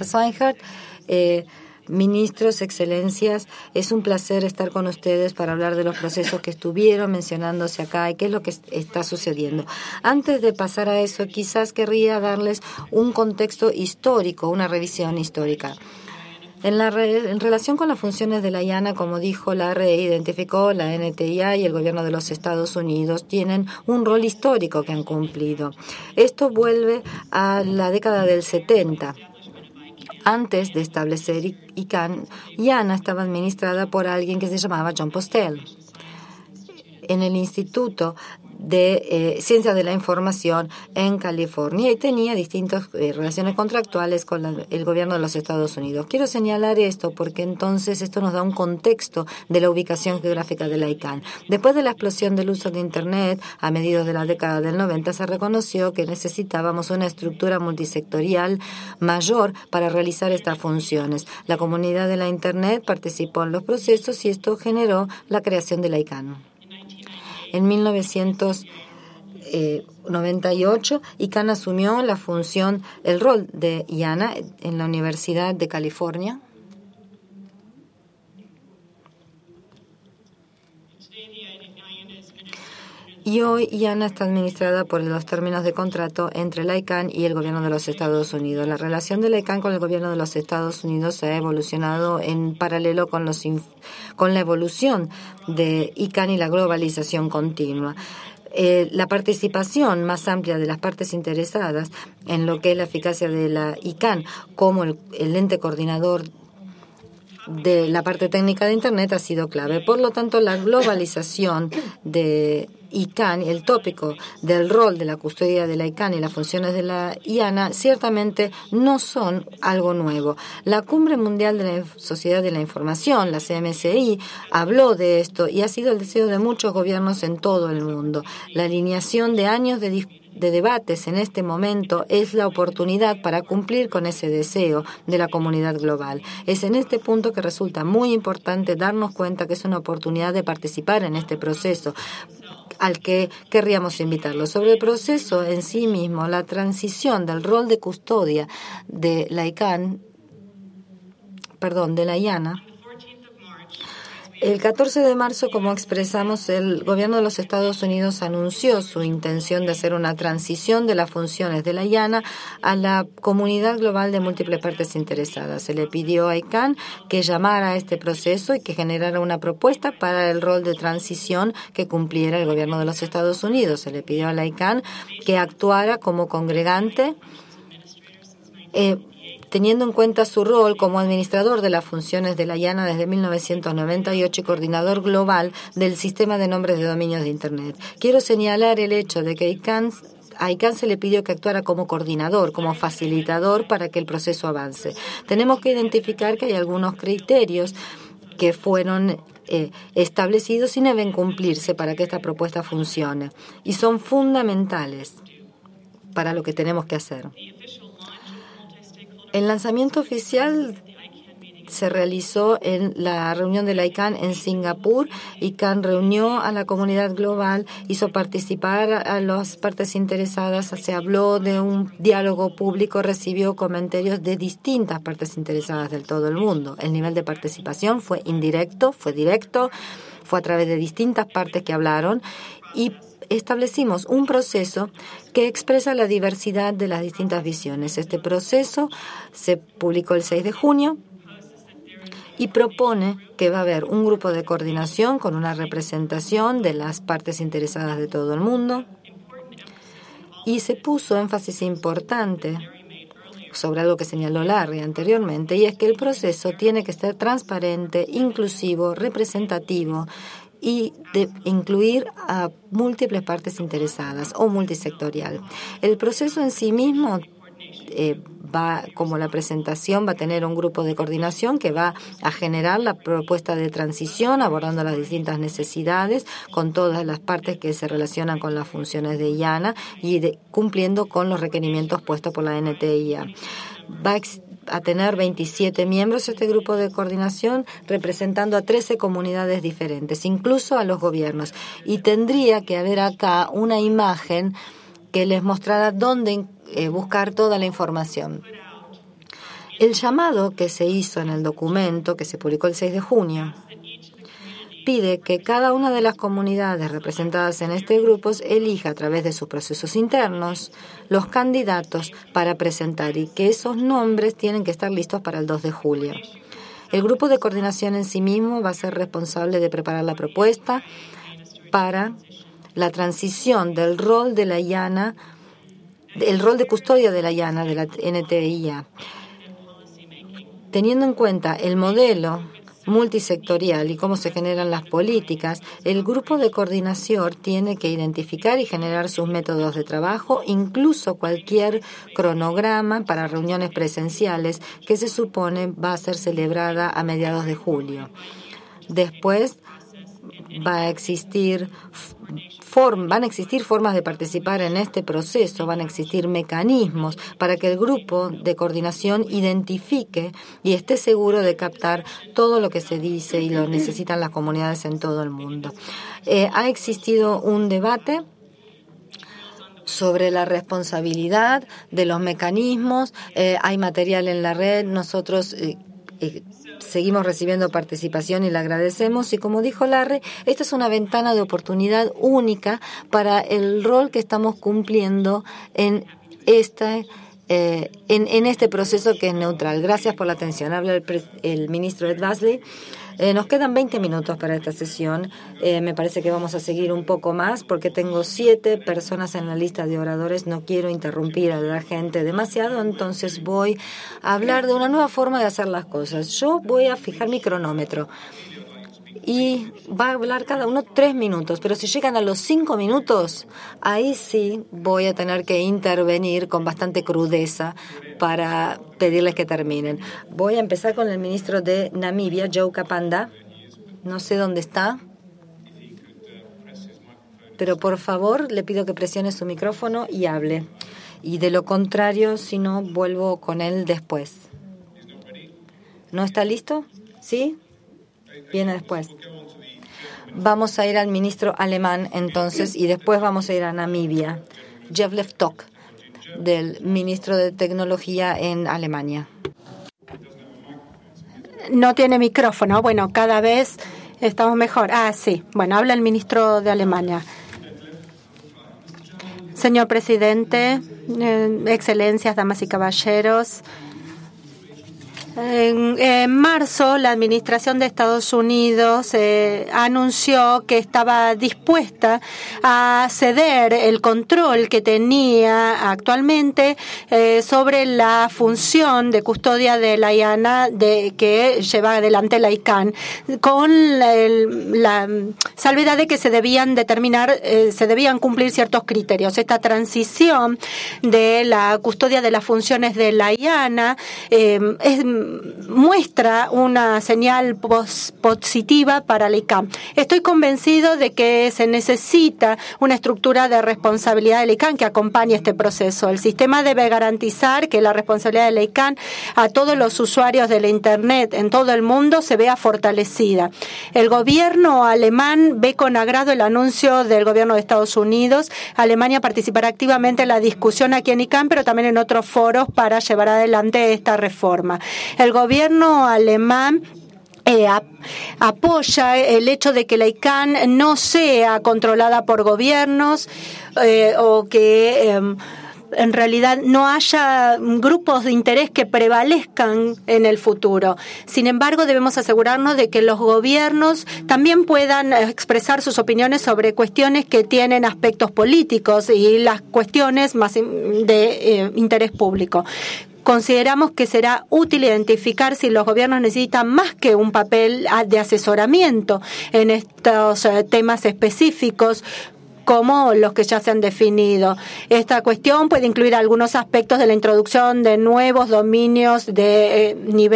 Ministros, excelencias, es un placer estar con ustedes para hablar de los procesos que estuvieron mencionándose acá y qué es lo que está sucediendo. Antes de pasar a eso, quizás querría darles un contexto histórico, una revisión histórica. En relación con las funciones de la IANA, como dijo Larry, identificó la NTIA y el gobierno de los Estados Unidos tienen un rol histórico que han cumplido. Esto vuelve a la década del 70. Antes de establecer ICANN, IANA estaba administrada por alguien que se llamaba John Postel en el Instituto de Ciencias de la Información en California, y tenía distintas relaciones contractuales con el gobierno de los Estados Unidos. Quiero señalar esto porque entonces esto nos da un contexto de la ubicación geográfica de la ICANN. Después de la explosión del uso de Internet a mediados de la década del 90, se reconoció que necesitábamos una estructura multisectorial mayor para realizar estas funciones. La comunidad de la Internet participó en los procesos y esto generó la creación de la ICANN. En 1900 98, ICANN asumió el rol de IANA en la Universidad de California. Y hoy IANA está administrada por los términos de contrato entre la ICANN y el gobierno de los Estados Unidos. La relación de la ICANN con el gobierno de los Estados Unidos ha evolucionado en paralelo con la evolución de ICANN y la globalización continua. La participación más amplia de las partes interesadas en lo que es la eficacia de la ICANN como el ente coordinador de la parte técnica de Internet ha sido clave. Por lo tanto, la globalización de ICANN, el tópico del rol de la custodia de la ICANN y las funciones de la IANA ciertamente no son algo nuevo. La Cumbre Mundial de la Sociedad de la Información, la CMSI, habló de esto y ha sido el deseo de muchos gobiernos en todo el mundo. La alineación de años de debates en este momento es la oportunidad para cumplir con ese deseo de la comunidad global. Es en este punto que resulta muy importante darnos cuenta que es una oportunidad de participar en este proceso al que querríamos invitarlo. Sobre el proceso en sí mismo, la transición del rol de custodia de la ICANN, de la IANA, el 14 de marzo, como expresamos, el gobierno de los Estados Unidos anunció su intención de hacer una transición de las funciones de la IANA a la comunidad global de múltiples partes interesadas. Se le pidió a ICANN que llamara a este proceso y que generara una propuesta para el rol de transición que cumpliera el gobierno de los Estados Unidos. Se le pidió a la ICANN que actuara como congregante teniendo en cuenta su rol como administrador de las funciones de la IANA desde 1998 y coordinador global del sistema de nombres de dominios de Internet. Quiero señalar el hecho de que a ICANN se le pidió que actuara como coordinador, como facilitador para que el proceso avance. Tenemos que identificar que hay algunos criterios que fueron establecidos y deben cumplirse para que esta propuesta funcione y son fundamentales para lo que tenemos que hacer. El lanzamiento oficial se realizó en la reunión de la ICANN en Singapur. ICANN reunió a la comunidad global, hizo participar a las partes interesadas, se habló de un diálogo público, recibió comentarios de distintas partes interesadas de todo el mundo. El nivel de participación fue indirecto, fue directo, fue a través de distintas partes que hablaron y establecimos un proceso que expresa la diversidad de las distintas visiones. Este proceso se publicó el 6 de junio y propone que va a haber un grupo de coordinación con una representación de las partes interesadas de todo el mundo y se puso énfasis importante sobre algo que señaló Larry anteriormente, y es que el proceso tiene que ser transparente, inclusivo, representativo y de incluir a múltiples partes interesadas o multisectorial. El proceso en sí mismo como la presentación, va a tener un grupo de coordinación que va a generar la propuesta de transición, abordando las distintas necesidades con todas las partes que se relacionan con las funciones de IANA y cumpliendo con los requerimientos puestos por la NTIA. Va a tener 27 miembros este grupo de coordinación, representando a 13 comunidades diferentes, incluso a los gobiernos. Y tendría que haber acá una imagen que les mostrara dónde buscar toda la información. El llamado que se hizo en el documento que se publicó el 6 de junio pide que cada una de las comunidades representadas en este grupo elija a través de sus procesos internos los candidatos para presentar y que esos nombres tienen que estar listos para el 2 de julio. El grupo de coordinación en sí mismo va a ser responsable de preparar la propuesta para la transición del rol de la IANA, el rol de custodia de la IANA, de la NTIA. Teniendo en cuenta el modelo multisectorial y cómo se generan las políticas, el grupo de coordinación tiene que identificar y generar sus métodos de trabajo, incluso cualquier cronograma para reuniones presenciales que se supone va a ser celebrada a mediados de julio. Después van a existir formas de participar en este proceso, van a existir mecanismos para que el grupo de coordinación identifique y esté seguro de captar todo lo que se dice y lo necesitan las comunidades en todo el mundo. Ha existido un debate sobre la responsabilidad de los mecanismos. Hay material en la red. Nosotros seguimos recibiendo participación y le agradecemos. Y como dijo Larry, esta es una ventana de oportunidad única para el rol que estamos cumpliendo en este proceso que es neutral. Gracias por la atención. Habla el ministro Ed Vasley. Nos quedan 20 minutos para esta sesión. Me parece que vamos a seguir un poco más porque tengo 7 personas en la lista de oradores. No quiero interrumpir a la gente demasiado, entonces voy a hablar de una nueva forma de hacer las cosas. Yo voy a fijar mi cronómetro y va a hablar cada uno 3 minutos, pero si llegan a los 5 minutos, ahí sí voy a tener que intervenir con bastante crudeza para pedirles que terminen. Voy a empezar con el ministro de Namibia, Joe Kapanda. No sé dónde está, pero por favor le pido que presione su micrófono y hable. Y de lo contrario, si no, vuelvo con él después. ¿No está listo? ¿Sí? Viene después. Vamos a ir al ministro alemán entonces y después vamos a ir a Namibia. Jeff Leftok, del ministro de Tecnología en Alemania. No tiene micrófono. Bueno, cada vez estamos mejor. Sí. Bueno, habla el ministro de Alemania. Señor presidente, excelencias, damas y caballeros. En marzo, la administración de Estados Unidos anunció que estaba dispuesta a ceder el control que tenía actualmente sobre la función de custodia de la IANA que lleva adelante la ICANN, con la salvedad de que se debían cumplir ciertos criterios. Esta transición de la custodia de las funciones de la IANA muestra una señal positiva para la ICANN. Estoy convencido de que se necesita una estructura de responsabilidad de la ICANN que acompañe este proceso. El sistema debe garantizar que la responsabilidad de la ICANN a todos los usuarios de la Internet en todo el mundo se vea fortalecida. El gobierno alemán ve con agrado el anuncio del gobierno de Estados Unidos. Alemania participará activamente en la discusión aquí en ICANN, pero también en otros foros para llevar adelante esta reforma. El gobierno alemán apoya el hecho de que la ICANN no sea controlada por gobiernos o que en realidad no haya grupos de interés que prevalezcan en el futuro. Sin embargo, debemos asegurarnos de que los gobiernos también puedan expresar sus opiniones sobre cuestiones que tienen aspectos políticos y las cuestiones más de interés público. Consideramos que será útil identificar si los gobiernos necesitan más que un papel de asesoramiento en estos temas específicos, como los que ya se han definido. Esta cuestión puede incluir algunos aspectos de la introducción de nuevos dominios de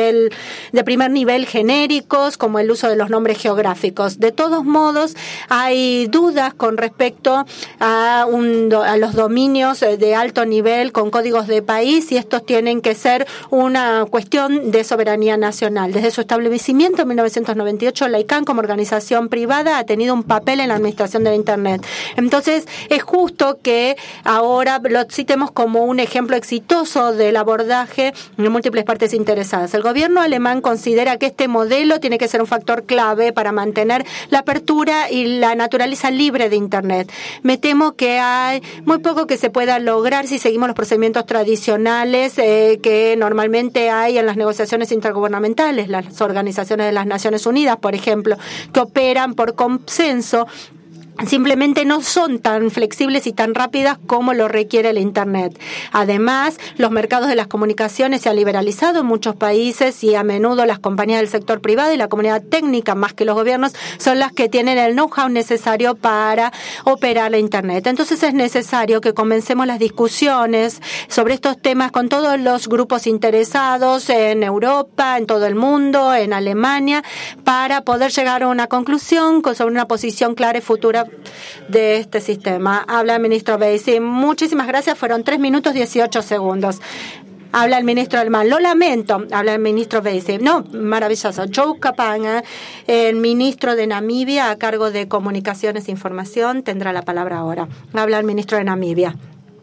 primer nivel genéricos, como el uso de los nombres geográficos. De todos modos, hay dudas con respecto a los dominios de alto nivel con códigos de país, y estos tienen que ser una cuestión de soberanía nacional. Desde su establecimiento en 1998, la ICANN, como organización privada, ha tenido un papel en la administración de la Internet. Entonces, es justo que ahora lo citemos como un ejemplo exitoso del abordaje de múltiples partes interesadas. El gobierno alemán considera que este modelo tiene que ser un factor clave para mantener la apertura y la naturaleza libre de Internet. Me temo que hay muy poco que se pueda lograr si seguimos los procedimientos tradicionales que normalmente hay en las negociaciones intergubernamentales, las organizaciones de las Naciones Unidas, por ejemplo, que operan por consenso. Simplemente no son tan flexibles y tan rápidas como lo requiere el Internet. Además, los mercados de las comunicaciones se han liberalizado en muchos países y a menudo las compañías del sector privado y la comunidad técnica, más que los gobiernos, son las que tienen el know-how necesario para operar la Internet. Entonces es necesario que comencemos las discusiones sobre estos temas con todos los grupos interesados en Europa, en todo el mundo, en Alemania, para poder llegar a una conclusión sobre una posición clara y futura de este sistema. Habla el ministro Vasley. Muchísimas gracias. Fueron 3 minutos 18 segundos. Habla el ministro alemán. Lo lamento. Habla el ministro Vasley. No, maravilloso. Joe Kapanda, el ministro de Namibia a cargo de Comunicaciones e Información, tendrá la palabra ahora. Habla el ministro de Namibia.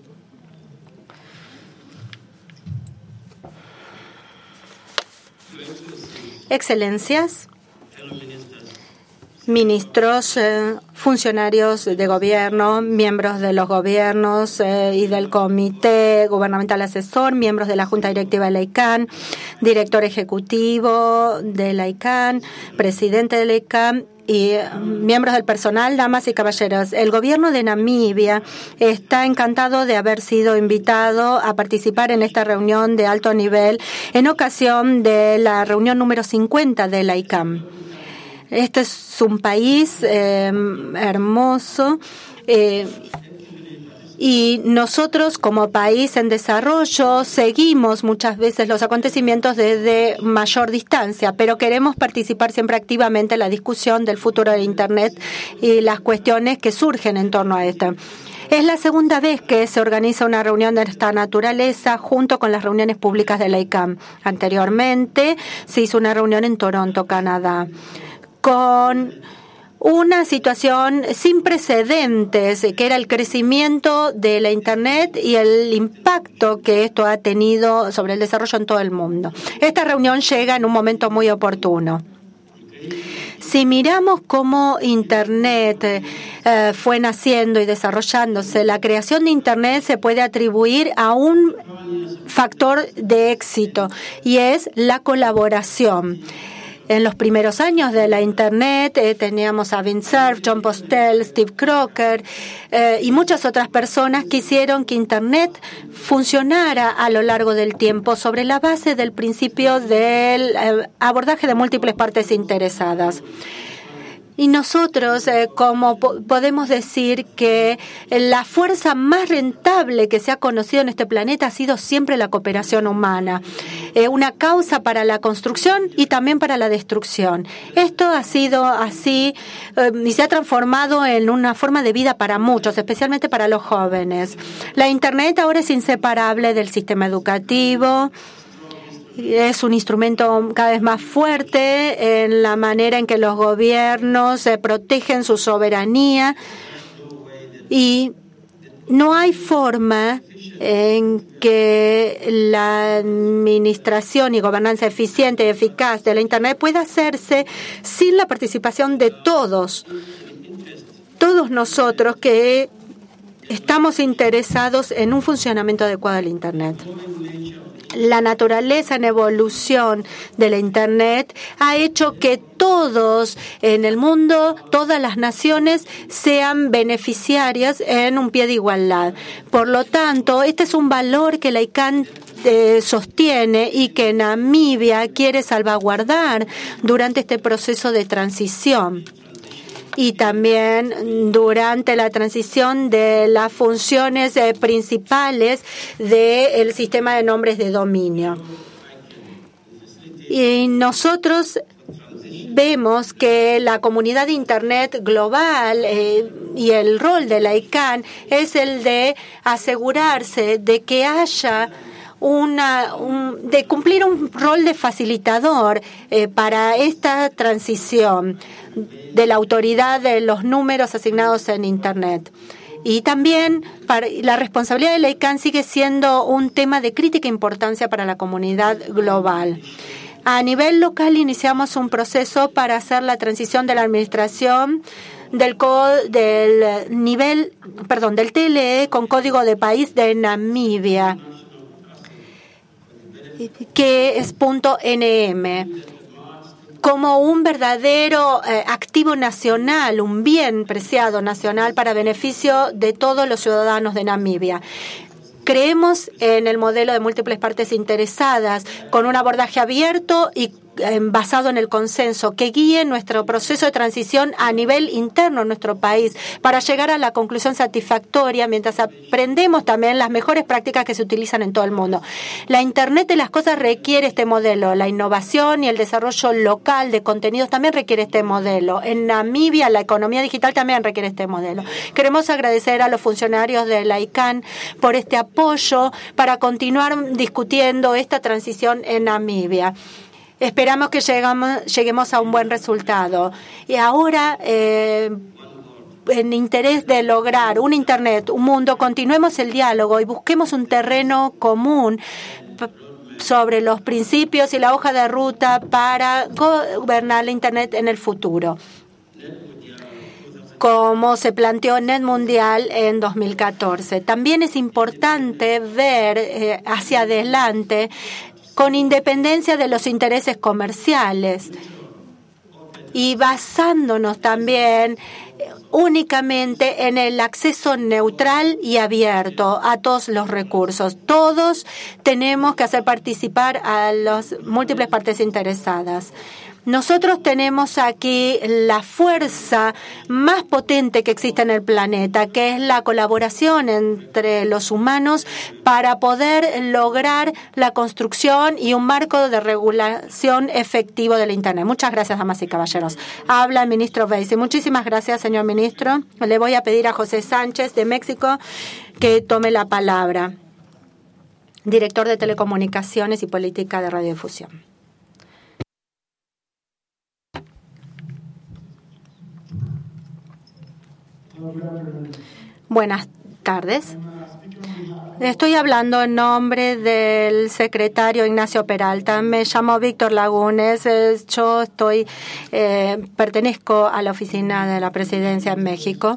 Excelencias, ministros, funcionarios de gobierno, miembros de los gobiernos y del Comité Gubernamental Asesor, miembros de la Junta Directiva de la ICANN, director ejecutivo de la ICANN, presidente de la ICANN y miembros del personal, damas y caballeros. El gobierno de Namibia está encantado de haber sido invitado a participar en esta reunión de alto nivel en ocasión de la reunión número 50 de la ICANN. Este es un país hermoso y nosotros como país en desarrollo seguimos muchas veces los acontecimientos desde mayor distancia, pero queremos participar siempre activamente en la discusión del futuro de Internet y las cuestiones que surgen en torno a esto. Es la segunda vez que se organiza una reunión de esta naturaleza junto con las reuniones públicas de la ICANN. Anteriormente se hizo una reunión en Toronto, Canadá, con una situación sin precedentes, que era el crecimiento de la Internet y el impacto que esto ha tenido sobre el desarrollo en todo el mundo. Esta reunión llega en un momento muy oportuno. Si miramos cómo Internet fue naciendo y desarrollándose, la creación de Internet se puede atribuir a un factor de éxito y es la colaboración. En los primeros años de la Internet teníamos a Vint Cerf, John Postel, Steve Crocker y muchas otras personas que hicieron que Internet funcionara a lo largo del tiempo sobre la base del principio del abordaje de múltiples partes interesadas. Y nosotros, como podemos decir que la fuerza más rentable que se ha conocido en este planeta ha sido siempre la cooperación humana, una causa para la construcción y también para la destrucción. Esto ha sido así y se ha transformado en una forma de vida para muchos, especialmente para los jóvenes. La Internet ahora es inseparable del sistema educativo. Es un instrumento cada vez más fuerte en la manera en que los gobiernos protegen su soberanía y no hay forma en que la administración y gobernanza eficiente y eficaz de la Internet pueda hacerse sin la participación de todos nosotros que estamos interesados en un funcionamiento adecuado del Internet. La naturaleza en evolución de la Internet ha hecho que todos en el mundo, todas las naciones, sean beneficiarias en un pie de igualdad. Por lo tanto, este es un valor que la ICANN sostiene y que Namibia quiere salvaguardar durante este proceso de transición. Y también durante la transición de las funciones principales del sistema de nombres de dominio. Y nosotros vemos que la comunidad de Internet global y el rol de la ICANN es el de asegurarse de que haya de cumplir un rol de facilitador para esta transición de la autoridad de los números asignados en Internet. Y también la responsabilidad de la ICANN sigue siendo un tema de crítica importancia para la comunidad global. A nivel local iniciamos un proceso para hacer la transición de la administración del TLE con código de país de Namibia, que es .nm, como un verdadero activo nacional, un bien preciado nacional para beneficio de todos los ciudadanos de Namibia. Creemos en el modelo de múltiples partes interesadas, con un abordaje abierto y basado en el consenso, que guíe nuestro proceso de transición a nivel interno en nuestro país para llegar a la conclusión satisfactoria mientras aprendemos también las mejores prácticas que se utilizan en todo el mundo. La Internet de las cosas requiere este modelo. La innovación y el desarrollo local de contenidos también requiere este modelo. En Namibia la economía digital también requiere este modelo. Queremos agradecer a los funcionarios de la ICANN por este apoyo para continuar discutiendo esta transición en Namibia. Esperamos que lleguemos a un buen resultado. Y ahora, en interés de lograr un Internet, un mundo, continuemos el diálogo y busquemos un terreno común sobre los principios y la hoja de ruta para gobernar la Internet en el futuro, como se planteó en Net Mundial en 2014. También es importante ver hacia adelante con independencia de los intereses comerciales y basándonos también únicamente en el acceso neutral y abierto a todos los recursos. Todos tenemos que hacer participar a las múltiples partes interesadas. Nosotros tenemos aquí la fuerza más potente que existe en el planeta, que es la colaboración entre los humanos para poder lograr la construcción y un marco de regulación efectivo de la Internet. Muchas gracias, damas y caballeros. Habla el ministro Vacy. Muchísimas gracias, señor ministro. Le voy a pedir a José Sánchez de México que tome la palabra, director de Telecomunicaciones y Política de Radiodifusión. Buenas tardes. Estoy hablando en nombre del secretario Ignacio Peralta. Me llamo Víctor Lagunes. Yo pertenezco a la oficina de la Presidencia en México.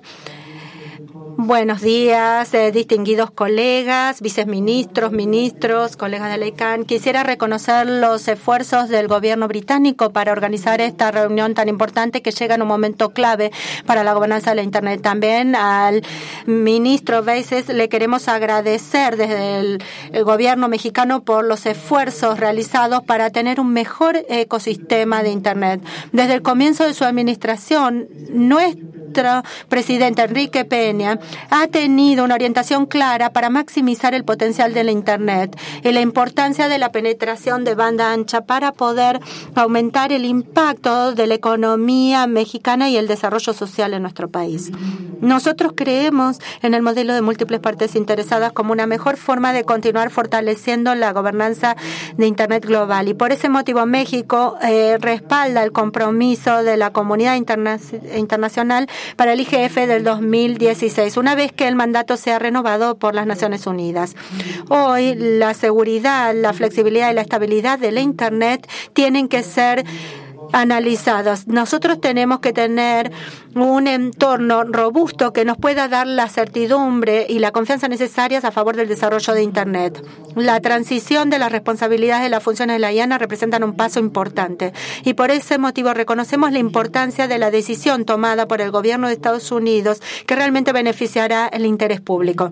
Buenos días, distinguidos colegas, viceministros, ministros, colegas de la ICANN. Quisiera reconocer los esfuerzos del gobierno británico para organizar esta reunión tan importante que llega en un momento clave para la gobernanza de la Internet. También al ministro Vacy le queremos agradecer desde el gobierno mexicano por los esfuerzos realizados para tener un mejor ecosistema de Internet. Desde el comienzo de su administración, nuestro presidente Enrique Peña ha tenido una orientación clara para maximizar el potencial de la Internet y la importancia de la penetración de banda ancha para poder aumentar el impacto de la economía mexicana y el desarrollo social en nuestro país. Nosotros creemos en el modelo de múltiples partes interesadas como una mejor forma de continuar fortaleciendo la gobernanza de Internet global, y por ese motivo México respalda el compromiso de la comunidad internacional para el IGF del 2016, una vez que el mandato sea renovado por las Naciones Unidas. Hoy, la seguridad, la flexibilidad y la estabilidad de la Internet tienen que ser analizados. Nosotros tenemos que tener un entorno robusto que nos pueda dar la certidumbre y la confianza necesarias a favor del desarrollo de Internet. La transición de las responsabilidades de las funciones de la IANA representan un paso importante y por ese motivo reconocemos la importancia de la decisión tomada por el gobierno de Estados Unidos que realmente beneficiará el interés público.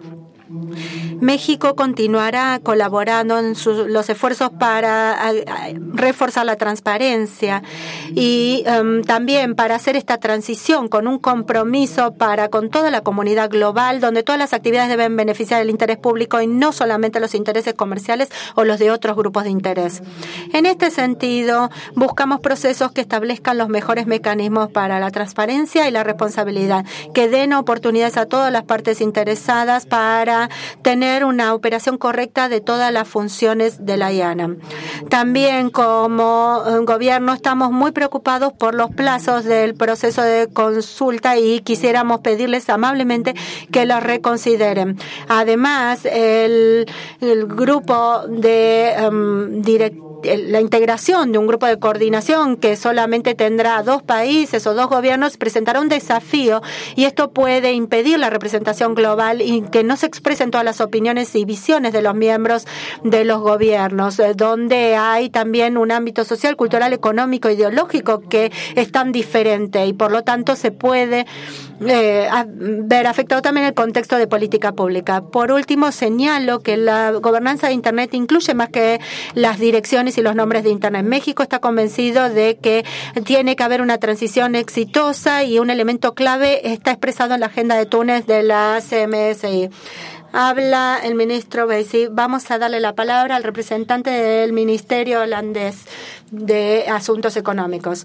México continuará colaborando en los esfuerzos para reforzar la transparencia y también para hacer esta transición con un compromiso con toda la comunidad global, donde todas las actividades deben beneficiar el interés público y no solamente los intereses comerciales o los de otros grupos de interés. En este sentido, buscamos procesos que establezcan los mejores mecanismos para la transparencia y la responsabilidad, que den oportunidades a todas las partes interesadas para tener una operación correcta de todas las funciones de la IANA. También como gobierno estamos muy preocupados por los plazos del proceso de consulta y quisiéramos pedirles amablemente que los reconsideren. Además, el grupo de la integración de un grupo de coordinación que solamente tendrá 2 países o 2 gobiernos presentará un desafío y esto puede impedir la representación global y que no se expresen todas las opiniones y visiones de los miembros de los gobiernos, donde hay también un ámbito social, cultural, económico, ideológico que es tan diferente y por lo tanto se puede ver afectado también el contexto de política pública. Por último, señalo que la gobernanza de Internet incluye más que las direcciones y los nombres de Internet. México está convencido de que tiene que haber una transición exitosa y un elemento clave está expresado en la agenda de Túnez de la CMSI. Habla el ministro Vacy. Vamos a darle la palabra al representante del Ministerio holandés de Asuntos Económicos.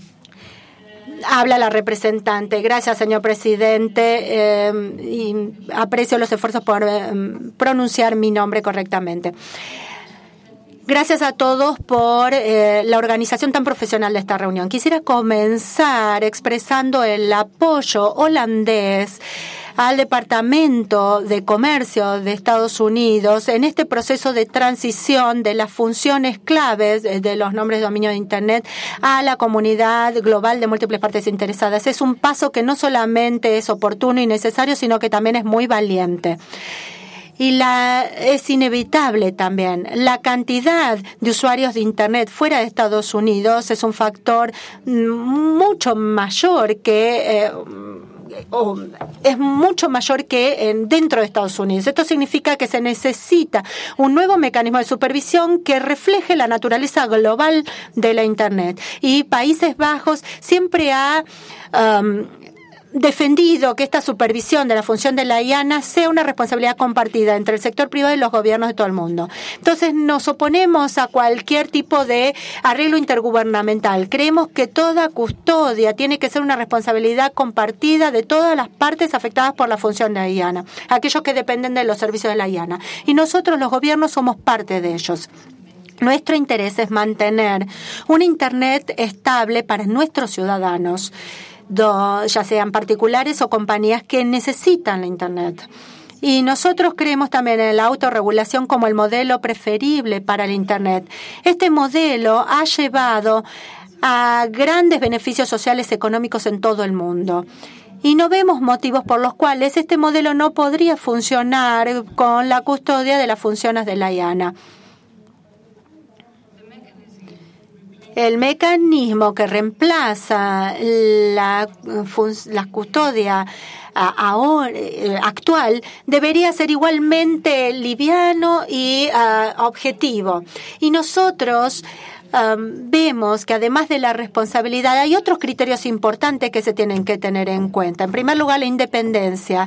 Habla la representante. Gracias, señor presidente. Y aprecio los esfuerzos por pronunciar mi nombre correctamente. Gracias a todos por la organización tan profesional de esta reunión. Quisiera comenzar expresando el apoyo holandés al Departamento de Comercio de Estados Unidos en este proceso de transición de las funciones claves de los nombres de dominio de Internet a la comunidad global de múltiples partes interesadas. Es un paso que no solamente es oportuno y necesario, sino que también es muy valiente. Y es inevitable también. La cantidad de usuarios de Internet fuera de Estados Unidos es un factor mucho mayor que es mucho mayor que dentro de Estados Unidos. Esto significa que se necesita un nuevo mecanismo de supervisión que refleje la naturaleza global de la Internet. Y Países Bajos siempre ha defendido que esta supervisión de la función de la IANA sea una responsabilidad compartida entre el sector privado y los gobiernos de todo el mundo. Entonces, nos oponemos a cualquier tipo de arreglo intergubernamental. Creemos que toda custodia tiene que ser una responsabilidad compartida de todas las partes afectadas por la función de la IANA, aquellos que dependen de los servicios de la IANA. Y nosotros, los gobiernos, somos parte de ellos. Nuestro interés es mantener un Internet estable para nuestros ciudadanos, ya sean particulares o compañías que necesitan la Internet. Y nosotros creemos también en la autorregulación como el modelo preferible para el Internet. Este modelo ha llevado a grandes beneficios sociales y económicos en todo el mundo. Y no vemos motivos por los cuales este modelo no podría funcionar con la custodia de las funciones de la IANA. El mecanismo que reemplaza la custodia actual debería ser igualmente liviano y objetivo. Y nosotros vemos que además de la responsabilidad hay otros criterios importantes que se tienen que tener en cuenta. En primer lugar, la independencia.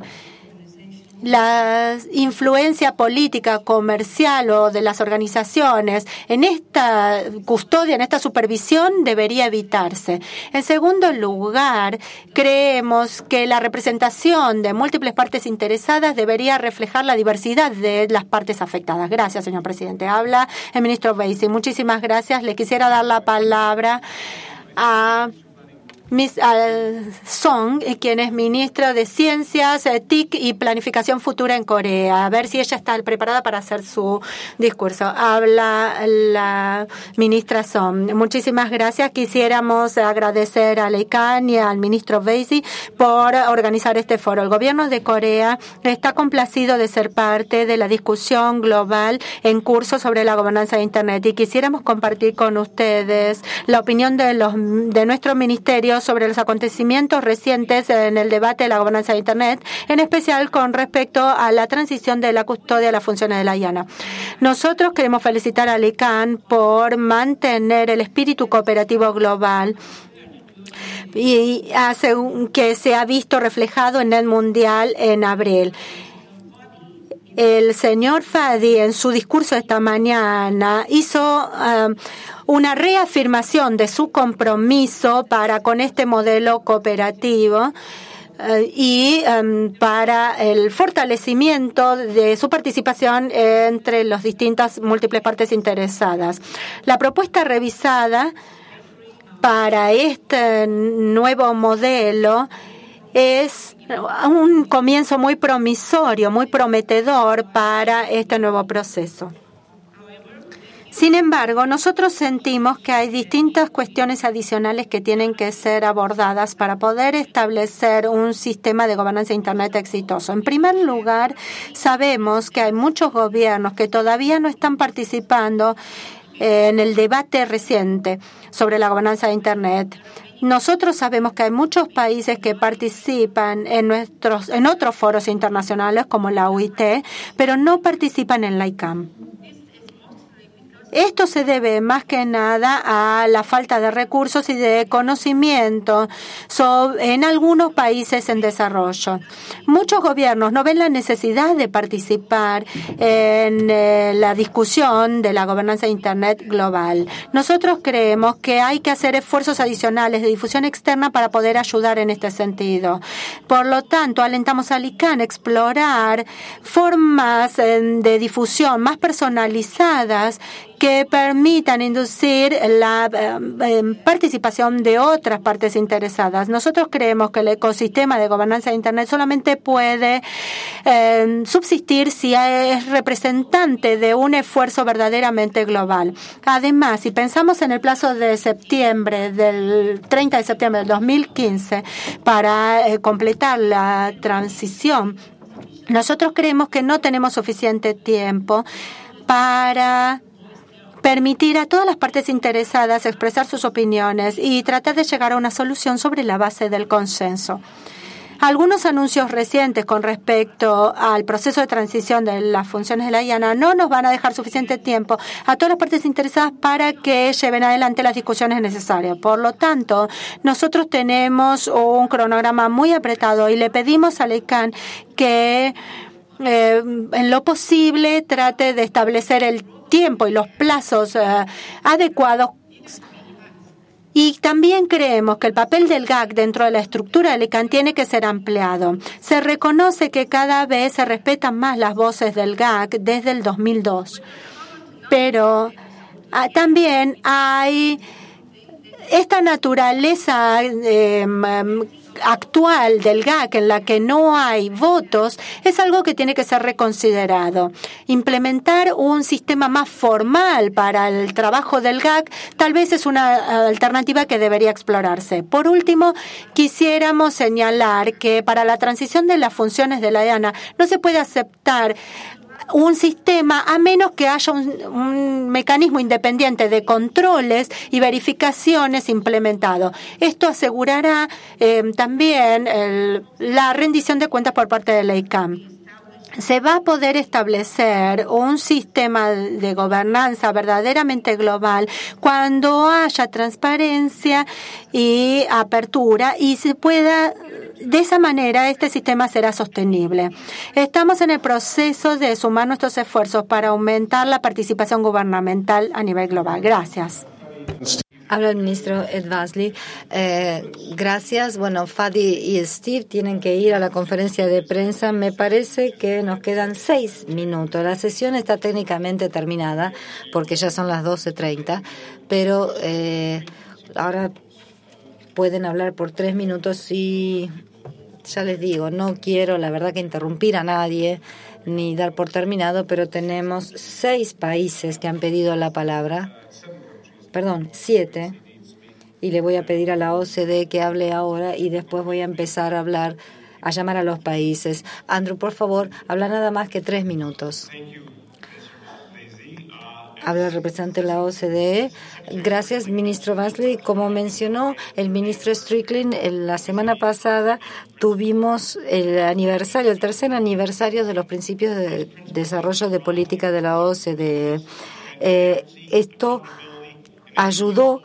La influencia política, comercial o de las organizaciones en esta custodia, en esta supervisión, debería evitarse. En segundo lugar, creemos que la representación de múltiples partes interesadas debería reflejar la diversidad de las partes afectadas. Gracias, señor presidente. Habla el ministro Vaisi. Muchísimas gracias. Le quisiera dar la palabra a Song, quien es ministra de Ciencias, TIC y Planificación Futura en Corea. A ver si ella está preparada para hacer su discurso. Habla la ministra Song. Muchísimas gracias. Quisiéramos agradecer a Leikan y al ministro Vaisi por organizar este foro. El gobierno de Corea está complacido de ser parte de la discusión global en curso sobre la gobernanza de Internet y quisiéramos compartir con ustedes la opinión de nuestro ministerio sobre los acontecimientos recientes en el debate de la gobernanza de Internet, en especial con respecto a la transición de la custodia a las funciones de la IANA. Nosotros queremos felicitar a Leikan por mantener el espíritu cooperativo global y que se ha visto reflejado en el Mundial en abril. El señor Fadi, en su discurso esta mañana, hizo una reafirmación de su compromiso con este modelo cooperativo y para el fortalecimiento de su participación entre las distintas múltiples partes interesadas. La propuesta revisada para este nuevo modelo es un comienzo muy promisorio, muy prometedor para este nuevo proceso. Sin embargo, nosotros sentimos que hay distintas cuestiones adicionales que tienen que ser abordadas para poder establecer un sistema de gobernanza de Internet exitoso. En primer lugar, sabemos que hay muchos gobiernos que todavía no están participando en el debate reciente sobre la gobernanza de Internet. Nosotros sabemos que hay muchos países que participan en otros foros internacionales como la OIT, pero no participan en la ICANN. Esto se debe más que nada a la falta de recursos y de conocimiento en algunos países en desarrollo. Muchos gobiernos no ven la necesidad de participar en la discusión de la gobernanza de Internet global. Nosotros creemos que hay que hacer esfuerzos adicionales de difusión externa para poder ayudar en este sentido. Por lo tanto, alentamos a ICANN a explorar formas de difusión más personalizadas que permitan inducir la participación de otras partes interesadas. Nosotros creemos que el ecosistema de gobernanza de Internet solamente puede subsistir si es representante de un esfuerzo verdaderamente global. Además, si pensamos en el plazo de septiembre, del 30 de septiembre del 2015, para completar la transición, nosotros creemos que no tenemos suficiente tiempo para permitir a todas las partes interesadas expresar sus opiniones y tratar de llegar a una solución sobre la base del consenso. Algunos anuncios recientes con respecto al proceso de transición de las funciones de la IANA no nos van a dejar suficiente tiempo a todas las partes interesadas para que lleven adelante las discusiones necesarias. Por lo tanto, nosotros tenemos un cronograma muy apretado y le pedimos a la ICANN que en lo posible trate de establecer el tiempo y los plazos adecuados. Y también creemos que el papel del GAC dentro de la estructura del ICANN tiene que ser ampliado. Se reconoce que cada vez se respetan más las voces del GAC desde el 2002. Pero también hay esta naturaleza actual del GAC en la que no hay votos es algo que tiene que ser reconsiderado. Implementar un sistema más formal para el trabajo del GAC tal vez es una alternativa que debería explorarse. Por último, quisiéramos señalar que para la transición de las funciones de la IANA no se puede aceptar un sistema a menos que haya un mecanismo independiente de controles y verificaciones implementado. Esto asegurará también la rendición de cuentas por parte de la ICANN. Se va a poder establecer un sistema de gobernanza verdaderamente global cuando haya transparencia y apertura y se pueda. De esa manera, este sistema será sostenible. Estamos en el proceso de sumar nuestros esfuerzos para aumentar la participación gubernamental a nivel global. Gracias. Habla el ministro Ed Vasley. Gracias. Bueno, Fadi y Steve tienen que ir a la conferencia de prensa. Me parece que nos quedan 6 minutos. La sesión está técnicamente terminada porque ya son las 12:30, pero ahora pueden hablar por 3 minutos y ya les digo, no quiero la verdad que interrumpir a nadie ni dar por terminado, pero tenemos 6 países que han pedido la palabra. Perdón, 7. Y le voy a pedir a la OCDE que hable ahora y después voy a empezar a llamar a los países. Andrew, por favor, habla nada más que 3 minutos. Habla el representante de la OCDE. Gracias, ministro Vasley. Como mencionó el ministro Strickland, la semana pasada tuvimos el tercer aniversario de los principios de desarrollo de política de la OCDE. Esto ayudó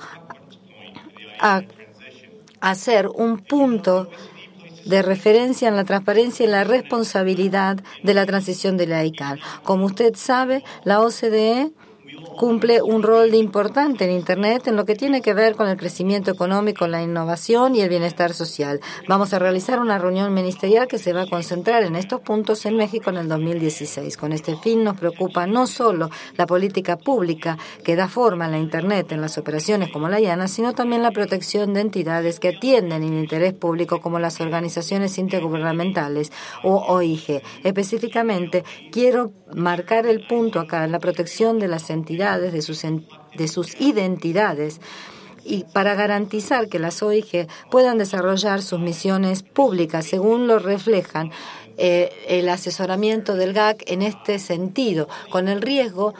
a hacer un punto de referencia en la transparencia y la responsabilidad de la transición de la ICANN. Como usted sabe, la OCDE cumple un rol importante en Internet en lo que tiene que ver con el crecimiento económico, la innovación y el bienestar social. Vamos a realizar una reunión ministerial que se va a concentrar en estos puntos en México en el 2016. Con este fin nos preocupa no solo la política pública que da forma a la Internet en las operaciones como la IANA, sino también la protección de entidades que atienden el interés público como las organizaciones intergubernamentales o OIG. Específicamente, quiero marcar el punto acá en la protección de las entidades, de sus identidades, y para garantizar que las OIG puedan desarrollar sus misiones públicas según lo reflejan el asesoramiento del GAC en este sentido, con el riesgo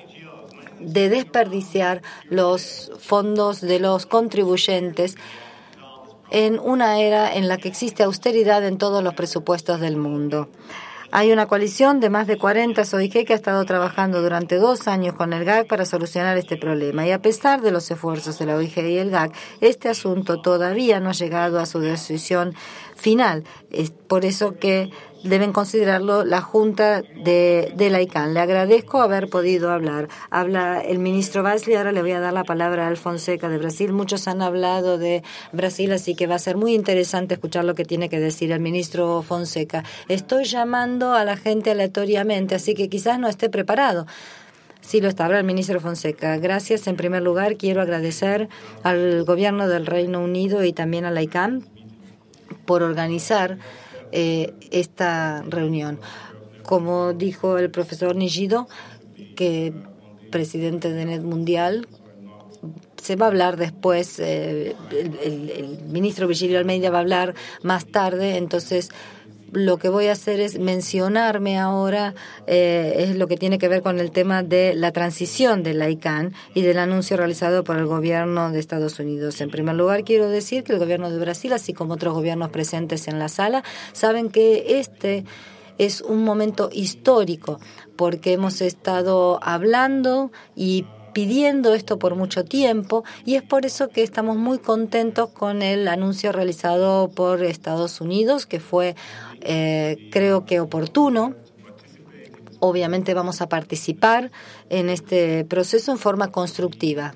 de desperdiciar los fondos de los contribuyentes en una era en la que existe austeridad en todos los presupuestos del mundo. Hay una coalición de más de 40 OIG que ha estado trabajando durante 2 años con el GAC para solucionar este problema. Y a pesar de los esfuerzos de la OIG y el GAC, este asunto todavía no ha llegado a su decisión final. Es por eso que deben considerarlo la Junta de la ICANN. Le agradezco haber podido hablar. Habla el ministro Vasley. Ahora le voy a dar la palabra a Fonseca de Brasil. Muchos han hablado de Brasil, así que va a ser muy interesante escuchar lo que tiene que decir el ministro Fonseca. Estoy llamando a la gente aleatoriamente, así que quizás no esté preparado. Sí, lo está. Ahora el ministro Fonseca. Gracias. En primer lugar, quiero agradecer al gobierno del Reino Unido y también a la ICANN por organizar esta reunión. Como dijo el profesor Nishido, que presidente de Net Mundial, se va a hablar después, el ministro Virgilio Almeida va a hablar más tarde, entonces lo que voy a hacer es mencionarme ahora, es lo que tiene que ver con el tema de la transición de la ICANN y del anuncio realizado por el gobierno de Estados Unidos. En primer lugar, quiero decir que el gobierno de Brasil, así como otros gobiernos presentes en la sala, saben que este es un momento histórico porque hemos estado hablando y pidiendo esto por mucho tiempo y es por eso que estamos muy contentos con el anuncio realizado por Estados Unidos, que fue creo que oportuno. Obviamente vamos a participar en este proceso en forma constructiva.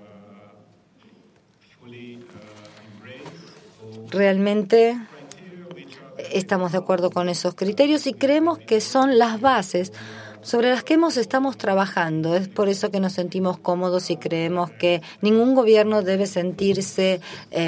Realmente estamos de acuerdo con esos criterios y creemos que son las bases sobre las que estamos trabajando. Es por eso que nos sentimos cómodos y creemos que ningún gobierno debe sentirse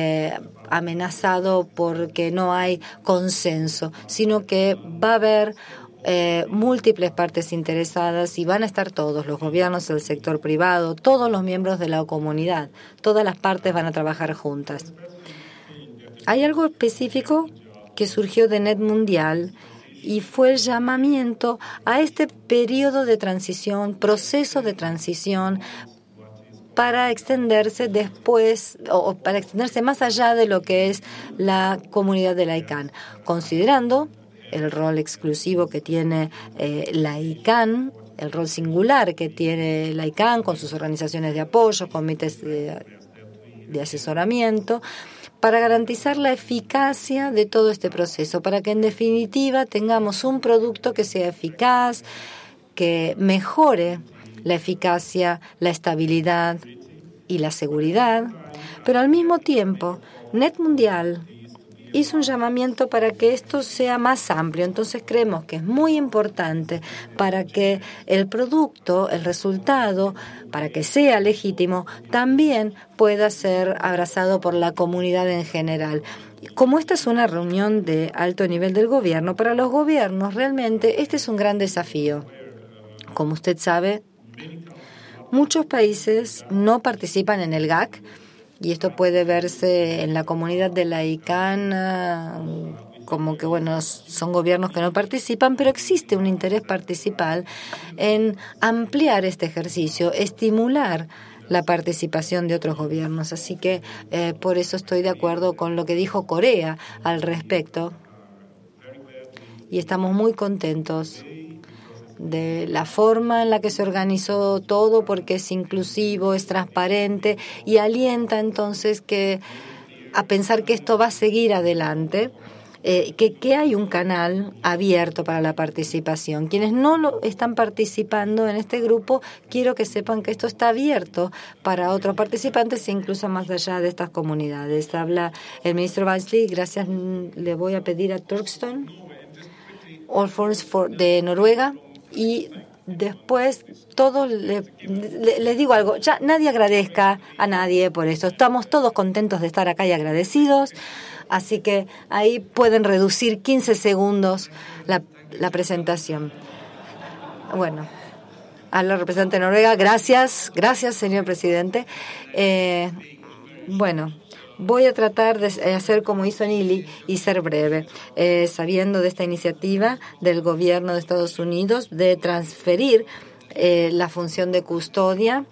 amenazado porque no hay consenso, sino que va a haber múltiples partes interesadas y van a estar todos los gobiernos, el sector privado, todos los miembros de la comunidad. Todas las partes van a trabajar juntas. Hay algo específico que surgió de Net Mundial y fue el llamamiento a este periodo de transición, proceso de transición, para extenderse después o para extenderse más allá de lo que es la comunidad de la ICANN, considerando el rol exclusivo que tiene la ICANN, el rol singular que tiene la ICANN con sus organizaciones de apoyo, comités de asesoramiento, para garantizar la eficacia de todo este proceso, para que en definitiva tengamos un producto que sea eficaz, que mejore la eficacia, la estabilidad y la seguridad, pero al mismo tiempo Net Mundial hizo un llamamiento para que esto sea más amplio. Entonces creemos que es muy importante para que el producto, el resultado, para que sea legítimo, también pueda ser abrazado por la comunidad en general. Como esta es una reunión de alto nivel del gobierno, para los gobiernos realmente este es un gran desafío. Como usted sabe, muchos países no participan en el GAC, y esto puede verse en la comunidad de la ICANN como que, bueno, son gobiernos que no participan, pero existe un interés participal en ampliar este ejercicio, estimular la participación de otros gobiernos. Así que por eso estoy de acuerdo con lo que dijo Corea al respecto. Y estamos muy contentos de la forma en la que se organizó todo, porque es inclusivo, es transparente y alienta entonces a pensar que esto va a seguir adelante, que hay un canal abierto para la participación. Quienes no están participando en este grupo, quiero que sepan que esto está abierto para otros participantes, incluso más allá de estas comunidades. Habla el ministro Vazli. Gracias. Le voy a pedir a Turkson, Allforce de Noruega. Y después todos les digo algo, ya nadie agradezca a nadie por esto. Estamos todos contentos de estar acá y agradecidos, así que ahí pueden reducir 15 segundos la presentación. Bueno, a la representante de Noruega, gracias, señor presidente. Bueno, voy a tratar de hacer como hizo Nili y ser breve, sabiendo de esta iniciativa del gobierno de Estados Unidos de transferir la función de custodia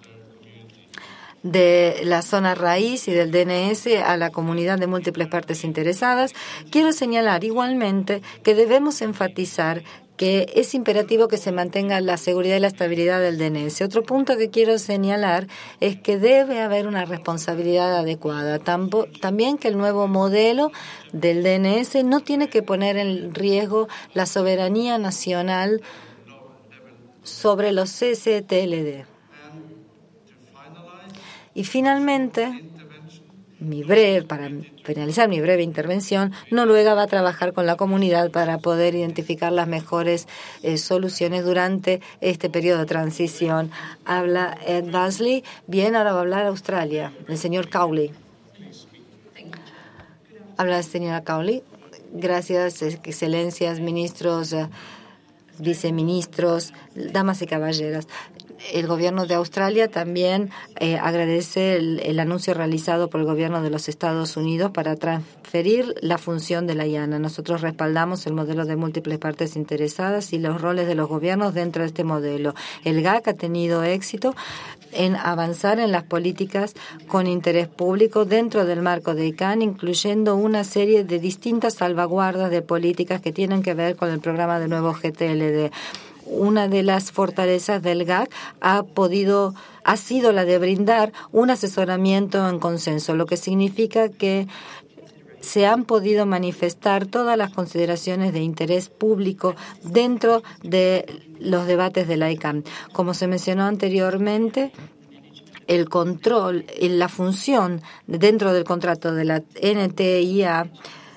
de la zona raíz y del DNS a la comunidad de múltiples partes interesadas. Quiero señalar igualmente que debemos enfatizar que es imperativo que se mantenga la seguridad y la estabilidad del DNS. Otro punto que quiero señalar es que debe haber una responsabilidad adecuada. También que el nuevo modelo del DNS no tiene que poner en riesgo la soberanía nacional sobre los CCTLD. Y finalmente, para finalizar mi breve intervención, Noruega va a trabajar con la comunidad para poder identificar las mejores soluciones durante este periodo de transición. Habla Ed Basley. Bien, ahora va a hablar Australia, el señor Cowley. Habla la señora Cowley. Gracias, excelencias, ministros, viceministros, damas y caballeros. El gobierno de Australia también agradece el anuncio realizado por el gobierno de los Estados Unidos para transferir la función de la IANA. Nosotros respaldamos el modelo de múltiples partes interesadas y los roles de los gobiernos dentro de este modelo. El GAC ha tenido éxito en avanzar en las políticas con interés público dentro del marco de ICANN, incluyendo una serie de distintas salvaguardas de políticas que tienen que ver con el programa de nuevo GTLD. Una de las fortalezas del GAC ha sido la de brindar un asesoramiento en consenso, lo que significa que se han podido manifestar todas las consideraciones de interés público dentro de los debates de la ICANN. Como se mencionó anteriormente, el control, la función dentro del contrato de la NTIA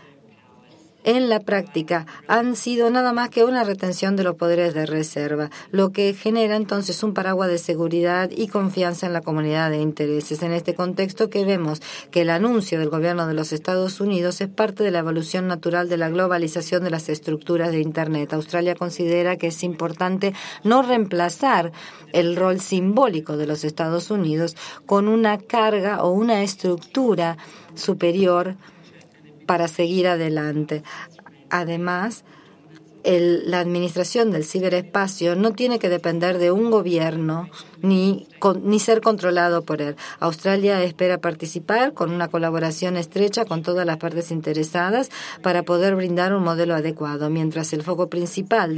en la práctica han sido nada más que una retención de los poderes de reserva, lo que genera entonces un paraguas de seguridad y confianza en la comunidad de intereses. En este contexto que vemos que el anuncio del gobierno de los Estados Unidos es parte de la evolución natural de la globalización de las estructuras de Internet. Australia considera que es importante no reemplazar el rol simbólico de los Estados Unidos con una carga o una estructura superior para seguir adelante. Además, la administración del ciberespacio no tiene que depender de un gobierno ni ser controlado por él. Australia espera participar con una colaboración estrecha con todas las partes interesadas para poder brindar un modelo adecuado, mientras el foco principal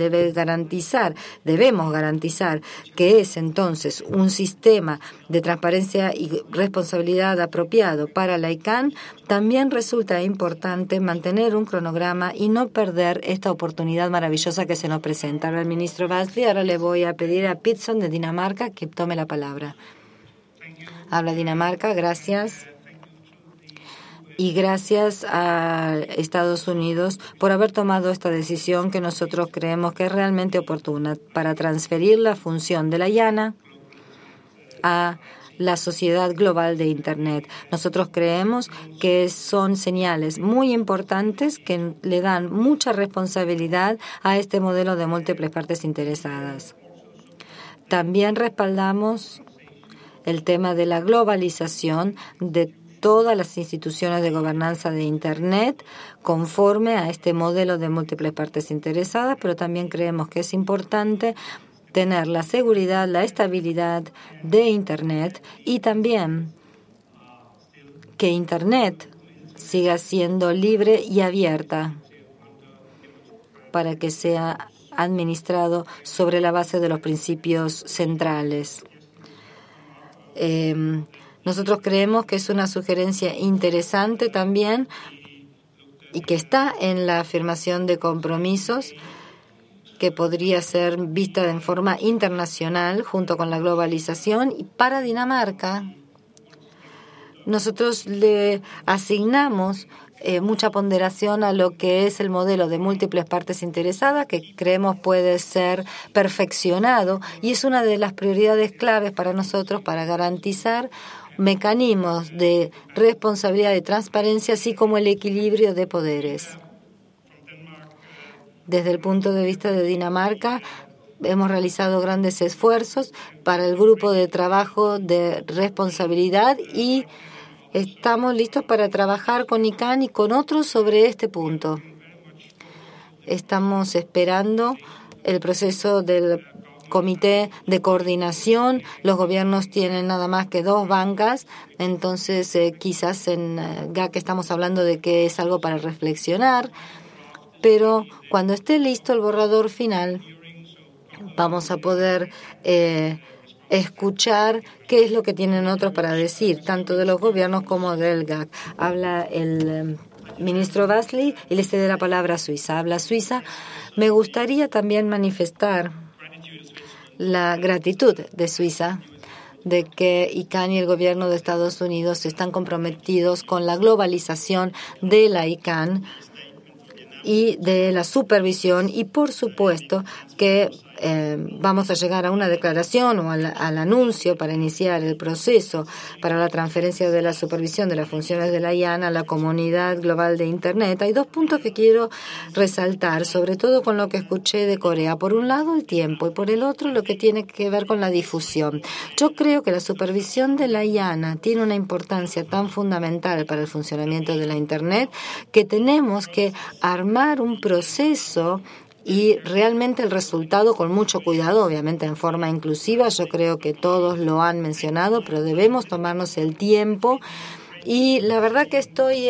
debemos garantizar que es entonces un sistema de transparencia y responsabilidad apropiado para la ICANN. También resulta importante mantener un cronograma y no perder esta oportunidad maravillosa que se nos presenta. Ahora el ministro Basley, ahora le voy a pedir a Pitson de Dinamarca que tome la palabra. Habla Dinamarca, gracias. Y gracias a Estados Unidos por haber tomado esta decisión que nosotros creemos que es realmente oportuna para transferir la función de la IANA a la sociedad global de Internet. Nosotros creemos que son señales muy importantes que le dan mucha responsabilidad a este modelo de múltiples partes interesadas. También respaldamos el tema de la globalización de todas las instituciones de gobernanza de Internet conforme a este modelo de múltiples partes interesadas, pero también creemos que es importante tener la seguridad, la estabilidad de Internet y también que Internet siga siendo libre y abierta para que sea administrado sobre la base de los principios centrales. Nosotros creemos que es una sugerencia interesante también y que está en la afirmación de compromisos que podría ser vista en forma internacional junto con la globalización. Y para Dinamarca, nosotros le asignamos mucha ponderación a lo que es el modelo de múltiples partes interesadas, que creemos puede ser perfeccionado y es una de las prioridades claves para nosotros para garantizar mecanismos de responsabilidad y transparencia, así como el equilibrio de poderes. Desde el punto de vista de Dinamarca, hemos realizado grandes esfuerzos para el grupo de trabajo de responsabilidad y estamos listos para trabajar con ICANN y con otros sobre este punto. Estamos esperando el proceso del comité de coordinación. Los gobiernos tienen nada más que 2 bancas, entonces quizás en GAC estamos hablando de que es algo para reflexionar, pero cuando esté listo el borrador final vamos a poder escuchar qué es lo que tienen otros para decir, tanto de los gobiernos como del GAC. Habla el ministro Basley y le cede la palabra a Suiza. Habla Suiza. Me gustaría también manifestar la gratitud de Suiza de que ICANN y el gobierno de Estados Unidos están comprometidos con la globalización de la ICANN y de la supervisión, y por supuesto que vamos a llegar a una declaración o al anuncio para iniciar el proceso para la transferencia de la supervisión de las funciones de la ICANN a la comunidad global de Internet. Hay dos puntos que quiero resaltar, sobre todo con lo que escuché de Corea. Por un lado, el tiempo, y por el otro, lo que tiene que ver con la difusión. Yo creo que la supervisión de la ICANN tiene una importancia tan fundamental para el funcionamiento de la Internet que tenemos que armar un proceso y realmente el resultado con mucho cuidado, obviamente en forma inclusiva. Yo creo que todos lo han mencionado, pero debemos tomarnos el tiempo. Y la verdad que estoy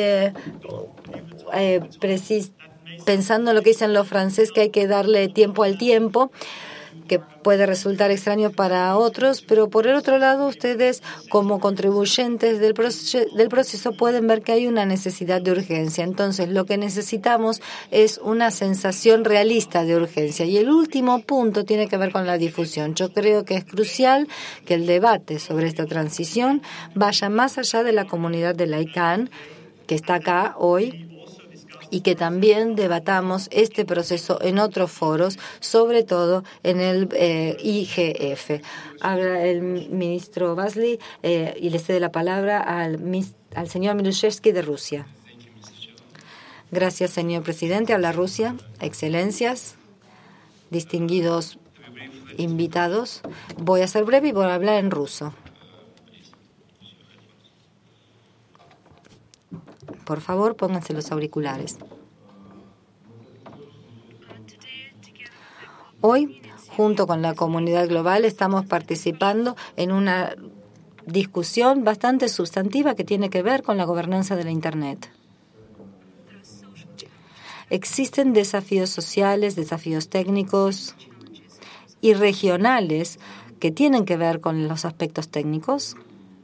pensando en lo que dicen los franceses, que hay que darle tiempo al tiempo, que puede resultar extraño para otros, pero por el otro lado, ustedes como contribuyentes del proceso pueden ver que hay una necesidad de urgencia. Entonces, lo que necesitamos es una sensación realista de urgencia. Y el último punto tiene que ver con la difusión. Yo creo que es crucial que el debate sobre esta transición vaya más allá de la comunidad de la ICANN, que está acá hoy, y que también debatamos este proceso en otros foros, sobre todo en el IGF. Habla el ministro Vasily y le cede la palabra al señor Milushevsky de Rusia. Gracias, señor presidente. Habla Rusia. Excelencias, distinguidos invitados. Voy a ser breve y voy a hablar en ruso. Por favor, pónganse los auriculares. Hoy, junto con la comunidad global, estamos participando en una discusión bastante sustantiva que tiene que ver con la gobernanza de la Internet. Existen desafíos sociales, desafíos técnicos y regionales que tienen que ver con los aspectos técnicos.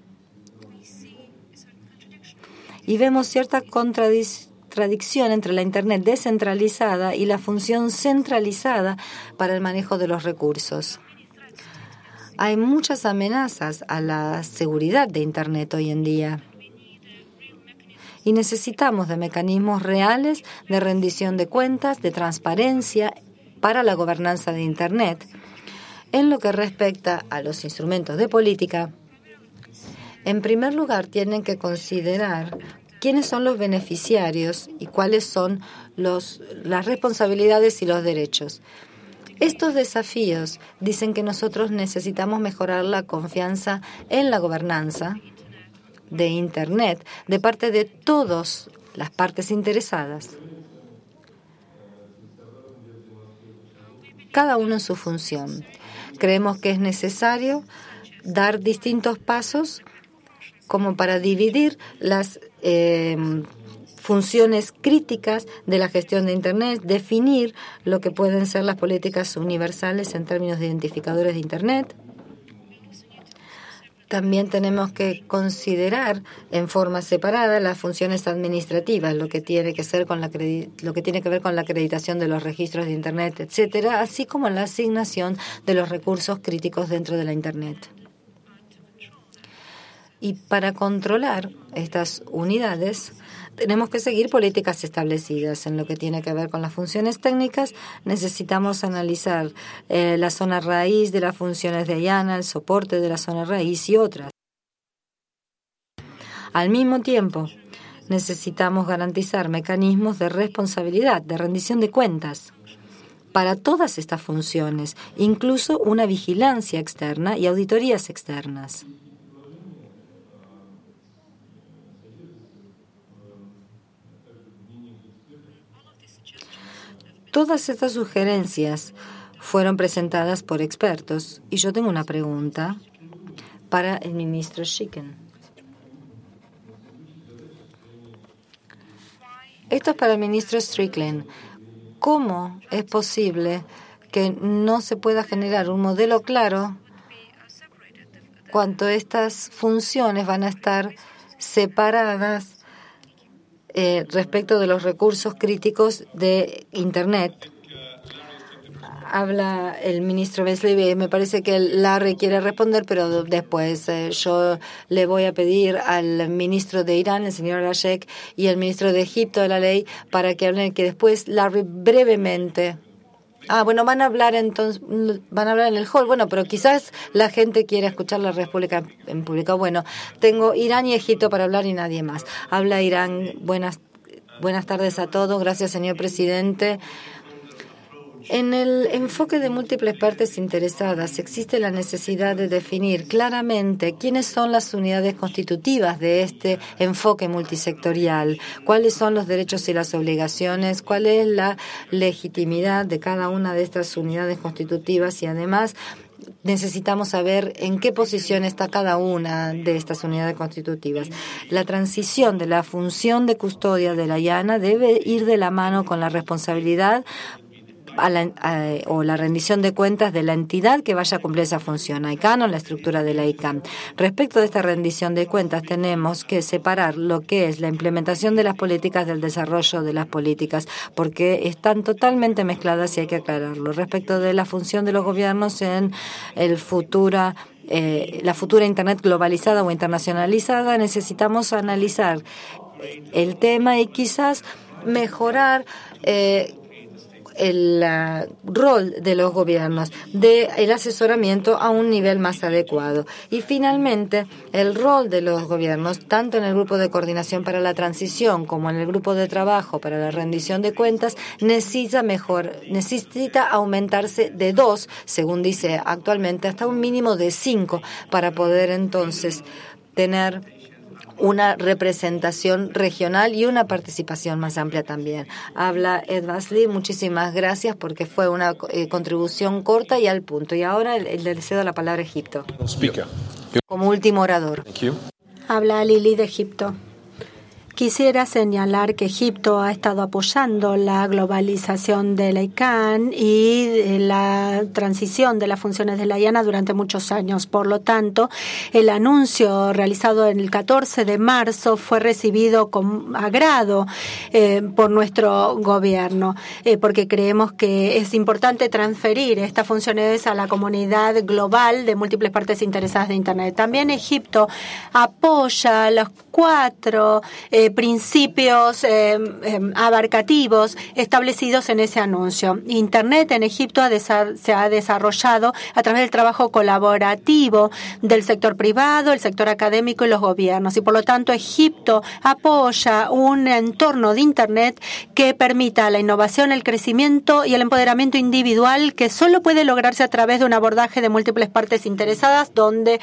Y vemos cierta contradicción entre la Internet descentralizada y la función centralizada para el manejo de los recursos. Hay muchas amenazas a la seguridad de Internet hoy en día. Y necesitamos de mecanismos reales de rendición de cuentas, de transparencia para la gobernanza de Internet. En lo que respecta a los instrumentos de política, en primer lugar, tienen que considerar quiénes son los beneficiarios y cuáles son las responsabilidades y los derechos. Estos desafíos dicen que nosotros necesitamos mejorar la confianza en la gobernanza de Internet de parte de todas las partes interesadas, cada uno en su función. Creemos que es necesario dar distintos pasos como para dividir las funciones críticas de la gestión de Internet, definir lo que pueden ser las políticas universales en términos de identificadores de Internet. También tenemos que considerar en forma separada las funciones administrativas, lo que tiene que ver con la acreditación de los registros de Internet, etcétera, así como la asignación de los recursos críticos dentro de la Internet. Y para controlar estas unidades, tenemos que seguir políticas establecidas. En lo que tiene que ver con las funciones técnicas, necesitamos analizar la zona raíz de las funciones de ICANN, el soporte de la zona raíz y otras. Al mismo tiempo, necesitamos garantizar mecanismos de responsabilidad, de rendición de cuentas para todas estas funciones, incluso una vigilancia externa y auditorías externas. Todas estas sugerencias fueron presentadas por expertos y yo tengo una pregunta para el ministro Shiken. Esto es para el ministro Strickland. ¿Cómo es posible que no se pueda generar un modelo claro cuando estas funciones van a estar separadas respecto de los recursos críticos de Internet? Habla el ministro Beasley. Me parece que Larry quiere responder, pero después yo le voy a pedir al ministro de Irán, el señor Rashek, y el ministro de Egipto de la ley para que hablen, que después Larry brevemente. Bueno, van a hablar en el hall. Bueno, pero quizás la gente quiere escuchar la República en público. Bueno, tengo Irán y Egipto para hablar y nadie más. Habla Irán. Buenas tardes a todos. Gracias, señor presidente. En el enfoque de múltiples partes interesadas existe la necesidad de definir claramente quiénes son las unidades constitutivas de este enfoque multisectorial, cuáles son los derechos y las obligaciones, cuál es la legitimidad de cada una de estas unidades constitutivas y además necesitamos saber en qué posición está cada una de estas unidades constitutivas. La transición de la función de custodia de la IANA debe ir de la mano con la responsabilidad o la rendición de cuentas de la entidad que vaya a cumplir esa función, ICANN o la estructura de la ICANN. Respecto de esta rendición de cuentas, tenemos que separar lo que es la implementación de las políticas del desarrollo de las políticas, porque están totalmente mezcladas y hay que aclararlo. Respecto de la función de los gobiernos en la futura Internet globalizada o internacionalizada, necesitamos analizar el tema y quizás mejorar el rol de los gobiernos, el asesoramiento a un nivel más adecuado. Y finalmente, el rol de los gobiernos, tanto en el grupo de coordinación para la transición como en el grupo de trabajo para la rendición de cuentas, necesita aumentarse de 2, según dice actualmente, hasta un mínimo de 5 para poder entonces tener una representación regional y una participación más amplia también. Habla Ed Beasley. Muchísimas gracias porque fue una contribución corta y al punto. Y ahora le cedo la palabra a Egipto. Como último orador. Habla Lili de Egipto. Quisiera señalar que Egipto ha estado apoyando la globalización de la ICANN y la transición de las funciones de la IANA durante muchos años. Por lo tanto, el anuncio realizado el 14 de marzo fue recibido con agrado por nuestro gobierno, porque creemos que es importante transferir estas funciones a la comunidad global de múltiples partes interesadas de Internet. También Egipto apoya los 4 principios abarcativos establecidos en ese anuncio. Internet en Egipto se ha desarrollado a través del trabajo colaborativo del sector privado, el sector académico y los gobiernos. Y por lo tanto, Egipto apoya un entorno de Internet que permita la innovación, el crecimiento y el empoderamiento individual que solo puede lograrse a través de un abordaje de múltiples partes interesadas donde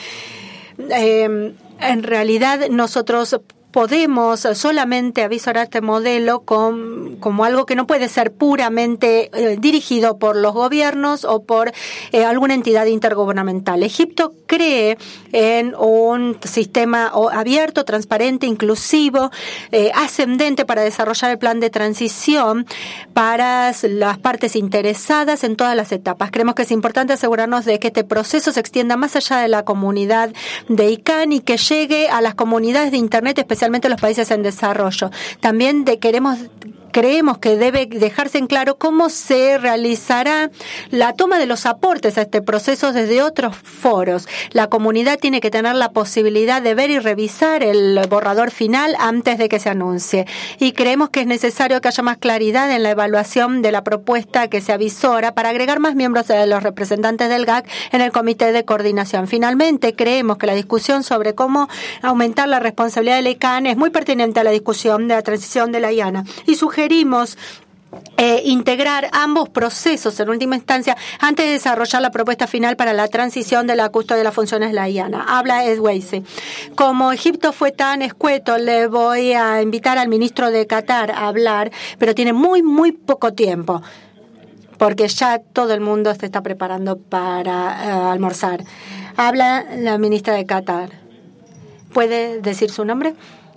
en realidad nosotros podemos solamente avisar a este modelo como algo que no puede ser puramente dirigido por los gobiernos o por alguna entidad intergubernamental. Egipto cree en un sistema abierto, transparente, inclusivo, ascendente para desarrollar el plan de transición para las partes interesadas en todas las etapas. Creemos que es importante asegurarnos de que este proceso se extienda más allá de la comunidad de ICANN y que llegue a las comunidades de Internet, especialmente los países en desarrollo. También creemos que debe dejarse en claro cómo se realizará la toma de los aportes a este proceso desde otros foros. La comunidad tiene que tener la posibilidad de ver y revisar el borrador final antes de que se anuncie. Y creemos que es necesario que haya más claridad en la evaluación de la propuesta que se avisora para agregar más miembros de los representantes del GAC en el comité de coordinación. Finalmente, creemos que la discusión sobre cómo aumentar la responsabilidad de la ICANN es muy pertinente a la discusión de la transición de la IANA. Y sugerimos integrar ambos procesos en última instancia antes de desarrollar la propuesta final para la transición de la custodia de las funciones de la IANA. Habla Ed Beasley. Como Egipto fue tan escueto, le voy a invitar al ministro de Qatar a hablar, pero tiene muy poco tiempo porque ya todo el mundo se está preparando para almorzar. Habla la ministra de Qatar. ¿Puede decir su nombre?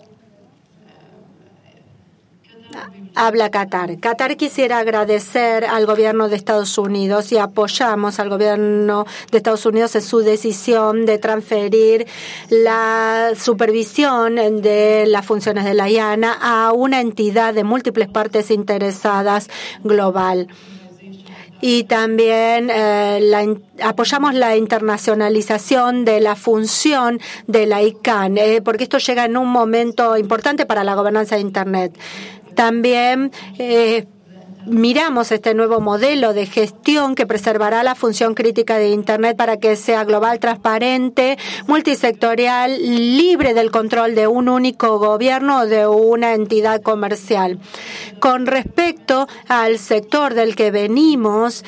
Habla Qatar. Qatar quisiera agradecer al gobierno de Estados Unidos y apoyamos al gobierno de Estados Unidos en su decisión de transferir la supervisión de las funciones de la IANA a una entidad de múltiples partes interesadas global. y también apoyamos la internacionalización de la función de la ICANN, porque esto llega en un momento importante para la gobernanza de Internet. También miramos este nuevo modelo de gestión que preservará la función crítica de Internet para que sea global, transparente, multisectorial, libre del control de un único gobierno o de una entidad comercial. Con respecto al sector del que venimos,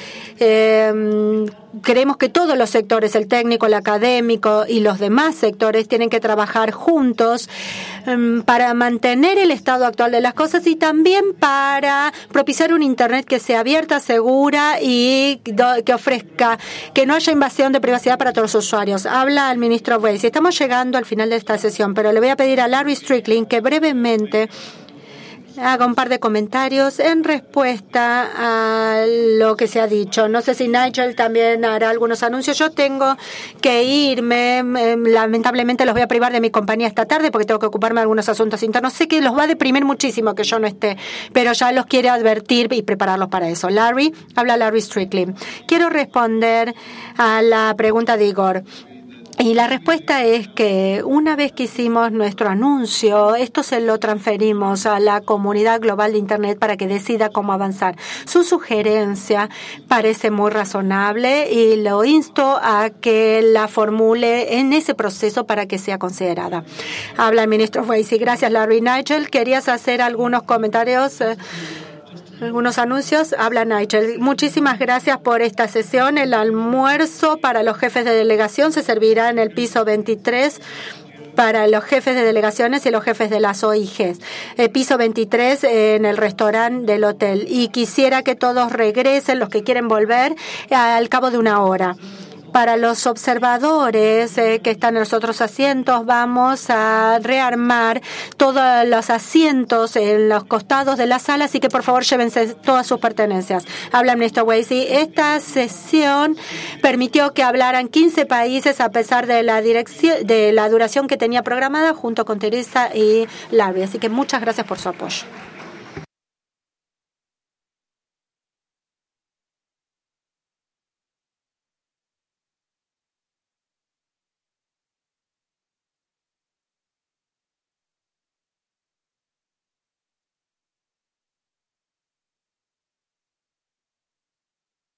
creemos que todos los sectores, el técnico, el académico y los demás sectores, tienen que trabajar juntos para mantener el estado actual de las cosas y también para propiciar un Internet que sea abierta, segura y que ofrezca, que no haya invasión de privacidad para todos los usuarios. Habla el ministro Weiss. Estamos llegando al final de esta sesión, pero le voy a pedir a Larry Strickling que brevemente haga un par de comentarios en respuesta a lo que se ha dicho. No sé si Nigel también hará algunos anuncios. Yo tengo que irme. Lamentablemente los voy a privar de mi compañía esta tarde porque tengo que ocuparme de algunos asuntos internos. Sé que los va a deprimir muchísimo que yo no esté, pero ya los quiero advertir y prepararlos para eso. Habla Larry Strickling. Quiero responder a la pregunta de Igor. Y la respuesta es que una vez que hicimos nuestro anuncio, esto se lo transferimos a la comunidad global de Internet para que decida cómo avanzar. Su sugerencia parece muy razonable y lo insto a que la formule en ese proceso para que sea considerada. Habla el ministro Weiss. Gracias, Larry. Nigel, ¿querías hacer algunos comentarios? Algunos anuncios. Habla Nigel. Muchísimas gracias por esta sesión. El almuerzo para los jefes de delegación se servirá en el piso 23 para los jefes de delegaciones y los jefes de las OIGs. El piso 23 en el restaurante del hotel. Y quisiera que todos regresen, los que quieren volver, al cabo de una hora. Para los observadores que están en los otros asientos, vamos a rearmar todos los asientos en los costados de la sala, así que por favor llévense todas sus pertenencias. Habla el ministro Weiss. Esta sesión permitió que hablaran 15 países a pesar de la duración que tenía programada junto con Teresa y Larry. Así que muchas gracias por su apoyo.